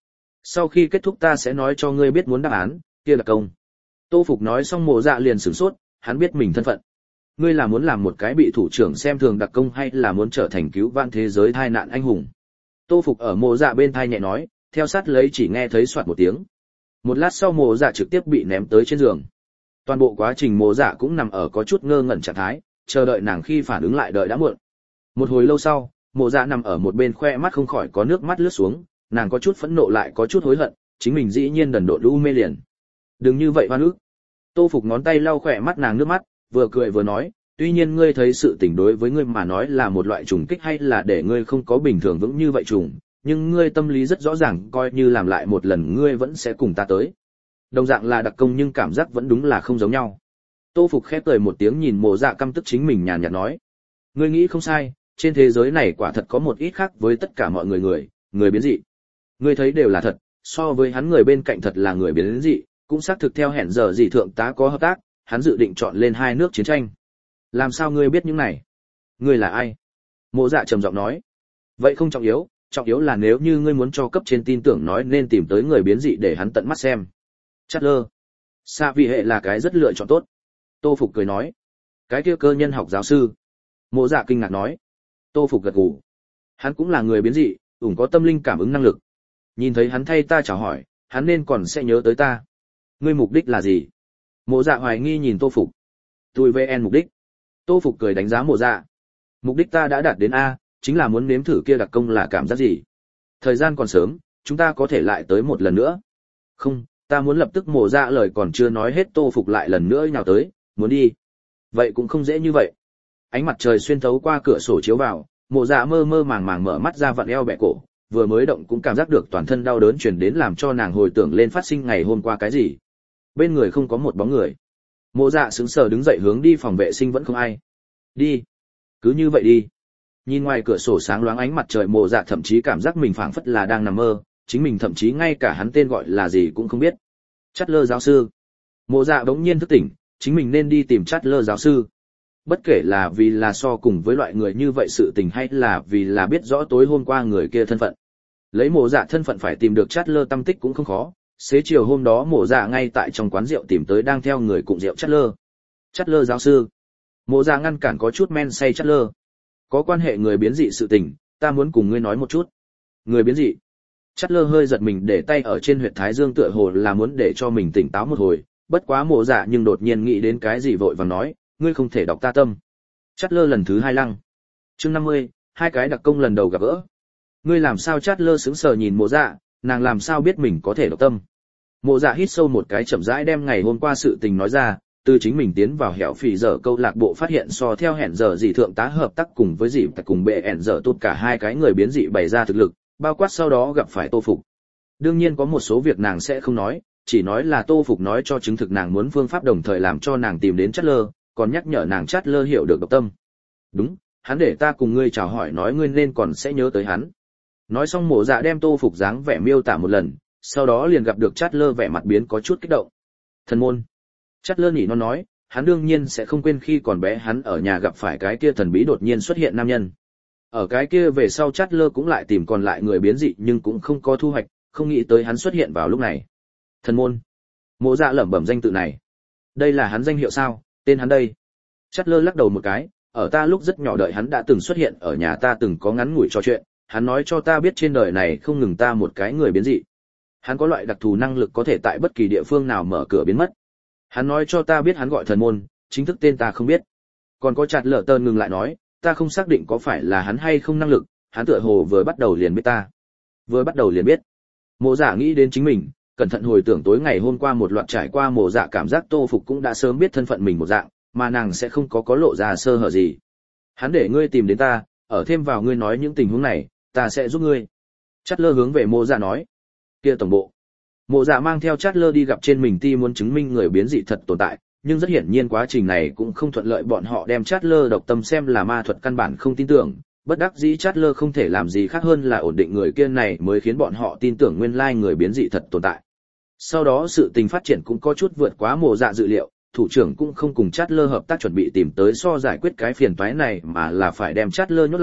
Sau khi kết thúc ta sẽ nói cho ngươi biết muốn đáp án, kia là công. Tô Phục nói xong Mộ Dạ liền sửng sốt, hắn biết mình thân phận. Ngươi là muốn làm một cái bị thủ trưởng xem thường đặc công hay là muốn trở thành cứu vãn thế giới tai nạn anh hùng? Tô Phục ở Mộ Dạ bên tai nhẹ nói, theo sát lấy chỉ nghe thấy xoạt một tiếng. Một lát sau Mộ Dạ trực tiếp bị ném tới trên giường. Toàn bộ quá trình Mộ Dạ cũng nằm ở có chút ngơ ngẩn trạng thái, chờ đợi nàng khi phản ứng lại đợi đã muộn. Một hồi lâu sau, Mộ Dạ nằm ở một bên khoe mắt không khỏi có nước mắt lướt xuống, nàng có chút phẫn nộ lại có chút hối hận, chính mình dĩ nhiên đần độn u mê liền. Đừng như vậy oan ức. Tô Phục ngón tay lau khỏe mắt nàng nước mắt, vừa cười vừa nói, tuy nhiên ngươi thấy sự tình đối với ngươi mà nói là một loại trùng kích hay là để ngươi không có bình thường vững như vậy trùng, nhưng ngươi tâm lý rất rõ ràng, coi như làm lại một lần ngươi vẫn sẽ cùng ta tới. Đồng dạng là đặc công nhưng cảm giác vẫn đúng là không giống nhau. Tô Phục khép cười một tiếng nhìn Mộ Dạ căm tức chính mình nhàn nhạt nói, ngươi nghĩ không sai, trên thế giới này quả thật có một ít khác với tất cả mọi người người, người biến dị. Ngươi thấy đều là thật, so với hắn người bên cạnh thật là người biến dị, cũng xác thực theo hẹn giờ dị thượng tá có hợp tác, hắn dự định chọn lên hai nước chiến tranh. Làm sao ngươi biết những này? Ngươi là ai? Mộ Dạ trầm giọng nói. Vậy không trọng yếu, trọng yếu là nếu như ngươi muốn cho cấp trên tin tưởng nói nên tìm tới người biến dị để hắn tận mắt xem. Chatler. Sa vị hệ là cái rất lựa chọn tốt. Tô Phục cười nói. Cái kia cơ nhân học giáo sư. Mộ Dạ kinh ngạc nói. Tô Phục gật gù. Hắn cũng là người biến dị, ủng có tâm linh cảm ứng năng lực. Nhìn thấy hắn thay ta chào hỏi, hắn nên còn sẽ nhớ tới ta. Ngươi mục đích là gì? Mộ Dạ hoài nghi nhìn Tô Phục. Tôi vê en mục đích. Tô Phục cười đánh giá Mộ Dạ. Mục đích ta đã đạt đến A, chính là muốn nếm thử kia đặc công là cảm giác gì. Thời gian còn sớm, chúng ta có thể lại tới một lần nữa. Không, ta muốn lập tức Mộ Dạ lời còn chưa nói hết Tô Phục lại lần nữa nhào tới, muốn đi. Vậy cũng không dễ như vậy. Ánh mặt trời xuyên thấu qua cửa sổ chiếu vào, Mộ Dạ mơ mơ màng màng mở mắt ra vặn eo bẻ cổ, vừa mới động cũng cảm giác được toàn thân đau đớn truyền đến làm cho nàng hồi tưởng lên phát sinh ngày hôm qua cái gì. Bên người không có một bóng người. Mộ Dạ sững sờ đứng dậy hướng đi phòng vệ sinh vẫn không ai. Đi. Cứ như vậy đi. Nhìn ngoài cửa sổ sáng loáng ánh mặt trời Mộ Dạ thậm chí cảm giác mình phảng phất là đang nằm mơ, chính mình thậm chí ngay cả hắn tên gọi là gì cũng không biết. Chatler giáo sư. Mộ Dạ bỗng nhiên thức tỉnh, chính mình nên đi tìm Chatler giáo sư. Bất kể là vì là so cùng với loại người như vậy sự tình hay là vì là biết rõ tối hôm qua người kia thân phận. Lấy Mộ Dạ thân phận phải tìm được Chatler tâm tích cũng không khó. Xế chiều hôm đó Mộ Dạ ngay tại trong quán rượu tìm tới đang theo người cùng rượu Chatler. Chatler giáo sư. Mộ Dạ ngăn cản có chút men say Chatler. Có quan hệ người biến dị sự tình, ta muốn cùng ngươi nói một chút. Người biến dị. Chatler hơi giật mình để tay ở trên huyệt thái dương tựa hồ là muốn để cho mình tỉnh táo một hồi, bất quá Mộ Dạ nhưng đột nhiên nghĩ đến cái gì vội vàng nói, ngươi không thể đọc ta tâm. Chatler lần thứ hai lăng. Chương năm mươi, hai cái đặc công lần đầu gặp gỡ. Ngươi làm sao? Chatler sững sờ nhìn Mộ Dạ, nàng làm sao biết mình có thể đọc tâm. Mộ Dạ hít sâu một cái chậm rãi đem ngày hôm qua sự tình nói ra, từ chính mình tiến vào hẻo phỉ giờ câu lạc bộ phát hiện so theo hẹn giờ dị thượng tá hợp tác cùng với dị tại cùng bệ hẹn giờ tốt cả hai cái người biến dị bày ra thực lực, bao quát sau đó gặp phải Tô Phục. Đương nhiên có một số việc nàng sẽ không nói, chỉ nói là Tô Phục nói cho chứng thực nàng muốn phương pháp đồng thời làm cho nàng tìm đến Chatler, còn nhắc nhở nàng Chatler hiểu được độc tâm. Đúng, hắn để ta cùng ngươi chào hỏi nói ngươi nên còn sẽ nhớ tới hắn. Nói xong Mộ Dạ đem Tô Phục dáng vẻ miêu tả một lần, sau đó liền gặp được Chatler vẻ mặt biến có chút kích động. Thần môn. Chatler nhỉ nó nói, hắn đương nhiên sẽ không quên khi còn bé hắn ở nhà gặp phải cái kia thần bí đột nhiên xuất hiện nam nhân. Ở cái kia về sau Chatler cũng lại tìm còn lại người biến dị nhưng cũng không có thu hoạch, không nghĩ tới hắn xuất hiện vào lúc này. Thần môn. Mộ Dạ lẩm bẩm danh tự này. Đây là hắn danh hiệu sao? Tên hắn đây. Chatler lắc đầu một cái, ở ta lúc rất nhỏ đợi hắn đã từng xuất hiện ở nhà ta từng có ngắn ngủi trò chuyện, hắn nói cho ta biết trên đời này không ngừng ta một cái người biến dị. Hắn có loại đặc thù năng lực có thể tại bất kỳ địa phương nào mở cửa biến mất. Hắn nói cho ta biết hắn gọi thần môn, chính thức tên ta không biết. Còn có chặt lở tơn ngừng lại nói, ta không xác định có phải là hắn hay không năng lực, hắn tựa hồ vừa bắt đầu liền biết ta. Vừa bắt đầu liền biết. Mộ Dạ nghĩ đến chính mình, cẩn thận hồi tưởng tối ngày hôm qua một loạt trải qua Mộ Dạ cảm giác Tô Phục cũng đã sớm biết thân phận mình một dạng, mà nàng sẽ không có có lộ ra sơ hở gì. Hắn để ngươi tìm đến ta, ở thêm vào ngươi nói những tình huống này, ta sẽ giúp ngươi. Chatler hướng về Mộ Dạ nói. Kia tổng bộ. Mộ Dạ mang theo Chatler đi gặp trên mình ti muốn chứng minh người biến dị thật tồn tại, nhưng rất hiển nhiên quá trình này cũng không thuận lợi, bọn họ đem Chatler độc tâm xem là ma thuật căn bản không tin tưởng, bất đắc dĩ Chatler không thể làm gì khác hơn là ổn định người kia này mới khiến bọn họ tin tưởng nguyên lai người biến dị thật tồn tại. Sau đó sự tình phát triển cũng có chút vượt quá Mộ Dạ dự liệu, thủ trưởng cũng không cùng Chatler hợp tác chuẩn bị tìm tới so giải quyết cái phiền toái này mà là phải đem Chatler nhốt lại,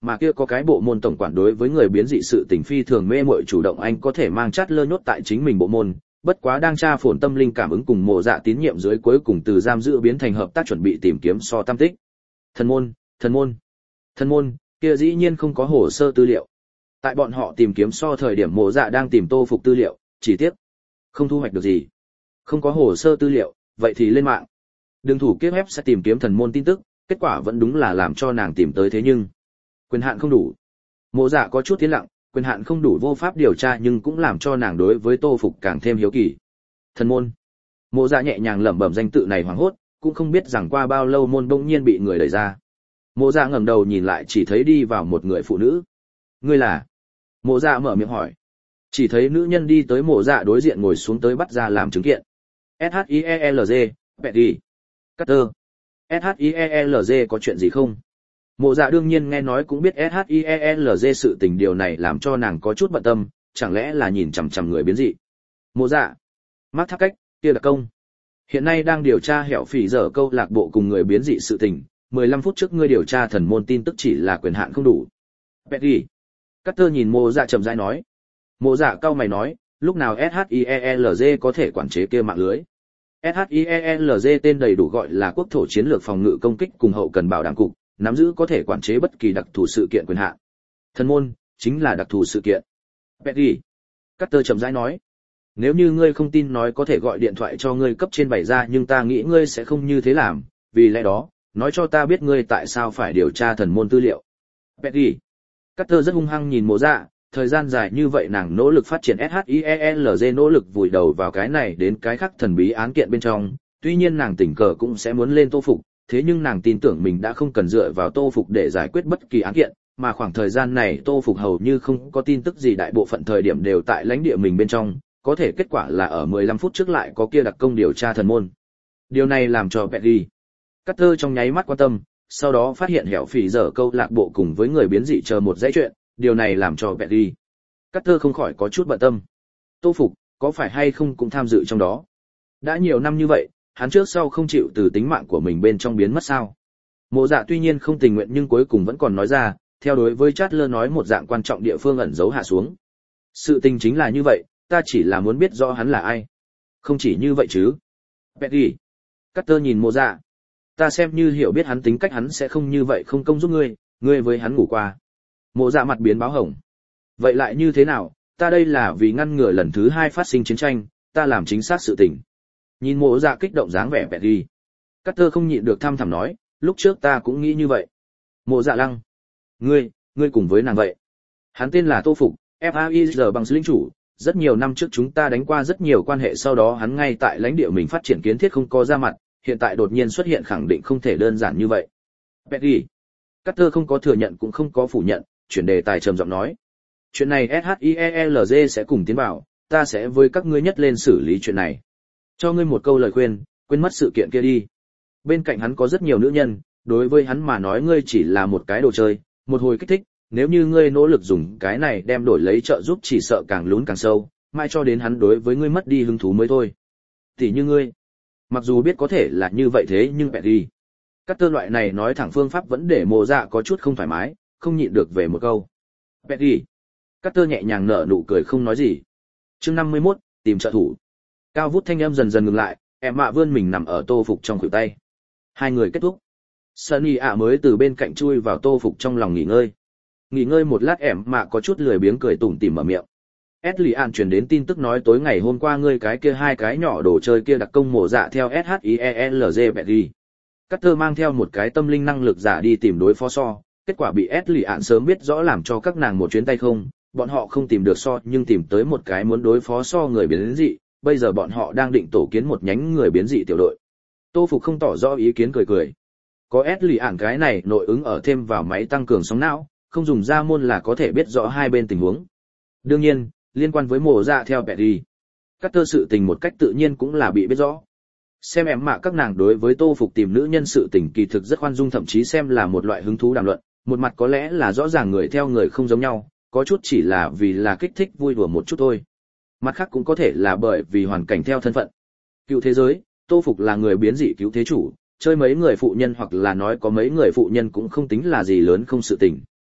mà kia có cái bộ môn tổng quản đối với người biến dị sự tình phi thường mê muội chủ động anh có thể mang chát lơ nhốt tại chính mình bộ môn, bất quá đang tra phồn tâm linh cảm ứng cùng mộ dạ tín nhiệm dưới cuối cùng từ giam giữ biến thành hợp tác chuẩn bị tìm kiếm so tam tích. Thần môn, thần môn, thần môn, kia dĩ nhiên không có hồ sơ tư liệu. Tại bọn họ tìm kiếm so thời điểm mộ dạ đang tìm Tô Phục tư liệu, chỉ tiếc không thu hoạch được gì. Không có hồ sơ tư liệu, vậy thì lên mạng. Đường thủ kiếp web sẽ tìm kiếm thần môn tin tức, kết quả vẫn đúng là làm cho nàng tìm tới thế nhưng quyền hạn không đủ. Mộ dạ có chút tiến lặng, quyền hạn không đủ vô pháp điều tra nhưng cũng làm cho nàng đối với Tô Phục càng thêm hiếu kỳ. Thần môn. Mộ dạ nhẹ nhàng lẩm bẩm danh tự này hoảng hốt, cũng không biết rằng qua bao lâu môn bỗng nhiên bị người đẩy ra. Mộ dạ ngẩng đầu nhìn lại chỉ thấy đi vào một người phụ nữ. Ngươi là? Mộ dạ mở miệng hỏi. Chỉ thấy nữ nhân đi tới mộ dạ đối diện ngồi xuống tới bắt ra làm chứng kiện. ét hát i e lờ giê, Betty. Carter. ét hát i e lờ giê có chuyện gì không? Mộ dạ đương nhiên nghe nói cũng biết ét hát i e lờ giê sự tình, điều này làm cho nàng có chút bận tâm, chẳng lẽ là nhìn chằm chằm người biến dị. Mộ dạ. Mác tháp cách, kia là công. Hiện nay đang điều tra hẻo phỉ dở câu lạc bộ cùng người biến dị sự tình, mười lăm phút trước ngươi điều tra thần môn tin tức chỉ là quyền hạn không đủ. Betty. Carter nhìn mộ dạ chậm rãi nói. Mộ dạ cau mày nói, lúc nào ét hát i e lờ giê có thể quản chế kia mạng lưới? ét hát i e lờ giê tên đầy đủ gọi là Quốc thổ chiến lược phòng ngự công kích cùng hậu cần bảo đảm cục, nắm giữ có thể quản chế bất kỳ đặc thù sự kiện quyền hạn. Thần môn chính là đặc thù sự kiện. Betty. Carter chậm rãi nói, nếu như ngươi không tin nói có thể gọi điện thoại cho ngươi cấp trên bày ra, nhưng ta nghĩ ngươi sẽ không như thế làm, vì lẽ đó, nói cho ta biết ngươi tại sao phải điều tra thần môn tư liệu. Betty. Carter rất hung hăng nhìn Mộ Dạ, thời gian dài như vậy nàng nỗ lực phát triển ét hát i e lờ giê, nỗ lực vùi đầu vào cái này đến cái khác thần bí án kiện bên trong, tuy nhiên nàng tình cờ cũng sẽ muốn lên Tô Phục, thế nhưng nàng tin tưởng mình đã không cần dựa vào Tô Phục để giải quyết bất kỳ án kiện, mà khoảng thời gian này Tô Phục hầu như không có tin tức gì, đại bộ phận thời điểm đều tại lãnh địa mình bên trong, có thể kết quả là ở mười lăm phút trước lại có kia đặc công điều tra thần môn. Điều này làm cho Betty Carter trong nháy mắt quan tâm, sau đó phát hiện hẻo phỉ dở câu lạc bộ cùng với người biến dị chờ một dãy chuyện, điều này làm cho Betty Carter không khỏi có chút bận tâm. Tô Phục, có phải hay không cũng tham dự trong đó? Đã nhiều năm như vậy, hắn trước sau không chịu từ tính mạng của mình bên trong biến mất sao? Mộ Dạ tuy nhiên không tình nguyện nhưng cuối cùng vẫn còn nói ra, theo đối với Chatler nói một dạng quan trọng địa phương ẩn giấu hạ xuống. Sự tình chính là như vậy, ta chỉ là muốn biết rõ hắn là ai. Không chỉ như vậy chứ? Betty Carter nhìn Mộ Dạ. Ta xem như hiểu biết hắn tính cách, hắn sẽ không như vậy không công giúp ngươi, ngươi với hắn ngủ qua. Mộ Dạ mặt biến báo hồng. Vậy lại như thế nào, ta đây là vì ngăn ngừa lần thứ hai phát sinh chiến tranh, ta làm chính xác sự tình. Nhìn Mộ Dạ kích động dáng vẻ Betty Carter không nhịn được thăm thẳm nói, lúc trước ta cũng nghĩ như vậy. Mộ Dạ lăng. Ngươi, ngươi cùng với nàng vậy. Hắn tên là Tô Phục, ép a i giờ bằng lính chủ, rất nhiều năm trước chúng ta đánh qua rất nhiều quan hệ, sau đó hắn ngay tại lãnh địa mình phát triển kiến thiết không có ra mặt, hiện tại đột nhiên xuất hiện khẳng định không thể đơn giản như vậy. Betty Carter không có thừa nhận cũng không có phủ nhận, chuyển đề tài trầm giọng nói. Chuyện này ét hát i e lờ giê sẽ cùng tiến vào, ta sẽ với các ngươi nhất lên xử lý chuyện này. Cho ngươi một câu lời khuyên, quên mất sự kiện kia đi. Bên cạnh hắn có rất nhiều nữ nhân, đối với hắn mà nói ngươi chỉ là một cái đồ chơi, một hồi kích thích, nếu như ngươi nỗ lực dùng cái này đem đổi lấy trợ giúp chỉ sợ càng lún càng sâu, mãi cho đến hắn đối với ngươi mất đi hứng thú mới thôi. Tỷ như ngươi. Mặc dù biết có thể là như vậy thế nhưng Betty Carter loại này nói thẳng phương pháp vẫn để Mộ Dạ có chút không thoải mái, không nhịn được về một câu. Betty Carter nhẹ nhàng nở nụ cười không nói gì. Chương năm mươi mốt, tìm trợ thủ. Cao vút thanh âm dần dần ngừng lại, em mạ vươn mình nằm ở Tô Phục trong khuỷu tay. Hai người kết thúc. Sunny ạ mới từ bên cạnh chui vào Tô Phục trong lòng nghỉ ngơi. Nghỉ ngơi một lát em mạ có chút lười biếng cười tủm tỉm mở miệng. Adrian truyền đến tin tức nói tối ngày hôm qua ngươi cái kia hai cái nhỏ đồ chơi kia đặc công Mộ Dạ theo ét hát i e lờ giê Betty Carter mang theo một cái tâm linh năng lực giả đi tìm đối phó so, kết quả bị Adrian sớm biết rõ làm cho các nàng một chuyến tay không, bọn họ không tìm được so nhưng tìm tới một cái muốn đối phó so người biến dị, bây giờ bọn họ đang định tổ kiến một nhánh người biến dị tiểu đội. Tô Phục không tỏ rõ ý kiến cười cười. Có Adrian cái này nội ứng ở thêm vào máy tăng cường sóng não, không dùng ra môn là có thể biết rõ hai bên tình huống. Đương nhiên, liên quan với Mộ Dạ theo Betty Carter sự tình một cách tự nhiên cũng là bị biết rõ. Xem em mạ các nàng đối với Tô Phục tìm nữ nhân sự tình kỳ thực rất khoan dung, thậm chí xem là một loại hứng thú đàm luận, một mặt có lẽ là rõ ràng người theo người không giống nhau, có chút chỉ là vì là kích thích vui đùa một chút thôi. Mặt khác cũng có thể là bởi vì hoàn cảnh theo thân phận. Cựu thế giới, Tô Phục là người biến dị cứu thế chủ, chơi mấy người phụ nhân hoặc là nói có mấy người phụ nhân cũng không tính là gì lớn không sự tình.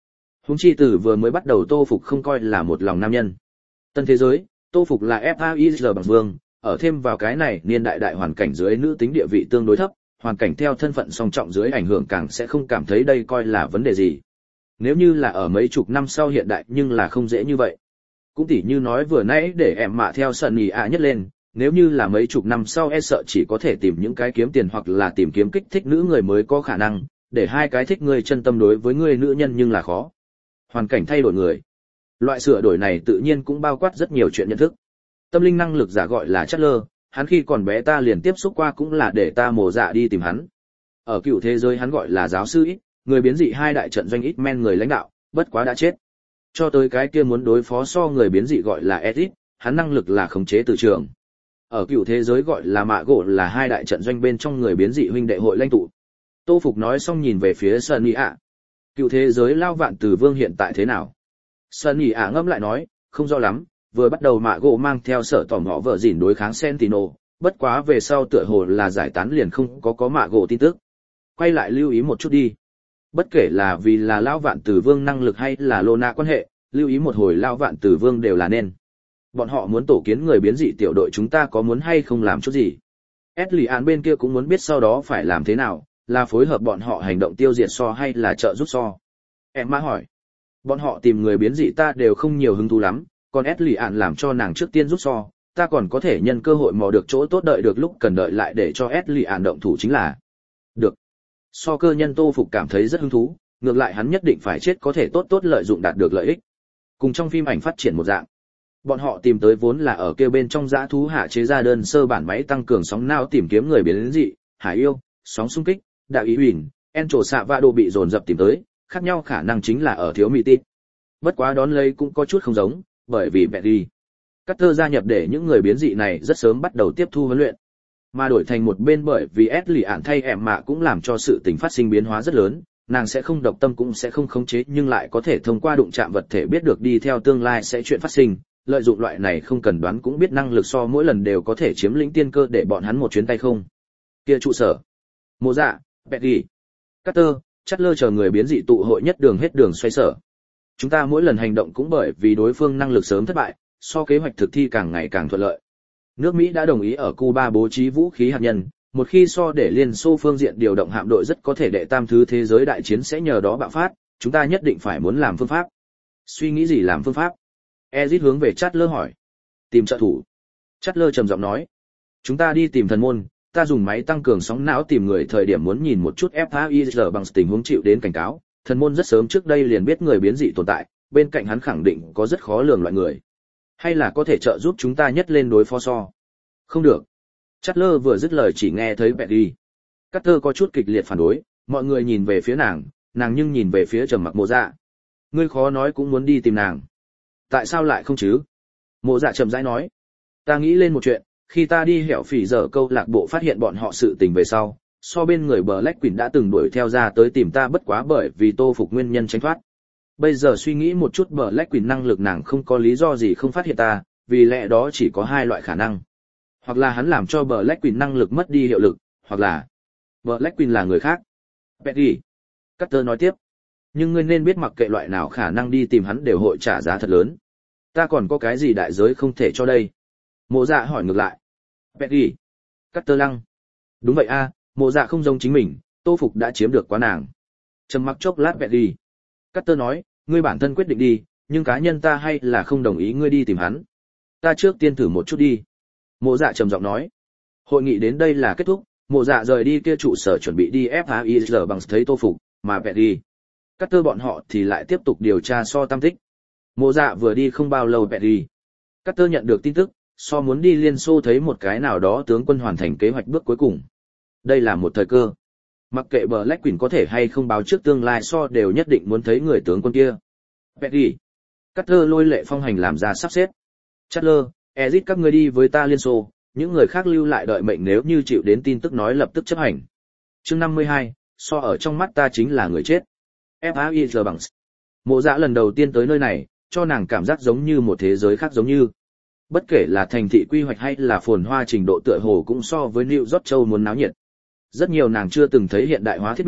Huống chi từ vừa mới bắt đầu Tô Phục không coi là một lòng nam nhân. Tân thế giới, Tô Phục là ép a i giê bằng vương, ở thêm vào cái này niên đại đại hoàn cảnh dưới nữ tính địa vị tương đối thấp, hoàn cảnh theo thân phận song trọng dưới ảnh hưởng càng sẽ không cảm thấy đây coi là vấn đề gì. Nếu như là ở mấy chục năm sau hiện đại nhưng là không dễ như vậy. Cũng tỉ như nói vừa nãy để em mạ theo sân nhì ạ nhất lên, nếu như là mấy chục năm sau e sợ chỉ có thể tìm những cái kiếm tiền hoặc là tìm kiếm kích thích nữ người mới có khả năng, để hai cái thích người chân tâm đối với người nữ nhân nhưng là khó. Hoàn cảnh thay đổi người. Loại sửa đổi này tự nhiên cũng bao quát rất nhiều chuyện nhận thức. Tâm linh năng lực giả gọi là Chatler, hắn khi còn bé ta liền tiếp xúc qua cũng là để ta mồ dạ đi tìm hắn. Ở cựu thế giới hắn gọi là giáo sư ít, người biến dị hai đại trận doanh ít men người lãnh đạo, bất quá đã chết. Cho tới cái kia muốn đối phó so người biến dị gọi là Edit, hắn năng lực là khống chế từ trường. Ở cựu thế giới gọi là mạ gỗ là hai đại trận doanh bên trong người biến dị huynh đệ hội lãnh tụ. Tô Phục nói xong nhìn về phía Sunny ạ. Cựu thế giới lao vạn từ vương hiện tại thế nào? Sunny ạ ngâm lại nói, không rõ lắm, vừa bắt đầu mạ gỗ mang theo sở tỏm họ vợ dỉn đối kháng Sentinel, bất quá về sau tựa hồ là giải tán liền không có có mạ gỗ tin tức. Quay lại lưu ý một chút đi. Bất kể là vì là lao vạn tử vương năng lực hay là Lona quan hệ, lưu ý một hồi lao vạn tử vương đều là nên. Bọn họ muốn tổ kiến người biến dị tiểu đội chúng ta có muốn hay không làm chút gì. Eslian bên kia cũng muốn biết sau đó phải làm thế nào, là phối hợp bọn họ hành động tiêu diệt so hay là trợ giúp so. Em má hỏi. Bọn họ tìm người biến dị ta đều không nhiều hứng thú lắm, còn Eslian làm cho nàng trước tiên giúp so, ta còn có thể nhân cơ hội mò được chỗ tốt đợi được lúc cần đợi lại để cho Eslian động thủ chính là. Được. So cơ nhân Tô Phục cảm thấy rất hứng thú, ngược lại hắn nhất định phải chết có thể tốt tốt lợi dụng đạt được lợi ích. Cùng trong phim ảnh phát triển một dạng. Bọn họ tìm tới vốn là ở kêu bên trong dã thú hạ chế ra đơn sơ bản máy tăng cường sóng não tìm kiếm người biến dị, hải yêu, sóng xung kích, đạo ý huỳnh, en trổ xạ và đồ bị dồn dập tìm tới, khác nhau khả năng chính là ở thiếu mỹ tít. Bất quá đón lấy cũng có chút không giống, bởi vì bẹ đi. Carter gia nhập để những người biến dị này rất sớm bắt đầu tiếp thu huấn luyện. Mà đổi thành một bên bởi vì Eslian thay em mạ cũng làm cho sự tình phát sinh biến hóa rất lớn, nàng sẽ không độc tâm cũng sẽ không khống chế nhưng lại có thể thông qua đụng chạm vật thể biết được đi theo tương lai sẽ chuyện phát sinh, lợi dụng loại này không cần đoán cũng biết năng lực so mỗi lần đều có thể chiếm lĩnh tiên cơ để bọn hắn một chuyến tay không. Kia trụ sở. Mộ Dạ, Betty, Carter, Chatler chờ người biến dị tụ hội nhất đường hết đường xoay sở. Chúng ta mỗi lần hành động cũng bởi vì đối phương năng lực sớm thất bại, so kế hoạch thực thi càng ngày càng thuận lợi. Nước Mỹ đã đồng ý ở Cuba bố trí vũ khí hạt nhân, một khi so để Liên Xô phương diện điều động hạm đội rất có thể đệ tam thứ thế giới đại chiến sẽ nhờ đó bạo phát, chúng ta nhất định phải muốn làm phương pháp. Suy nghĩ gì làm phương pháp? Ezit hướng về Chatler hỏi. Tìm trợ thủ. Chatler trầm giọng nói. Chúng ta đi tìm thần môn, ta dùng máy tăng cường sóng não tìm người thời điểm muốn nhìn một chút ép a i giê bằng tình huống chịu đến cảnh cáo, thần môn rất sớm trước đây liền biết người biến dị tồn tại, bên cạnh hắn khẳng định có rất khó lường loại người. Hay là có thể trợ giúp chúng ta nhất lên đối phó so. Không được. Chatler vừa dứt lời chỉ nghe thấy Betty. Carter có chút kịch liệt phản đối, mọi người nhìn về phía nàng, nàng nhưng nhìn về phía trầm mặc Mộ Dạ. Ngươi khó nói cũng muốn đi tìm nàng. Tại sao lại không chứ? Mộ Dạ chậm rãi nói. Ta nghĩ lên một chuyện, khi ta đi hẻo phỉ giờ câu lạc bộ phát hiện bọn họ sự tình về sau, so bên người Black Queen đã từng đuổi theo ra tới tìm ta bất quá bởi vì Tô Phục nguyên nhân tránh thoát. Bây giờ suy nghĩ một chút Black Queen năng lực nàng không có lý do gì không phát hiện ta, vì lẽ đó chỉ có hai loại khả năng. Hoặc là hắn làm cho Black Queen năng lực mất đi hiệu lực, hoặc là Black Queen là người khác. Betty. Carter nói tiếp. Nhưng ngươi nên biết mặc kệ loại nào khả năng đi tìm hắn đều hội trả giá thật lớn. Ta còn có cái gì đại giới không thể cho đây? Mộ Dạ hỏi ngược lại. Betty. Carter lăng. Đúng vậy a, Mộ Dạ không giống chính mình, Tô Phục đã chiếm được quá nàng. Trầm mặc chốc lát Betty. Carter nói, ngươi bản thân quyết định đi, nhưng cá nhân ta hay là không đồng ý ngươi đi tìm hắn. Ta trước tiên thử một chút đi. Mộ Dạ trầm giọng nói. Hội nghị đến đây là kết thúc, Mộ Dạ rời đi kia trụ sở chuẩn bị đi ép a i giê bằng thấy Tô Phục, mà Betty. Carter bọn họ thì lại tiếp tục điều tra so tam tích. Mộ Dạ vừa đi không bao lâu Betty. Carter nhận được tin tức, so muốn đi Liên Xô thấy một cái nào đó tướng quân hoàn thành kế hoạch bước cuối cùng. Đây là một thời cơ. Mặc kệ Black Queen có thể hay không báo trước tương lai so đều nhất định muốn thấy người tướng quân kia. Betty. Carter lôi lệ phong hành làm ra sắp xếp. Chatler, Ezit các ngươi đi với ta Liên Xô, những người khác lưu lại đợi mệnh nếu như chịu đến tin tức nói lập tức chấp hành. Chương năm mươi hai, so ở trong mắt ta chính là người chết. ép a i giê bằng. Mộ Dạ lần đầu tiên tới nơi này, cho nàng cảm giác giống như một thế giới khác giống như. Bất kể là thành thị quy hoạch hay là phồn hoa trình độ tựa hồ cũng so với New York châu muốn náo nhiệt. Rất nhiều nàng chưa từng thấy hiện đại hóa thiết bị,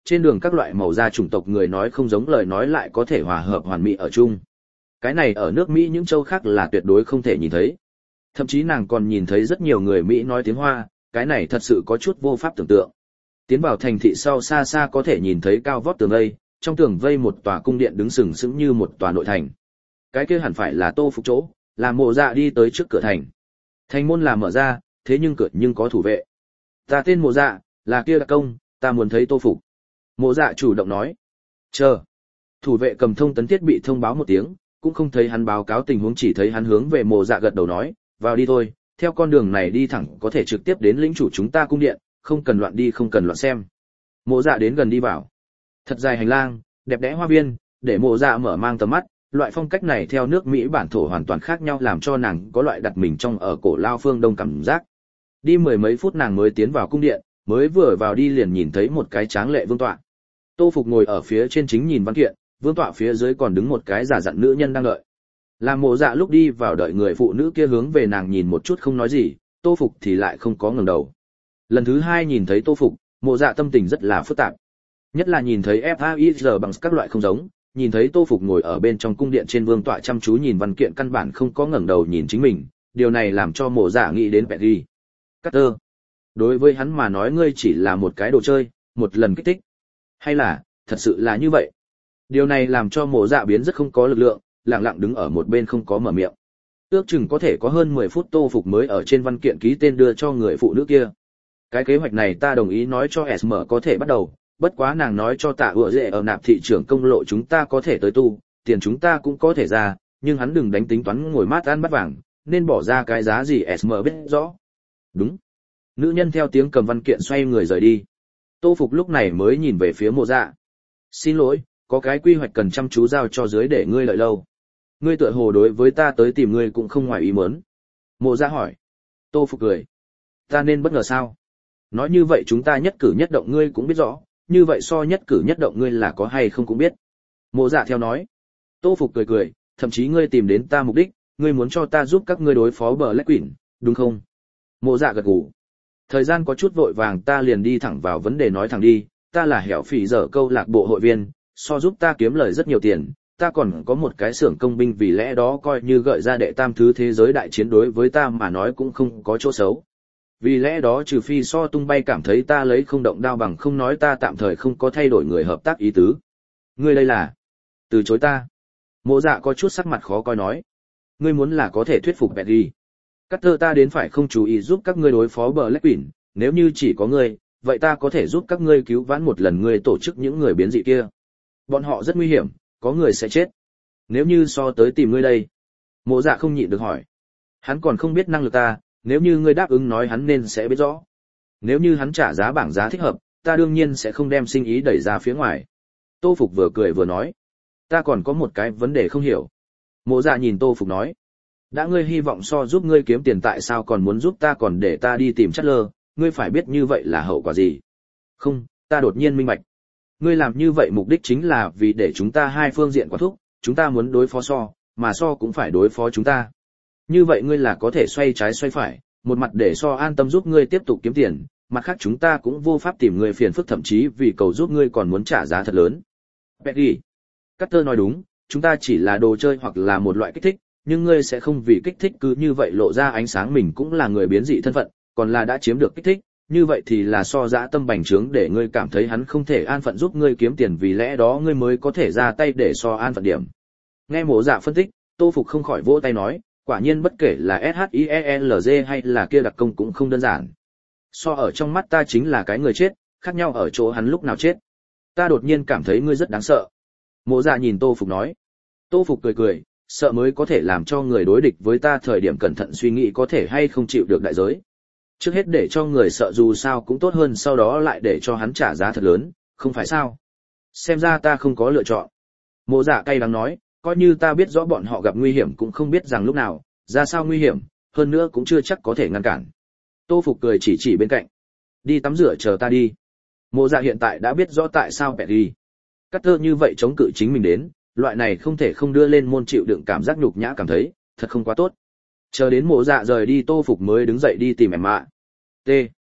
trên đường các loại màu da chủng tộc người nói không giống lời nói lại có thể hòa hợp hoàn mỹ ở chung. Cái này ở nước Mỹ những châu khác là tuyệt đối không thể nhìn thấy. Thậm chí nàng còn nhìn thấy rất nhiều người Mỹ nói tiếng Hoa, cái này thật sự có chút vô pháp tưởng tượng. Tiến vào thành thị sau xa xa có thể nhìn thấy cao vót tường vây, trong tường vây một tòa cung điện đứng sừng sững như một tòa nội thành. Cái kia hẳn phải là Tô Phục chỗ, là Mộ Dạ đi tới trước cửa thành. Thành môn là mở ra, thế nhưng cửa nhưng có thủ vệ. Ta tên Mộ Dạ, là kia đặc công, ta muốn thấy Tô Phục. Mộ Dạ chủ động nói. Chờ. Thủ vệ cầm thông tấn thiết bị thông báo một tiếng, cũng không thấy hắn báo cáo tình huống, chỉ thấy hắn hướng về Mộ Dạ gật đầu nói, vào đi thôi, theo con đường này đi thẳng có thể trực tiếp đến lĩnh chủ chúng ta cung điện, không cần loạn đi không cần loạn xem. Mộ Dạ đến gần đi vào. Thật dài hành lang, đẹp đẽ hoa viên, để Mộ Dạ mở mang tầm mắt, loại phong cách này theo nước Mỹ bản thổ hoàn toàn khác nhau làm cho nàng có loại đặt mình trong ở cổ lao phương Đông cảm giác. Đi mười mấy phút nàng mới tiến vào cung điện, mới vừa vào đi liền nhìn thấy một cái tráng lệ vương tọa. Tô Phục ngồi ở phía trên chính nhìn văn kiện, vương tọa phía dưới còn đứng một cái giả dặn nữ nhân đang đợi. Làm Mộ Dạ lúc đi vào đợi người phụ nữ kia hướng về nàng nhìn một chút không nói gì, Tô Phục thì lại không có ngẩng đầu. Lần thứ hai nhìn thấy Tô Phục, Mộ Dạ tâm tình rất là phức tạp. Nhất là nhìn thấy ép a i rờ bằng các loại không giống, nhìn thấy Tô Phục ngồi ở bên trong cung điện trên vương tọa chăm chú nhìn văn kiện căn bản không có ngẩng đầu nhìn chính mình, điều này làm cho Mộ Dạ nghĩ đến Perry. Carter. Đối với hắn mà nói ngươi chỉ là một cái đồ chơi, một lần kích thích. Hay là, thật sự là như vậy? Điều này làm cho Mộ Dạ biến rất không có lực lượng, lặng lặng đứng ở một bên không có mở miệng. Ước chừng có thể có hơn mười phút Tô Phục mới ở trên văn kiện ký tên đưa cho người phụ nữ kia. Cái kế hoạch này ta đồng ý nói cho ét em có thể bắt đầu, bất quá nàng nói cho Tạ Ựa Dệ ở nạp thị trưởng công lộ chúng ta có thể tới tu, tiền chúng ta cũng có thể ra, nhưng hắn đừng đánh tính toán ngồi mát ăn bắt vàng, nên bỏ ra cái giá gì ét em biết rõ. Đúng. Nữ nhân theo tiếng cầm văn kiện xoay người rời đi. Tô Phục lúc này mới nhìn về phía Mộ Dạ. Xin lỗi, có cái quy hoạch cần chăm chú giao cho dưới để ngươi lợi lâu. Ngươi tựa hồ đối với ta tới tìm ngươi cũng không ngoài ý muốn. Mộ Dạ hỏi. Tô Phục cười. Ta nên bất ngờ sao? Nói như vậy chúng ta nhất cử nhất động ngươi cũng biết rõ, như vậy so nhất cử nhất động ngươi là có hay không cũng biết. Mộ Dạ theo nói. Tô Phục cười cười, thậm chí ngươi tìm đến ta mục đích, ngươi muốn cho ta giúp các ngươi đối phó Black Queen, đúng không? Mộ Dạ gật gù. Thời gian có chút vội vàng ta liền đi thẳng vào vấn đề nói thẳng đi, ta là hẻo phỉ dở câu lạc bộ hội viên, so giúp ta kiếm lời rất nhiều tiền, ta còn có một cái xưởng công binh vì lẽ đó coi như gợi ra đệ tam thứ thế giới đại chiến đối với ta mà nói cũng không có chỗ xấu. Vì lẽ đó trừ phi so tung bay cảm thấy ta lấy không động đao bằng không nói ta tạm thời không có thay đổi người hợp tác ý tứ. Ngươi đây là từ chối ta. Mộ Dạ có chút sắc mặt khó coi nói. Ngươi muốn là có thể thuyết phục Betty. Carter ta đến phải không chú ý giúp các ngươi đối phó Black Queen, nếu như chỉ có ngươi, vậy ta có thể giúp các ngươi cứu vãn một lần ngươi tổ chức những người biến dị kia. Bọn họ rất nguy hiểm, có người sẽ chết. Nếu như so tới tìm ngươi đây. Mộ Dạ không nhịn được hỏi. Hắn còn không biết năng lực ta, nếu như ngươi đáp ứng nói hắn nên sẽ biết rõ. Nếu như hắn trả giá bảng giá thích hợp, ta đương nhiên sẽ không đem sinh ý đẩy ra phía ngoài. Tô Phục vừa cười vừa nói. Ta còn có một cái vấn đề không hiểu. Mộ Dạ nhìn Tô Phục nói. Đã ngươi hy vọng so giúp ngươi kiếm tiền tại sao còn muốn giúp ta còn để ta đi tìm Chatler, ngươi phải biết như vậy là hậu quả gì. Không, ta đột nhiên minh bạch. Ngươi làm như vậy mục đích chính là vì để chúng ta hai phương diện quả thúc, chúng ta muốn đối phó so, mà so cũng phải đối phó chúng ta. Như vậy ngươi là có thể xoay trái xoay phải, một mặt để so an tâm giúp ngươi tiếp tục kiếm tiền, mặt khác chúng ta cũng vô pháp tìm ngươi phiền phức thậm chí vì cầu giúp ngươi còn muốn trả giá thật lớn. Peggy. Carter nói đúng, chúng ta chỉ là đồ chơi hoặc là một loại kích thích, nhưng ngươi sẽ không vì kích thích cứ như vậy lộ ra ánh sáng mình cũng là người biến dị thân phận, còn là đã chiếm được kích thích, như vậy thì là so dã tâm bành trướng để ngươi cảm thấy hắn không thể an phận giúp ngươi kiếm tiền vì lẽ đó ngươi mới có thể ra tay để so an phận điểm. Nghe Mộ Dạ phân tích, Tô Phục không khỏi vỗ tay nói, quả nhiên bất kể là ét hát i e lờ giê hay là kia đặc công cũng không đơn giản. So ở trong mắt ta chính là cái người chết, khác nhau ở chỗ hắn lúc nào chết. Ta đột nhiên cảm thấy ngươi rất đáng sợ. Mộ Dạ nhìn Tô Phục nói. Tô Phục cười cười, sợ mới có thể làm cho người đối địch với ta thời điểm cẩn thận suy nghĩ có thể hay không chịu được đại giới. Trước hết để cho người sợ dù sao cũng tốt hơn sau đó lại để cho hắn trả giá thật lớn, không phải sao? Xem ra ta không có lựa chọn. Mộ Dạ cay đắng nói, coi như ta biết rõ bọn họ gặp nguy hiểm cũng không biết rằng lúc nào, ra sao nguy hiểm, hơn nữa cũng chưa chắc có thể ngăn cản. Tô Phục cười chỉ chỉ bên cạnh. Đi tắm rửa chờ ta đi. Mộ Dạ hiện tại đã biết rõ tại sao Perry. Carter như vậy chống cự chính mình đến, loại này không thể không đưa lên môn chịu đựng cảm giác nhục nhã cảm thấy, thật không quá tốt. Chờ đến Mộ Dạ rời đi Tô Phục mới đứng dậy đi tìm Emma. T.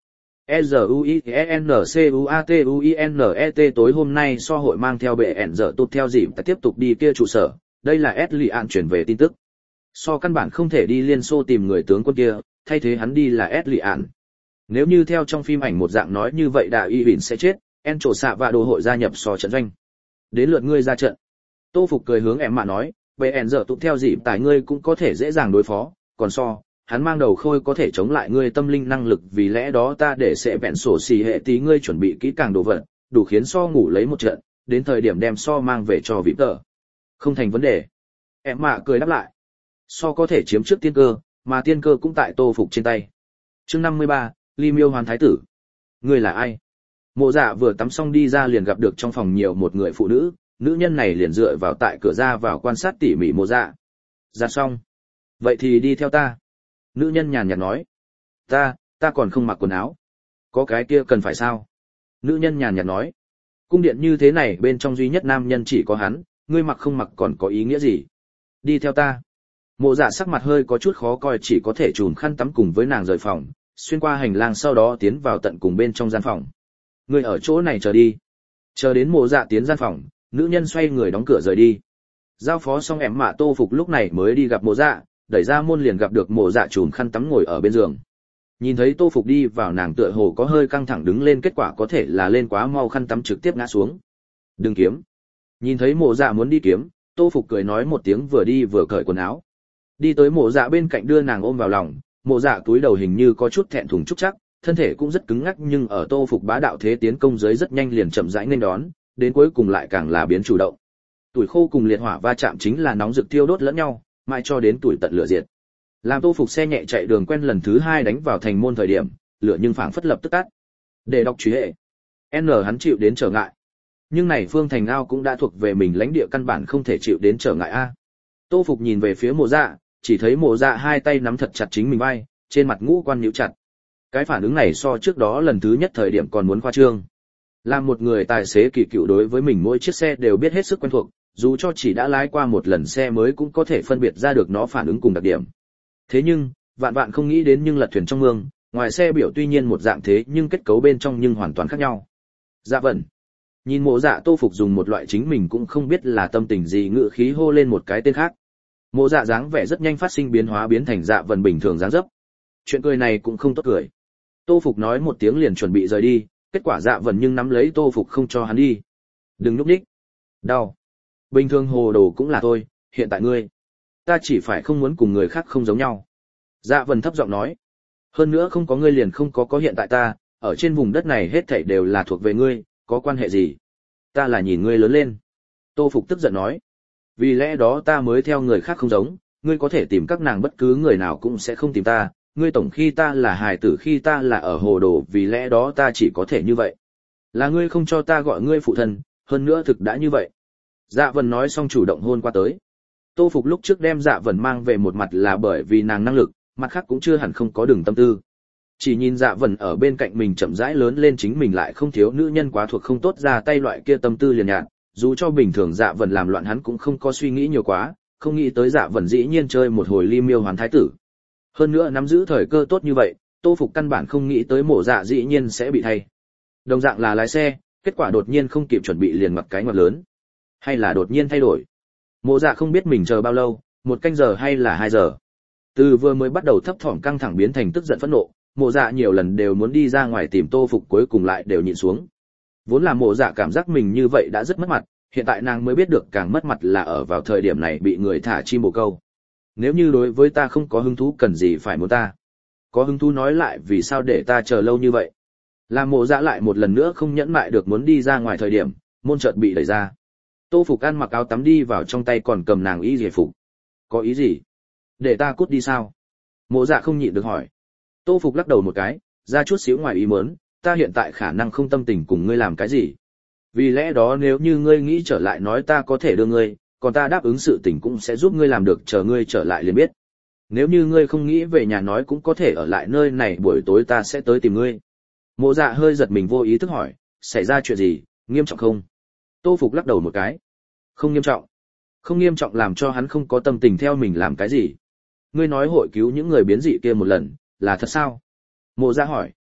E Z U I E N C U A T U I N E T tối hôm nay so hội mang theo bệ ẻn giờ tụt theo dịp tiếp tục đi kia trụ sở, đây là S Li An chuyển về tin tức. So căn bản không thể đi Liên Xô tìm người tướng quân kia, thay thế hắn đi là S Li An. Nếu như theo trong phim ảnh một dạng nói như vậy Đại Y Huỳnh sẽ chết, En trổ xạ và đồ hội gia nhập so trận doanh. Đến lượt ngươi ra trận. Tô Phục cười hướng em mà nói, bệ ẻn giờ tụt theo dịp tại ngươi cũng có thể dễ dàng đối phó, còn so hắn mang đầu khôi có thể chống lại ngươi tâm linh năng lực, vì lẽ đó ta để sẽ vẹn sổ xì hệ tí ngươi chuẩn bị kỹ càng đồ vật, đủ khiến so ngủ lấy một trận, đến thời điểm đem so mang về cho vĩ tờ. Không thành vấn đề. Em mạ cười đáp lại. So có thể chiếm trước tiên cơ, mà tiên cơ cũng tại Tô Phục trên tay. Chương năm mươi ba, Ly Miêu Hoàn Thái tử. Ngươi là ai? Mộ Dạ vừa tắm xong đi ra liền gặp được trong phòng nhiều một người phụ nữ, nữ nhân này liền dựa vào tại cửa ra vào quan sát tỉ mỉ Mộ Dạ. Ra xong. Vậy thì đi theo ta. Nữ nhân nhàn nhạt nói. Ta, ta còn không mặc quần áo. Có cái kia cần phải sao? Nữ nhân nhàn nhạt nói. Cung điện như thế này bên trong duy nhất nam nhân chỉ có hắn, ngươi mặc không mặc còn có ý nghĩa gì? Đi theo ta. Mộ Dạ sắc mặt hơi có chút khó coi, chỉ có thể chùm khăn tắm cùng với nàng rời phòng, xuyên qua hành lang sau đó tiến vào tận cùng bên trong gian phòng. Ngươi ở chỗ này chờ đi. Chờ đến Mộ Dạ tiến gian phòng, nữ nhân xoay người đóng cửa rời đi. Giao phó xong em mạ Tô Phục lúc này mới đi gặp Mộ Dạ, đẩy ra môn liền gặp được Mộ Dạ chùm khăn tắm ngồi ở bên giường. Nhìn thấy Tô Phục đi vào, nàng tựa hồ có hơi căng thẳng đứng lên, kết quả có thể là lên quá mau, khăn tắm trực tiếp ngã xuống. Đừng kiếm. Nhìn thấy Mộ Dạ muốn đi kiếm, Tô Phục cười nói một tiếng vừa đi vừa cởi quần áo. Đi tới Mộ Dạ bên cạnh đưa nàng ôm vào lòng, Mộ Dạ túi đầu hình như có chút thẹn thùng trúc chắc, thân thể cũng rất cứng ngắc, nhưng ở Tô Phục bá đạo thế tiến công dưới rất nhanh liền chậm rãi nên đón, đến cuối cùng lại càng là biến chủ động. Tuổi khô cùng liệt hỏa va chạm chính là nóng rực thiêu đốt lẫn nhau, mãi cho đến tuổi tận lửa diệt. Làm Tô Phục xe nhẹ chạy đường quen lần thứ hai đánh vào thành môn thời điểm, lửa nhưng phảng phất lập tức tắt. Để đọc truy hệ, N hắn chịu đến trở ngại. Nhưng này Phương Thành Ao cũng đã thuộc về mình lãnh địa, căn bản không thể chịu đến trở ngại a. Tô Phục nhìn về phía Mộ Dạ, chỉ thấy Mộ Dạ hai tay nắm thật chặt chính mình vai, trên mặt ngũ quan nhíu chặt. Cái phản ứng này so trước đó lần thứ nhất thời điểm còn muốn khoa trương. Làm một người tài xế kỳ cựu đối với mình mỗi chiếc xe đều biết hết sức quen thuộc, dù cho chỉ đã lái qua một lần xe mới cũng có thể phân biệt ra được nó phản ứng cùng đặc điểm. Thế nhưng, vạn vạn không nghĩ đến nhưng lật thuyền trong mương, ngoài xe biểu tuy nhiên một dạng thế nhưng kết cấu bên trong nhưng hoàn toàn khác nhau. Dạ vẩn. Nhìn Mộ Dạ, Tô Phục dùng một loại chính mình cũng không biết là tâm tình gì ngữ khí hô lên một cái tên khác. Mộ Dạ dáng vẻ rất nhanh phát sinh biến hóa, biến thành Dạ Vẩn bình thường dáng dấp. Chuyện cười này cũng không tốt cười. Tô Phục nói một tiếng liền chuẩn bị rời đi, kết quả Dạ Vẩn nhưng nắm lấy Tô Phục không cho hắn đi. Đừng núp đích. Đau. Bình thường hồ đồ cũng là thôi, hiện tại ngươi. Ta chỉ phải không muốn cùng người khác không giống nhau. Dạ Vẩn thấp giọng nói. Hơn nữa không có ngươi liền không có có hiện tại ta, ở trên vùng đất này hết thảy đều là thuộc về ngươi, có quan hệ gì? Ta là nhìn ngươi lớn lên. Tô Phục tức giận nói. Vì lẽ đó ta mới theo người khác không giống, ngươi có thể tìm các nàng, bất cứ người nào cũng sẽ không tìm ta, ngươi tổng khi ta là hài tử, khi ta là ở hồ đồ, vì lẽ đó ta chỉ có thể như vậy. Là ngươi không cho ta gọi ngươi phụ thân, hơn nữa thực đã như vậy. Dạ Vẩn nói xong chủ động hôn qua tới. Tô Phục lúc trước đem Dạ Vẩn mang về một mặt là bởi vì nàng năng lực, mặt khác cũng chưa hẳn không có đường tâm tư. Chỉ nhìn Dạ Vẩn ở bên cạnh mình chậm rãi lớn lên, chính mình lại không thiếu nữ nhân quá thuộc không tốt ra tay loại kia tâm tư liền nhạt, dù cho bình thường Dạ Vẩn làm loạn hắn cũng không có suy nghĩ nhiều quá, không nghĩ tới Dạ Vẩn dĩ nhiên chơi một hồi Ly Miêu Hoàn Thái tử. Hơn nữa nắm giữ thời cơ tốt như vậy, Tô Phục căn bản không nghĩ tới Mộ Dạ dĩ nhiên sẽ bị thay. Đồng dạng là lái xe, kết quả đột nhiên không kịp chuẩn bị liền mặc cái ngoặt lớn. Hay là đột nhiên thay đổi. Mộ Dạ không biết mình chờ bao lâu, một canh giờ hay là hai giờ. Từ vừa mới bắt đầu thấp thỏm căng thẳng biến thành tức giận phẫn nộ, Mộ Dạ nhiều lần đều muốn đi ra ngoài tìm Tô Phục, cuối cùng lại đều nhịn xuống. Vốn là Mộ Dạ cảm giác mình như vậy đã rất mất mặt, hiện tại nàng mới biết được càng mất mặt là ở vào thời điểm này bị người thả chim bồ câu. Nếu như đối với ta không có hứng thú cần gì phải muốn ta? Có hứng thú nói lại vì sao để ta chờ lâu như vậy? Làm Mộ Dạ lại một lần nữa không nhẫn mại được muốn đi ra ngoài thời điểm, môn chợt bị đẩy ra. Tô Phục ăn mặc áo tắm đi vào, trong tay còn cầm nàng y giải phục. Có ý gì? Để ta cút đi sao? Mộ Dạ không nhịn được hỏi. Tô Phục lắc đầu một cái, ra chút xíu ngoài ý muốn, ta hiện tại khả năng không tâm tình cùng ngươi làm cái gì. Vì lẽ đó nếu như ngươi nghĩ trở lại nói ta có thể đưa ngươi, còn ta đáp ứng sự tình cũng sẽ giúp ngươi làm được, chờ ngươi trở lại liền biết. Nếu như ngươi không nghĩ về nhà nói cũng có thể ở lại nơi này, buổi tối ta sẽ tới tìm ngươi. Mộ Dạ hơi giật mình vô ý thức hỏi, xảy ra chuyện gì, nghiêm trọng không? Tô Phục lắc đầu một cái. Không nghiêm trọng. Không nghiêm trọng làm cho hắn không có tâm tình theo mình làm cái gì. Ngươi nói hội cứu những người biến dị kia một lần, là thật sao? Mộ Dạ hỏi.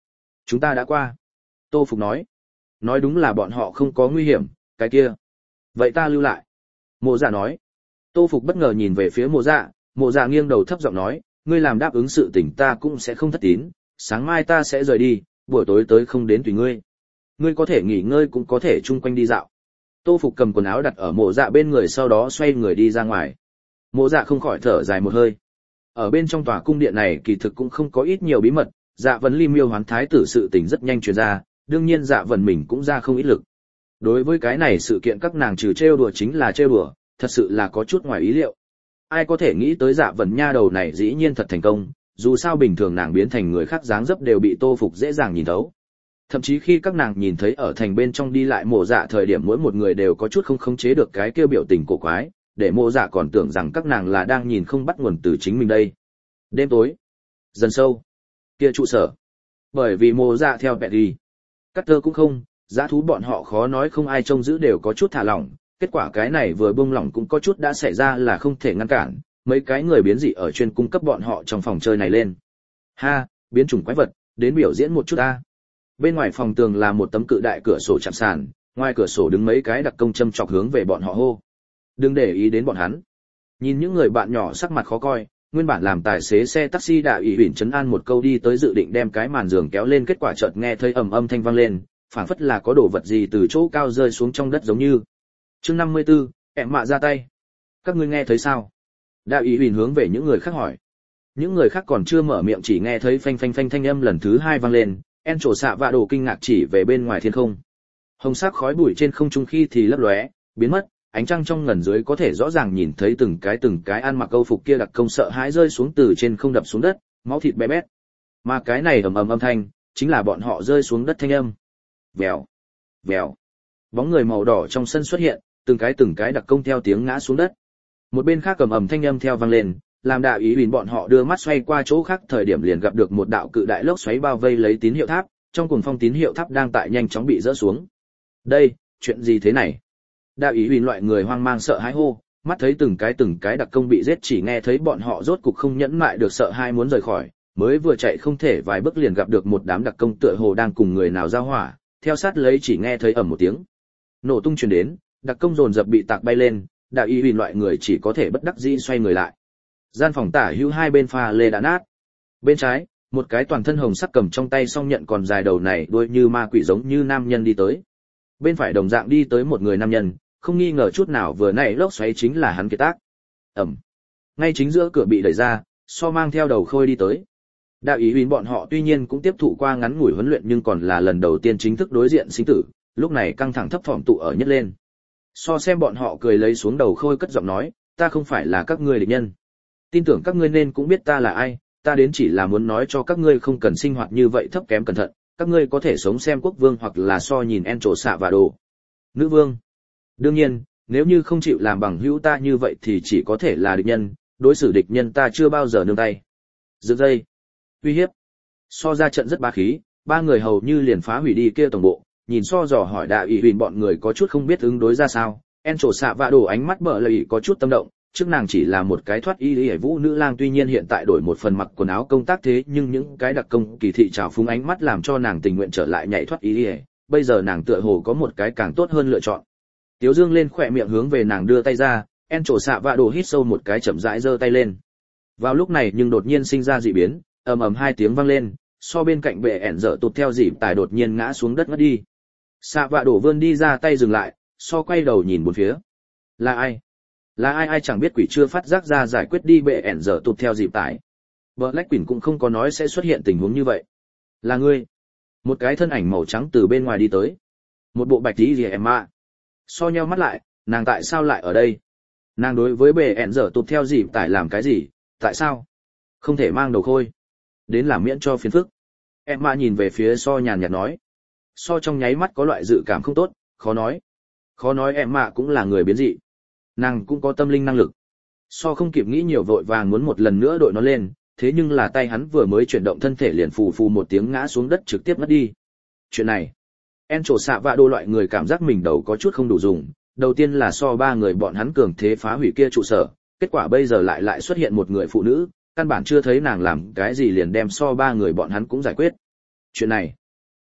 Chúng ta đã qua. Tô Phục nói. Nói đúng là bọn họ không có nguy hiểm, cái kia. Vậy ta lưu lại. Mộ Dạ nói. Tô Phục bất ngờ nhìn về phía Mộ Dạ, Mộ Dạ nghiêng đầu thấp giọng nói, ngươi làm đáp ứng sự tình ta cũng sẽ không thất tín, sáng mai ta sẽ rời đi, buổi tối tới không đến tùy ngươi. Ngươi có thể nghỉ ngơi cũng có thể chung quanh đi dạo. Tô Phục cầm quần áo đặt ở Mộ Dạ bên người, sau đó xoay người đi ra ngoài. Mộ Dạ không khỏi thở dài một hơi. Ở bên trong tòa cung điện này kỳ thực cũng không có ít nhiều bí mật, Dạ Vân Ly Miêu Hoán Thái tử sự tình rất nhanh truyền ra, đương nhiên Dạ Vân mình cũng ra không ít lực. Đối với cái này sự kiện các nàng trừ trêu đùa chính là trêu đùa, thật sự là có chút ngoài ý liệu. Ai có thể nghĩ tới Dạ Vân nha đầu này dĩ nhiên thật thành công, dù sao bình thường nàng biến thành người khác dáng dấp đều bị Tô Phục dễ dàng nhìn thấu. Thậm chí khi các nàng nhìn thấy ở thành bên trong đi lại Mộ Dạ thời điểm, mỗi một người đều có chút không khống chế được cái kêu biểu tình cổ quái, để Mộ Dạ còn tưởng rằng các nàng là đang nhìn không bắt nguồn từ chính mình đây. Đêm tối dần sâu, kia trụ sở, bởi vì Mộ Dạ theo bẹt đi, cắt thơ cũng không, dã thú bọn họ khó nói không ai trông giữ đều có chút thả lỏng, kết quả cái này vừa buông lỏng cũng có chút đã xảy ra là không thể ngăn cản, mấy cái người biến dị ở chuyên cung cấp bọn họ trong phòng chơi này lên. Ha, biến chủng quái vật, đến biểu diễn một chút ta. Bên ngoài phòng tường là một tấm cự đại cửa sổ chạm sàn, ngoài cửa sổ đứng mấy cái đặc công châm chọc hướng về bọn họ hô. Đừng để ý đến bọn hắn. Nhìn những người bạn nhỏ sắc mặt khó coi, nguyên bản làm tài xế xe taxi đã ủy ủy trấn an một câu đi tới dự định đem cái màn giường kéo lên, kết quả chợt nghe thấy ầm âm thanh vang lên, phảng phất là có đồ vật gì từ chỗ cao rơi xuống trong đất giống như. Chương năm mươi tư, em mạ ra tay. Các ngươi nghe thấy sao? Đã ủy ủy hướng về những người khác hỏi. Những người khác còn chưa mở miệng chỉ nghe thấy phanh phanh phanh thanh âm lần thứ hai vang lên, En trổ xạ vạ đồ kinh ngạc chỉ về bên ngoài thiên không. Hồng sắc khói bụi trên không trung khi thì lấp lóe, biến mất, ánh trăng trong ngần dưới có thể rõ ràng nhìn thấy từng cái từng cái ăn mặc câu phục kia đặc công sợ hãi rơi xuống từ trên không đập xuống đất, máu thịt bé bét. Mà cái này ầm ầm âm thanh, chính là bọn họ rơi xuống đất thanh âm. Vèo, vèo. Bóng người màu đỏ trong sân xuất hiện, từng cái từng cái đặc công theo tiếng ngã xuống đất. Một bên khác ầm ầm thanh âm theo vang lên, làm đạo ý ủy bọn họ đưa mắt xoay qua chỗ khác thời điểm liền gặp được một đạo cự đại lốc xoáy bao vây lấy tín hiệu tháp, trong cuồng phong tín hiệu tháp đang tại nhanh chóng bị rỡ xuống. Đây, chuyện gì thế này? Đạo ý ủy loại người hoang mang sợ hãi hô, mắt thấy từng cái từng cái đặc công bị giết, chỉ nghe thấy bọn họ rốt cục không nhẫn nại được sợ hãi muốn rời khỏi, mới vừa chạy không thể vài bước liền gặp được một đám đặc công tựa hồ đang cùng người nào giao hỏa, theo sát lấy chỉ nghe thấy ầm một tiếng. Nổ tung truyền đến, đặc công dồn dập bị tạc bay lên, đạo ý ủy loại người chỉ có thể bất đắc dĩ xoay người lại. Gian phòng tả hữu hai bên pha lê đã nát. Bên trái, một cái toàn thân hồng sắc cầm trong tay song nhận còn dài đầu này đuôi như ma quỷ giống như nam nhân đi tới. Bên phải đồng dạng đi tới một người nam nhân, không nghi ngờ chút nào vừa nãy lốc xoáy chính là hắn kiệt tác. Ẩm. Ngay chính giữa cửa bị đẩy ra, so mang theo đầu khôi đi tới. Đạo ý huynh bọn họ tuy nhiên cũng tiếp thụ qua ngắn ngủi huấn luyện nhưng còn là lần đầu tiên chính thức đối diện sinh tử, lúc này căng thẳng thấp thỏm tụ ở nhất lên. So xem bọn họ cười lấy xuống đầu khôi cất giọng nói, ta không phải là các ngươi địch nhân. Tin tưởng các ngươi nên cũng biết ta là ai, ta đến chỉ là muốn nói cho các ngươi không cần sinh hoạt như vậy thấp kém cẩn thận, các ngươi có thể sống xem quốc vương hoặc là so nhìn En trổ xạ và đồ. Nữ vương. Đương nhiên, nếu như không chịu làm bằng hữu ta như vậy thì chỉ có thể là địch nhân, đối xử địch nhân ta chưa bao giờ nương tay. Dựng dây. Uy hiếp. So ra trận rất bá khí, ba người hầu như liền phá hủy đi kia tổng bộ, nhìn so dò hỏi đạo ủy huyền bọn người có chút không biết ứng đối ra sao, En trổ xạ và đồ ánh mắt bở lầy có chút tâm động. Trước nàng chỉ là một cái thoát y y vũ nữ lang, tuy nhiên hiện tại đổi một phần mặc quần áo công tác thế nhưng những cái đặc công kỳ thị trào phúng ánh mắt làm cho nàng tình nguyện trở lại nhảy thoát y y, bây giờ nàng tựa hồ có một cái càng tốt hơn lựa chọn. Tiếu Dương lên khỏe miệng hướng về nàng đưa tay ra, En trổ xạ vạ đồ hít sâu một cái chậm rãi giơ tay lên. Vào lúc này nhưng đột nhiên sinh ra dị biến, ầm ầm hai tiếng vang lên, so bên cạnh bệ ẻn dở tụt theo dịp tài đột nhiên ngã xuống đất ngất đi. Xạ vạ đổ vươn đi ra tay dừng lại, so quay đầu nhìn bốn phía. Là ai? Là ai ai chẳng biết quỷ chưa phát giác ra giải quyết đi bệ ẻn giờ tụt theo dịp tải. Black Quỷ cũng không có nói sẽ xuất hiện tình huống như vậy. Là ngươi. Một cái thân ảnh màu trắng từ bên ngoài đi tới. Một bộ bạch tí gì em ạ. So nhau mắt lại, nàng tại sao lại ở đây? Nàng đối với bệ ẻn giờ tụt theo dịp tải làm cái gì? Tại sao? Không thể mang đầu khôi. Đến làm miễn cho phiền phức. Em ạ nhìn về phía so nhàn nhạt nói. So trong nháy mắt có loại dự cảm không tốt, khó nói. Khó nói em ạ cũng là người biến dị. Nàng cũng có tâm linh năng lực. So không kịp nghĩ nhiều vội vàng muốn một lần nữa đội nó lên, thế nhưng là tay hắn vừa mới chuyển động thân thể liền phù phù một tiếng ngã xuống đất trực tiếp mất đi. Chuyện này, En trổ xạ vạ đô loại người cảm giác mình đầu có chút không đủ dùng, đầu tiên là so ba người bọn hắn cường thế phá hủy kia trụ sở, kết quả bây giờ lại lại xuất hiện một người phụ nữ, căn bản chưa thấy nàng làm cái gì liền đem so ba người bọn hắn cũng giải quyết. Chuyện này,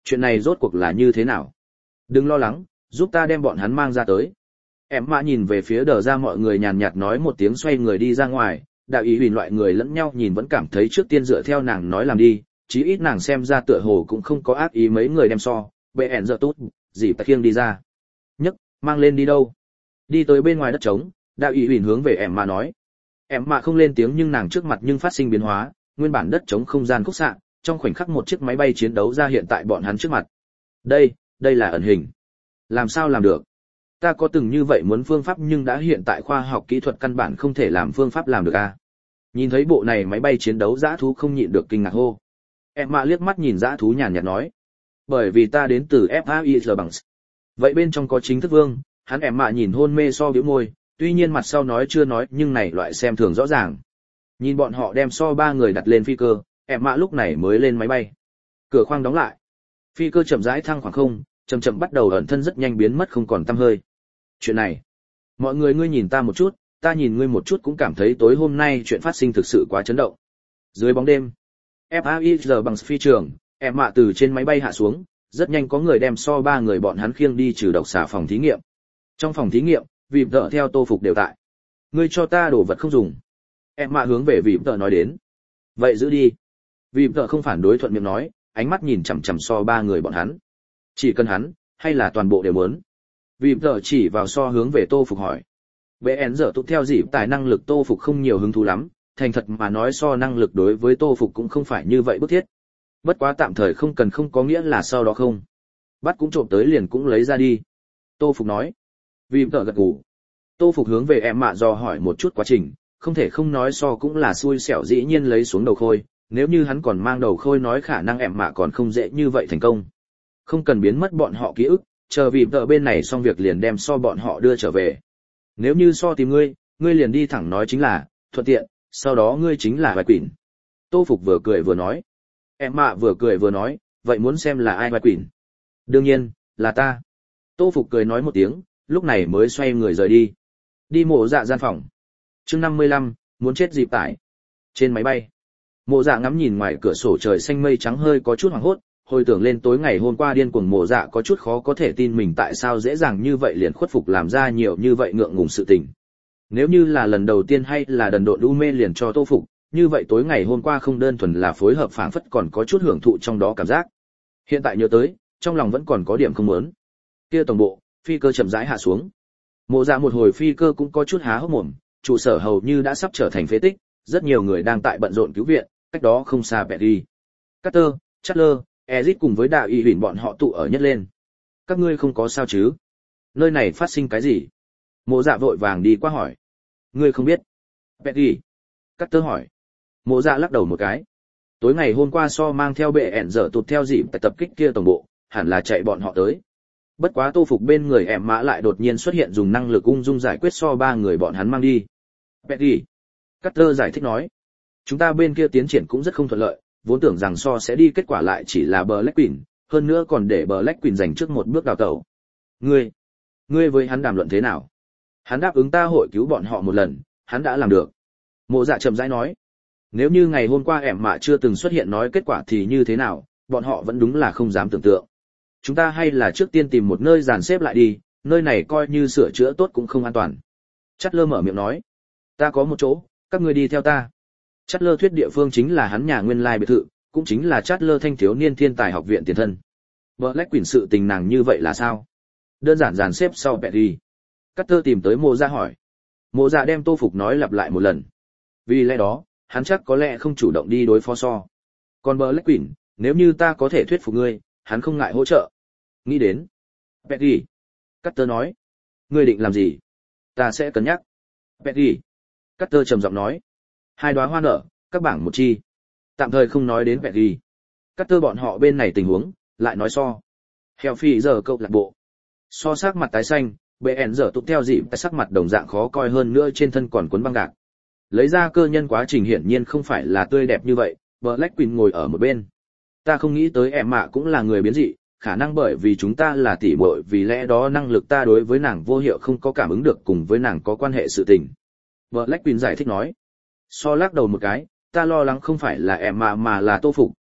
Chuyện này rốt cuộc là như thế nào? Đừng lo lắng, giúp ta đem bọn hắn mang ra tới. Em mạ nhìn về phía đờ ra mọi người nhàn nhạt nói một tiếng xoay người đi ra ngoài, đạo ý huyền loại người lẫn nhau nhìn vẫn cảm thấy trước tiên dựa theo nàng nói làm đi, chí ít nàng xem ra tựa hồ cũng không có ác ý mấy người đem so, bệ ẻn giờ tốt, gì ta khiêng đi ra. Nhấc, mang lên đi đâu? Đi tới bên ngoài đất trống, đạo ý huyền hướng về em mạ nói. Em mạ không lên tiếng nhưng nàng trước mặt nhưng phát sinh biến hóa, nguyên bản đất trống không gian khúc xạ, trong khoảnh khắc một chiếc máy bay chiến đấu ra hiện tại bọn hắn trước mặt. Đây, đây là ẩn hình. Làm sao làm được? Ta có từng như vậy muốn phương pháp nhưng đã hiện tại khoa học kỹ thuật căn bản không thể làm phương pháp làm được a. À? Nhìn thấy bộ này máy bay chiến đấu dã thú không nhịn được kinh ngạc hô. Em mạ liếc mắt nhìn dã thú nhàn nhạt nói. Bởi vì ta đến từ ép a i giờ bằng. Vậy bên trong có chính thức vương, hắn em mạ nhìn hôn mê so biểu môi, tuy nhiên mặt sau nói chưa nói nhưng này loại xem thường rõ ràng. Nhìn bọn họ đem so ba người đặt lên phi cơ, em mạ lúc này mới lên máy bay. Cửa khoang đóng lại. Phi cơ chậm rãi thăng khoảng không, chậm chậm bắt đầu ẩn thân rất nhanh biến mất không còn tăm hơi. Chuyện này, mọi người ngươi nhìn ta một chút, ta nhìn ngươi một chút cũng cảm thấy tối hôm nay chuyện phát sinh thực sự quá chấn động. Dưới bóng đêm, ép a i giờ bằng phi trường, em mạ từ trên máy bay hạ xuống, rất nhanh có người đem so ba người bọn hắn khiêng đi trừ độc xả phòng thí nghiệm. Trong phòng thí nghiệm, vịp tợ theo Tô Phục đều tại. Ngươi cho ta đồ vật không dùng. Em mạ hướng về vịp tợ nói đến. Vậy giữ đi. Vịp tợ không phản đối thuận miệng nói, ánh mắt nhìn chằm chằm so ba người bọn hắn. Chỉ cần hắn, hay là toàn bộ đều muốn. Vịp tợ chỉ vào so hướng về Tô Phục hỏi. bê en giờ tụt theo dịp tài năng lực Tô Phục không nhiều hứng thú lắm, thành thật mà nói so năng lực đối với Tô Phục cũng không phải như vậy bức thiết. Bất quá tạm thời không cần không có nghĩa là sau đó không. Bắt cũng trộm tới liền cũng lấy ra đi. Tô Phục nói. Vịp tợ gật gù. Tô Phục hướng về em mạ dò hỏi một chút quá trình, không thể không nói so cũng là xui xẻo dĩ nhiên lấy xuống đầu khôi, nếu như hắn còn mang đầu khôi nói khả năng em mạ còn không dễ như vậy thành công. Không cần biến mất bọn họ ký ức, chờ vì vợ bên này xong việc liền đem so bọn họ đưa trở về. Nếu như so tìm ngươi, ngươi liền đi thẳng nói chính là, thuận tiện, sau đó ngươi chính là vai quỷ. Tô Phục vừa cười vừa nói. Em mạ vừa cười vừa nói, vậy muốn xem là ai vai quỷ? Đương nhiên, là ta. Tô Phục cười nói một tiếng, lúc này mới xoay người rời đi. Đi mộ dạ gian phòng. Chương năm mươi lăm, muốn chết dịp tải. Trên máy bay, mộ dạ ngắm nhìn ngoài cửa sổ trời xanh mây trắng hơi có chút hoảng hốt, hồi tưởng lên tối ngày hôm qua điên cuồng mộ dạ có chút khó có thể tin mình tại sao dễ dàng như vậy liền khuất phục làm ra nhiều như vậy ngượng ngùng sự tình. Nếu như là lần đầu tiên hay là đần độn u mê liền cho Tô Phục, như vậy tối ngày hôm qua không đơn thuần là phối hợp phảng phất còn có chút hưởng thụ trong đó cảm giác. Hiện tại nhớ tới, trong lòng vẫn còn có điểm không muốn. Kia tổng bộ, phi cơ chậm rãi hạ xuống. Mộ dạ một hồi phi cơ cũng có chút há hốc mồm, trụ sở hầu như đã sắp trở thành phế tích, rất nhiều người đang tại bận rộn cứu viện, cách đó không xa Petty, Carter, Chatler, Ezit cùng với đạo y huyền bọn họ tụ ở nhất lên. Các ngươi không có sao chứ? Nơi này phát sinh cái gì? Mộ dạ vội vàng đi qua hỏi. Ngươi không biết? Petty, Carter hỏi. Mộ dạ lắc đầu một cái. Tối ngày hôm qua so mang theo bệ ẻn dở tụt theo dịp tại tập kích kia tổng bộ, hẳn là chạy bọn họ tới. Bất quá Tô Phục bên người em mã lại đột nhiên xuất hiện dùng năng lực ung dung giải quyết so ba người bọn hắn mang đi. Petty, Carter giải thích nói. Chúng ta bên kia tiến triển cũng rất không thuận lợi, vốn tưởng rằng so sẽ đi kết quả lại chỉ là Black Queen, hơn nữa còn để Black Queen giành trước một bước đào tẩu. Ngươi, ngươi với hắn đàm luận thế nào? Hắn đáp ứng ta hội cứu bọn họ một lần, hắn đã làm được. Mộ dạ chậm rãi nói. Nếu như ngày hôm qua em mạ chưa từng xuất hiện nói kết quả thì như thế nào, bọn họ vẫn đúng là không dám tưởng tượng. Chúng ta hay là trước tiên tìm một nơi dàn xếp lại đi, nơi này coi như sửa chữa tốt cũng không an toàn. Chatler mở miệng nói. Ta có một chỗ, các ngươi đi theo ta. Chatler thuyết địa phương chính là hắn nhà nguyên lai biệt thự, cũng chính là Chatler thanh thiếu niên thiên tài học viện tiền thân. Black Queen sự tình nàng như vậy là sao? Đơn giản dàn xếp sau Petty. Carter tìm tới Mộ Dạ hỏi. Mộ Dạ đem Tô Phục nói lặp lại một lần. Vì lẽ đó, hắn chắc có lẽ không chủ động đi đối phó so. Còn Black Queen, nếu như ta có thể thuyết phục ngươi, hắn không ngại hỗ trợ. Nghĩ đến. Petty. Carter nói. Ngươi định làm gì? Ta sẽ cân nhắc. Petty. Carter trầm giọng nói. Hai đóa hoa nở, các bảng một chi. Tạm thời không nói đến Petty. Carter bọn họ bên này tình huống, lại nói so. Heo phi giờ câu lạc bộ. So sắc mặt tái xanh, bê en giờ tụt theo dịp tại sắc mặt đồng dạng khó coi hơn nữa trên thân còn cuốn băng gạc. Lấy ra cơ nhân quá trình hiển nhiên không phải là tươi đẹp như vậy, Black Queen ngồi ở một bên. Ta không nghĩ tới em mạ cũng là người biến dị, khả năng bởi vì chúng ta là tỷ muội vì lẽ đó năng lực ta đối với nàng vô hiệu không có cảm ứng được cùng với nàng có quan hệ sự tình. Black Queen giải thích nói. So lắc đầu một cái, ta lo lắng không phải là em mạ mà là Tô Phục,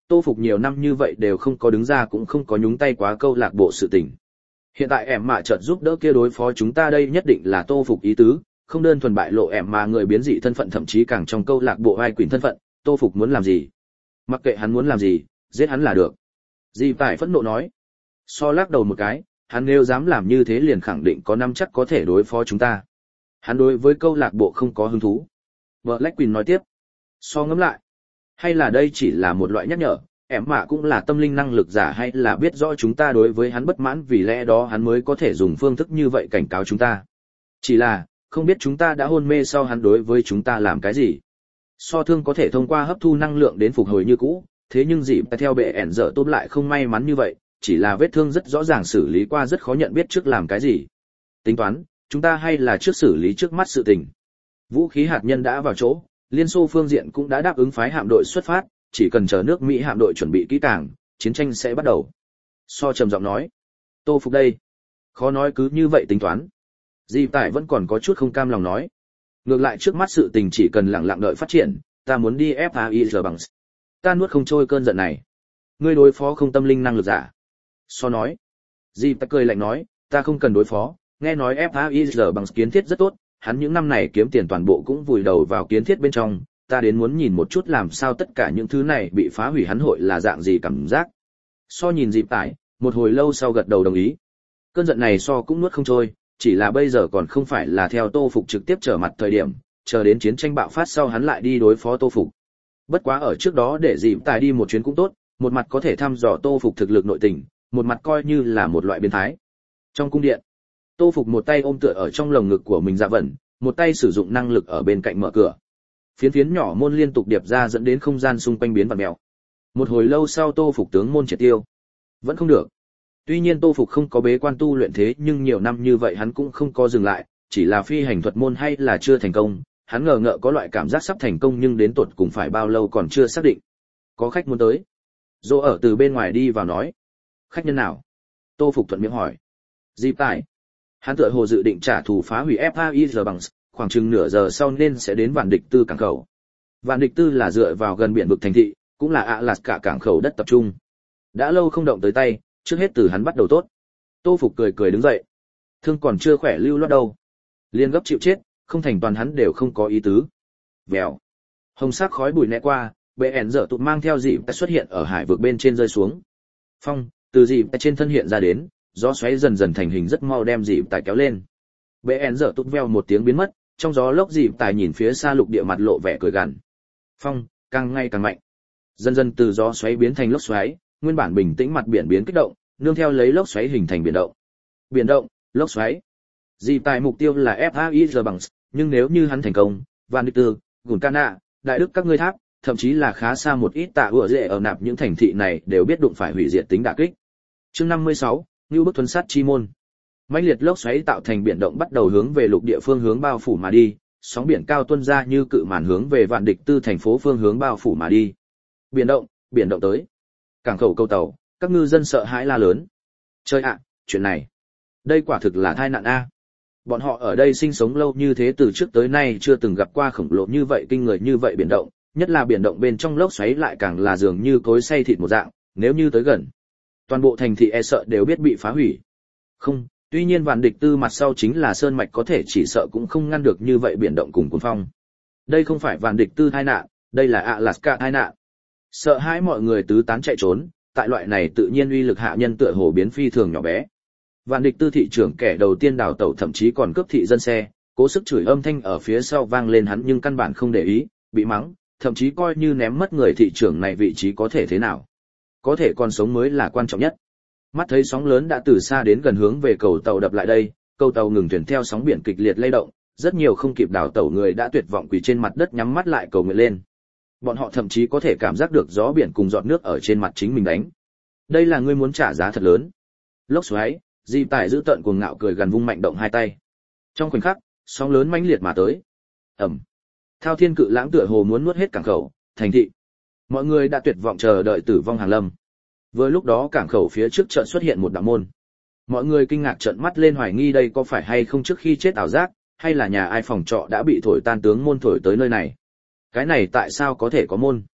Tô Phục nhiều năm như vậy đều không có đứng ra cũng không có nhúng tay quá câu lạc bộ sự tình. Hiện tại em mạ chợt giúp đỡ kia đối phó chúng ta đây nhất định là Tô Phục ý tứ, không đơn thuần bại lộ em mà người biến dị thân phận thậm chí càng trong câu lạc bộ ai quỷ thân phận, Tô Phục muốn làm gì? Mặc kệ hắn muốn làm gì, giết hắn là được. Dì Tải phẫn nộ nói. So lắc đầu một cái, hắn nếu dám làm như thế liền khẳng định có năm chắc có thể đối phó chúng ta. Hắn đối với câu lạc bộ không có hứng thú. Black Queen nói tiếp. So ngẫm lại. Hay là đây chỉ là một loại nhắc nhở, em mạ cũng là tâm linh năng lực giả hay là biết rõ chúng ta đối với hắn bất mãn vì lẽ đó hắn mới có thể dùng phương thức như vậy cảnh cáo chúng ta. Chỉ là, không biết chúng ta đã hôn mê sau hắn đối với chúng ta làm cái gì. So thương có thể thông qua hấp thu năng lượng đến phục hồi như cũ, thế nhưng dịp theo bệ ẻn dở tôm lại không may mắn như vậy, chỉ là vết thương rất rõ ràng xử lý qua rất khó nhận biết trước làm cái gì. Tính toán, chúng ta hay là trước xử lý trước mắt sự tình. Vũ khí hạt nhân đã vào chỗ, Liên Xô phương diện cũng đã đáp ứng phái hạm đội xuất phát, chỉ cần chờ nước Mỹ hạm đội chuẩn bị kỹ càng, chiến tranh sẽ bắt đầu. So trầm giọng nói. Tô Phục đây. Khó nói cứ như vậy tính toán. Dì Tải vẫn còn có chút không cam lòng nói. Ngược lại trước mắt sự tình chỉ cần lặng lặng đợi phát triển, ta muốn đi ép a i giờ bằng. Ta nuốt không trôi cơn giận này. Ngươi đối phó không tâm linh năng lực giả. So nói. Dì Tải cười lạnh nói, ta không cần đối phó, nghe nói ép a i giờ bằng kiến thiết rất tốt, hắn những năm này kiếm tiền toàn bộ cũng vùi đầu vào kiến thiết bên trong, ta đến muốn nhìn một chút làm sao tất cả những thứ này bị phá hủy hắn hội là dạng gì cảm giác. So nhìn Dịp Tải, một hồi lâu sau gật đầu đồng ý. Cơn giận này So cũng nuốt không trôi, chỉ là bây giờ còn không phải là theo Tô Phục trực tiếp trở mặt thời điểm, chờ đến chiến tranh bạo phát sau hắn lại đi đối phó Tô Phục. Bất quá ở trước đó để Dịp Tải đi một chuyến cũng tốt, một mặt có thể thăm dò Tô Phục thực lực nội tình, một mặt coi như là một loại biến thái. Trong cung điện, Tô Phục một tay ôm tựa ở trong lồng ngực của mình Dạ Vẩn, một tay sử dụng năng lực ở bên cạnh mở cửa. Phiến phiến nhỏ môn liên tục điệp ra dẫn đến không gian xung quanh biến vặn mèo. Một hồi lâu sau Tô Phục tướng môn triệt tiêu. Vẫn không được. Tuy nhiên Tô Phục không có bế quan tu luyện thế nhưng nhiều năm như vậy hắn cũng không có dừng lại, chỉ là phi hành thuật môn hay là chưa thành công, hắn ngờ ngợ có loại cảm giác sắp thành công nhưng đến tột cùng phải bao lâu còn chưa xác định. Có khách muốn tới. Dô ở từ bên ngoài đi vào nói. Khách nhân nào? Tô Phục thuận miệng hỏi. Dịp Tải. Hắn tựa hồ dự định trả thù phá hủy ép a i giờ bằng, khoảng chừng nửa giờ sau nên sẽ đến Vạn Địch Tư cảng khẩu. Vạn Địch Tư là dựa vào gần biển vực thành thị, cũng là ạ lạt cả cảng khẩu đất tập trung. Đã lâu không động tới tay, trước hết từ hắn bắt đầu tốt. Tô Phục cười cười đứng dậy. Thương còn chưa khỏe lưu loát đâu. Liên gấp chịu chết, không thành toàn hắn đều không có ý tứ. Vèo. Hồng sắc khói bụi né qua, bệ ẻn dở tụt mang theo dịp xuất hiện ở hải vực bên trên rơi xuống. Phong, từ dịp trên thân hiện ra đến, gió xoáy dần dần thành hình rất mau đem dịp tài kéo lên. Bệ ẻn dở tụt veo một tiếng biến mất, trong gió lốc dịp tài nhìn phía xa lục địa mặt lộ vẻ cười gằn. Phong, càng ngày càng mạnh. Dần dần từ gió xoáy biến thành lốc xoáy, nguyên bản bình tĩnh mặt biển biến kích động, nương theo lấy lốc xoáy hình thành biển động. Biển động, lốc xoáy. Dịp tài mục tiêu là ép a i giờ bằng, nhưng nếu như hắn thành công, Van Địch Tư, Gùn Cana, Đại Đức các ngươi tháp, thậm chí là khá xa một ít tạ ủa dễ ở nạp những thành thị này đều biết đụng phải hủy diệt tính đả kích. Chương năm mươi sáu, Ngưu Bức Thuấn Sát Chi Môn. Mãnh liệt lốc xoáy tạo thành biển động bắt đầu hướng về lục địa phương hướng bao phủ mà đi, sóng biển cao tuôn ra như cự màn hướng về Vạn Địch Tư thành phố phương hướng bao phủ mà đi. Biển động, biển động tới. Cảng khẩu câu tàu, các ngư dân sợ hãi la lớn. Trời ạ, chuyện này, đây quả thực là tai nạn a. Bọn họ ở đây sinh sống lâu như thế từ trước tới nay chưa từng gặp qua khổng lồ như vậy kinh người như vậy biển động, nhất là biển động bên trong lốc xoáy lại càng là dường như cối xay thịt một dạng, nếu như tới gần, toàn bộ thành thị e sợ đều biết bị phá hủy. Không, tuy nhiên Vạn Địch Tư mặt sau chính là sơn mạch có thể chỉ sợ cũng không ngăn được như vậy biển động cùng cuồng phong. Đây không phải Vạn Địch Tư tai nạn, đây là Alaska tai nạn. Sợ hãi mọi người tứ tán chạy trốn, tại loại này tự nhiên uy lực hạ nhân tựa hồ biến phi thường nhỏ bé. Vạn Địch Tư thị trưởng kẻ đầu tiên đào tẩu thậm chí còn cướp thị dân xe, cố sức chửi âm thanh ở phía sau vang lên hắn nhưng căn bản không để ý, bị mắng, thậm chí coi như ném mất người thị trưởng này vị trí có thể thế nào. Có thể còn sống mới là quan trọng nhất. Mắt thấy sóng lớn đã từ xa đến gần hướng về cầu tàu đập lại đây, cầu tàu ngừng thuyền theo sóng biển kịch liệt lay động, rất nhiều không kịp đào tẩu người đã tuyệt vọng quỳ trên mặt đất nhắm mắt lại cầu nguyện lên. Bọn họ thậm chí có thể cảm giác được gió biển cùng giọt nước ở trên mặt chính mình đánh. Đây là ngươi muốn trả giá thật lớn. Lốc xoáy, Di Tài giữ tận cuồng ngạo cười gần vung mạnh động hai tay. Trong khoảnh khắc, sóng lớn mãnh liệt mà tới. Ầm. Thao thiên cự lãng tựa hồ muốn nuốt hết cảng khẩu, thành thị. Mọi người đã tuyệt vọng chờ đợi tử vong hàng lâm. Vừa lúc đó cảng khẩu phía trước chợt xuất hiện một đạo môn. Mọi người kinh ngạc trợn mắt lên hoài nghi đây có phải hay không trước khi chết ảo giác, hay là nhà ai phòng trọ đã bị thổi tan tướng môn thổi tới nơi này. Cái này tại sao có thể có môn?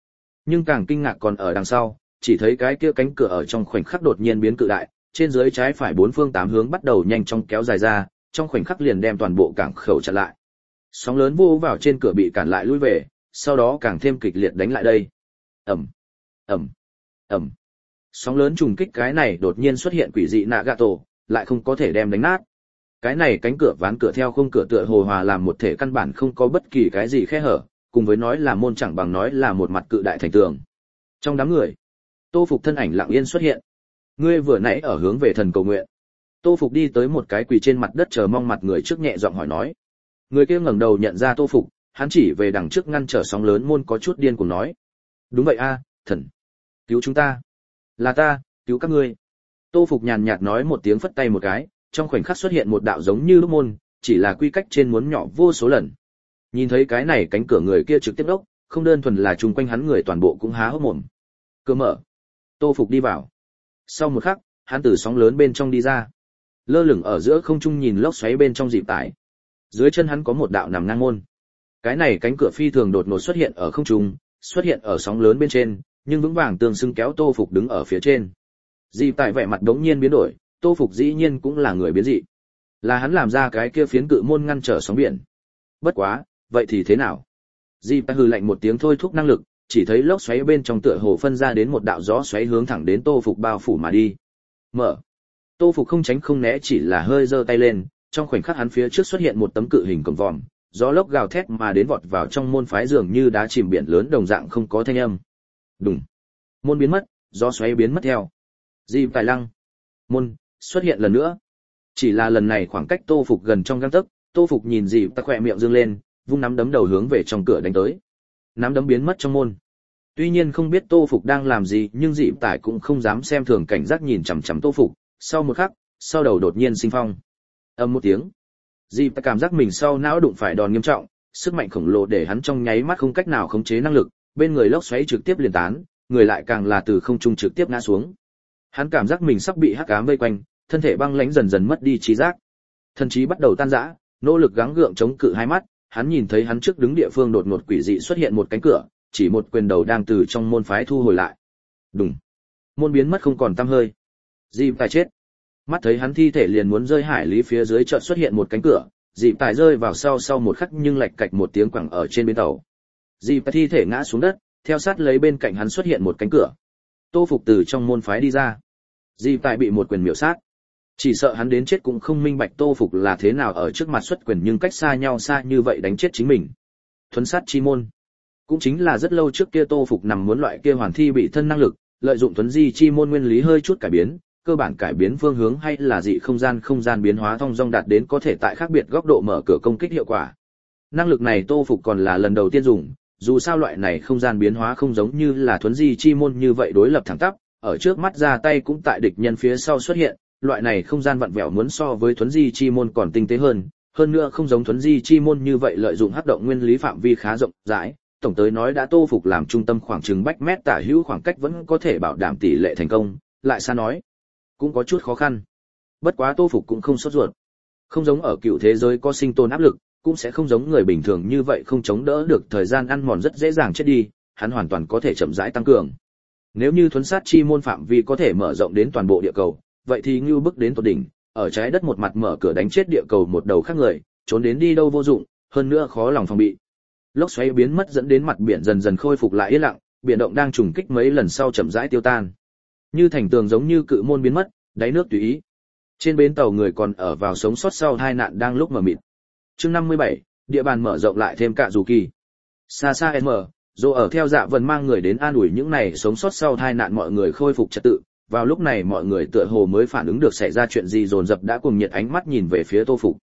Nhưng càng kinh ngạc còn ở đằng sau, chỉ thấy cái kia cánh cửa ở trong khoảnh khắc đột nhiên biến cự đại, trên dưới trái phải bốn phương tám hướng bắt đầu nhanh chóng kéo dài ra, trong khoảnh khắc liền đem toàn bộ cảng khẩu chặn lại. Sóng lớn vô vào trên cửa bị cản lại lui về, sau đó càng thêm kịch liệt đánh lại đây. Ầm, ầm, ầm. Sóng lớn trùng kích cái này đột nhiên xuất hiện quỷ dị Nagato, lại không có thể đem đánh nát. Cái này cánh cửa ván cửa theo khung cửa tựa hồ hòa làm một thể căn bản không có bất kỳ cái gì khe hở, cùng với nói là môn chẳng bằng nói là một mặt cự đại thành tường. Trong đám người, Tô Phục thân ảnh lặng yên xuất hiện. Ngươi vừa nãy ở hướng về thần cầu nguyện. Tô Phục đi tới một cái quỳ trên mặt đất chờ mong mặt người trước nhẹ giọng hỏi nói. Người kia ngẩng đầu nhận ra Tô Phục, hắn chỉ về đằng trước ngăn trở sóng lớn môn có chút điên cuồng nói. Đúng vậy a, thần. Cứu chúng ta. Là ta, cứu các ngươi. Tô Phục nhàn nhạt nói một tiếng phất tay một cái, trong khoảnh khắc xuất hiện một đạo giống như lúc môn, chỉ là quy cách trên muốn nhỏ vô số lần. Nhìn thấy cái này cánh cửa người kia trực tiếp đốc, không đơn thuần là chung quanh hắn người toàn bộ cũng há hốc mồm. Cửa mở. Tô Phục đi vào. Sau một khắc, hắn từ sóng lớn bên trong đi ra. Lơ lửng ở giữa không trung nhìn lốc xoáy bên trong dịp tải. Dưới chân hắn có một đạo nằm ngang môn. Cái này cánh cửa phi thường đột ngột xuất hiện ở không trung, xuất hiện ở sóng lớn bên trên, nhưng vững vàng tương xứng kéo Tô Phục đứng ở phía trên. Dịp tải vẻ mặt đống nhiên biến đổi, Tô Phục dĩ nhiên cũng là người biến dị. Là hắn làm ra cái kia phiến cự môn ngăn trở sóng biển. Bất quá, vậy thì thế nào? Dịp tải hừ lạnh một tiếng thôi thúc năng lực, chỉ thấy lốc xoáy bên trong tựa hồ phân ra đến một đạo gió xoáy hướng thẳng đến Tô Phục bao phủ mà đi. Mở. Tô Phục không tránh không né chỉ là hơi giơ tay lên, trong khoảnh khắc hắn phía trước xuất hiện một tấm cự hình cổng vòm, gió lốc gào thét mà đến vọt vào trong môn phái dường như đá chìm biển lớn đồng dạng không có thanh âm. Đùng. Môn biến mất, gió xoáy biến mất theo. Dịp tài lăng. Môn xuất hiện lần nữa. Chỉ là lần này khoảng cách Tô Phục gần trong gang tấc, Tô Phục nhìn dịp ta khỏe miệng dương lên, vung nắm đấm đầu hướng về trong cửa đánh tới. Nắm đấm biến mất trong môn. Tuy nhiên không biết Tô Phục đang làm gì, nhưng dịp tải cũng không dám xem thường, cảnh giác nhìn chằm chằm Tô Phục. Sau một khắc, sau đầu đột nhiên sinh phong. Ầm một tiếng. Dịp ta cảm giác mình sau não đụng phải đòn nghiêm trọng, sức mạnh khổng lồ để hắn trong nháy mắt không cách nào khống chế năng lực, bên người lốc xoáy trực tiếp liền tán, người lại càng là từ không trung trực tiếp ngã xuống. Hắn cảm giác mình sắp bị hắc ám vây quanh, thân thể băng lãnh dần dần mất đi trí giác. Thần trí bắt đầu tan rã, nỗ lực gắng gượng chống cự hai mắt, hắn nhìn thấy hắn trước đứng địa phương đột ngột quỷ dị xuất hiện một cánh cửa, chỉ một quyền đầu đang từ trong môn phái thu hồi lại. Đùng. Môn biến mất không còn tăm hơi. Dịp tài chết. Mắt thấy hắn thi thể liền muốn rơi hải lý phía dưới chợt xuất hiện một cánh cửa, dịp tài rơi vào sau sau một khắc nhưng lạch cạch một tiếng quẳng ở trên bến tàu. Dịp tài thi thể ngã xuống đất, theo sát lấy bên cạnh hắn xuất hiện một cánh cửa. Tô Phục từ trong môn phái đi ra. Dịp tài bị một quyền miểu sát. Chỉ sợ hắn đến chết cũng không minh bạch Tô Phục là thế nào ở trước mặt xuất quyền nhưng cách xa nhau xa như vậy đánh chết chính mình. Thuấn sát chi môn. Cũng chính là rất lâu trước kia Tô Phục nằm muốn loại kia hoàn thi bị thân năng lực, lợi dụng thuấn di chi môn nguyên lý hơi chút cải biến, cơ bản cải biến phương hướng hay là dị không gian không gian biến hóa thông dong đạt đến có thể tại khác biệt góc độ mở cửa công kích hiệu quả. Năng lực này Tô Phục còn là lần đầu tiên dùng, dù sao loại này không gian biến hóa không giống như là thuấn di chi môn như vậy đối lập thẳng tắp, ở trước mắt ra tay cũng tại địch nhân phía sau xuất hiện, loại này không gian vặn vẹo muốn so với thuấn di chi môn còn tinh tế hơn, hơn nữa không giống thuấn di chi môn như vậy lợi dụng hấp động nguyên lý phạm vi khá rộng rãi, tổng tới nói đã Tô Phục làm trung tâm khoảng chừng bách mét tả hữu khoảng cách vẫn có thể bảo đảm tỷ lệ thành công, lại xa nói cũng có chút khó khăn. Bất quá Tô Phục cũng không sốt ruột. Không giống ở cựu thế giới có sinh tồn áp lực, cũng sẽ không giống người bình thường như vậy không chống đỡ được thời gian ăn mòn rất dễ dàng chết đi, hắn hoàn toàn có thể chậm rãi tăng cường. Nếu như thuấn sát chi môn phạm vi có thể mở rộng đến toàn bộ địa cầu, vậy thì ngưu bức đến tột đỉnh, ở trái đất một mặt mở cửa đánh chết địa cầu một đầu khác người, trốn đến đi đâu vô dụng, hơn nữa khó lòng phòng bị. Lốc xoáy biến mất dẫn đến mặt biển dần dần khôi phục lại yên lặng, biển động đang trùng kích mấy lần sau chậm rãi tiêu tan. Như thành tường giống như cự môn biến mất, đáy nước tùy ý. Trên bến tàu người còn ở vào sống sót sau hai nạn đang lúc mở mịt. Chương năm mươi bảy, địa bàn mở rộng lại thêm cả dù kỳ. Xa xa em, dù ở theo Dạ Vân mang người đến an ủi những này sống sót sau hai nạn mọi người khôi phục trật tự. Vào lúc này mọi người tựa hồ mới phản ứng được xảy ra chuyện gì, dồn dập đã cùng nhiệt ánh mắt nhìn về phía Tô Phục.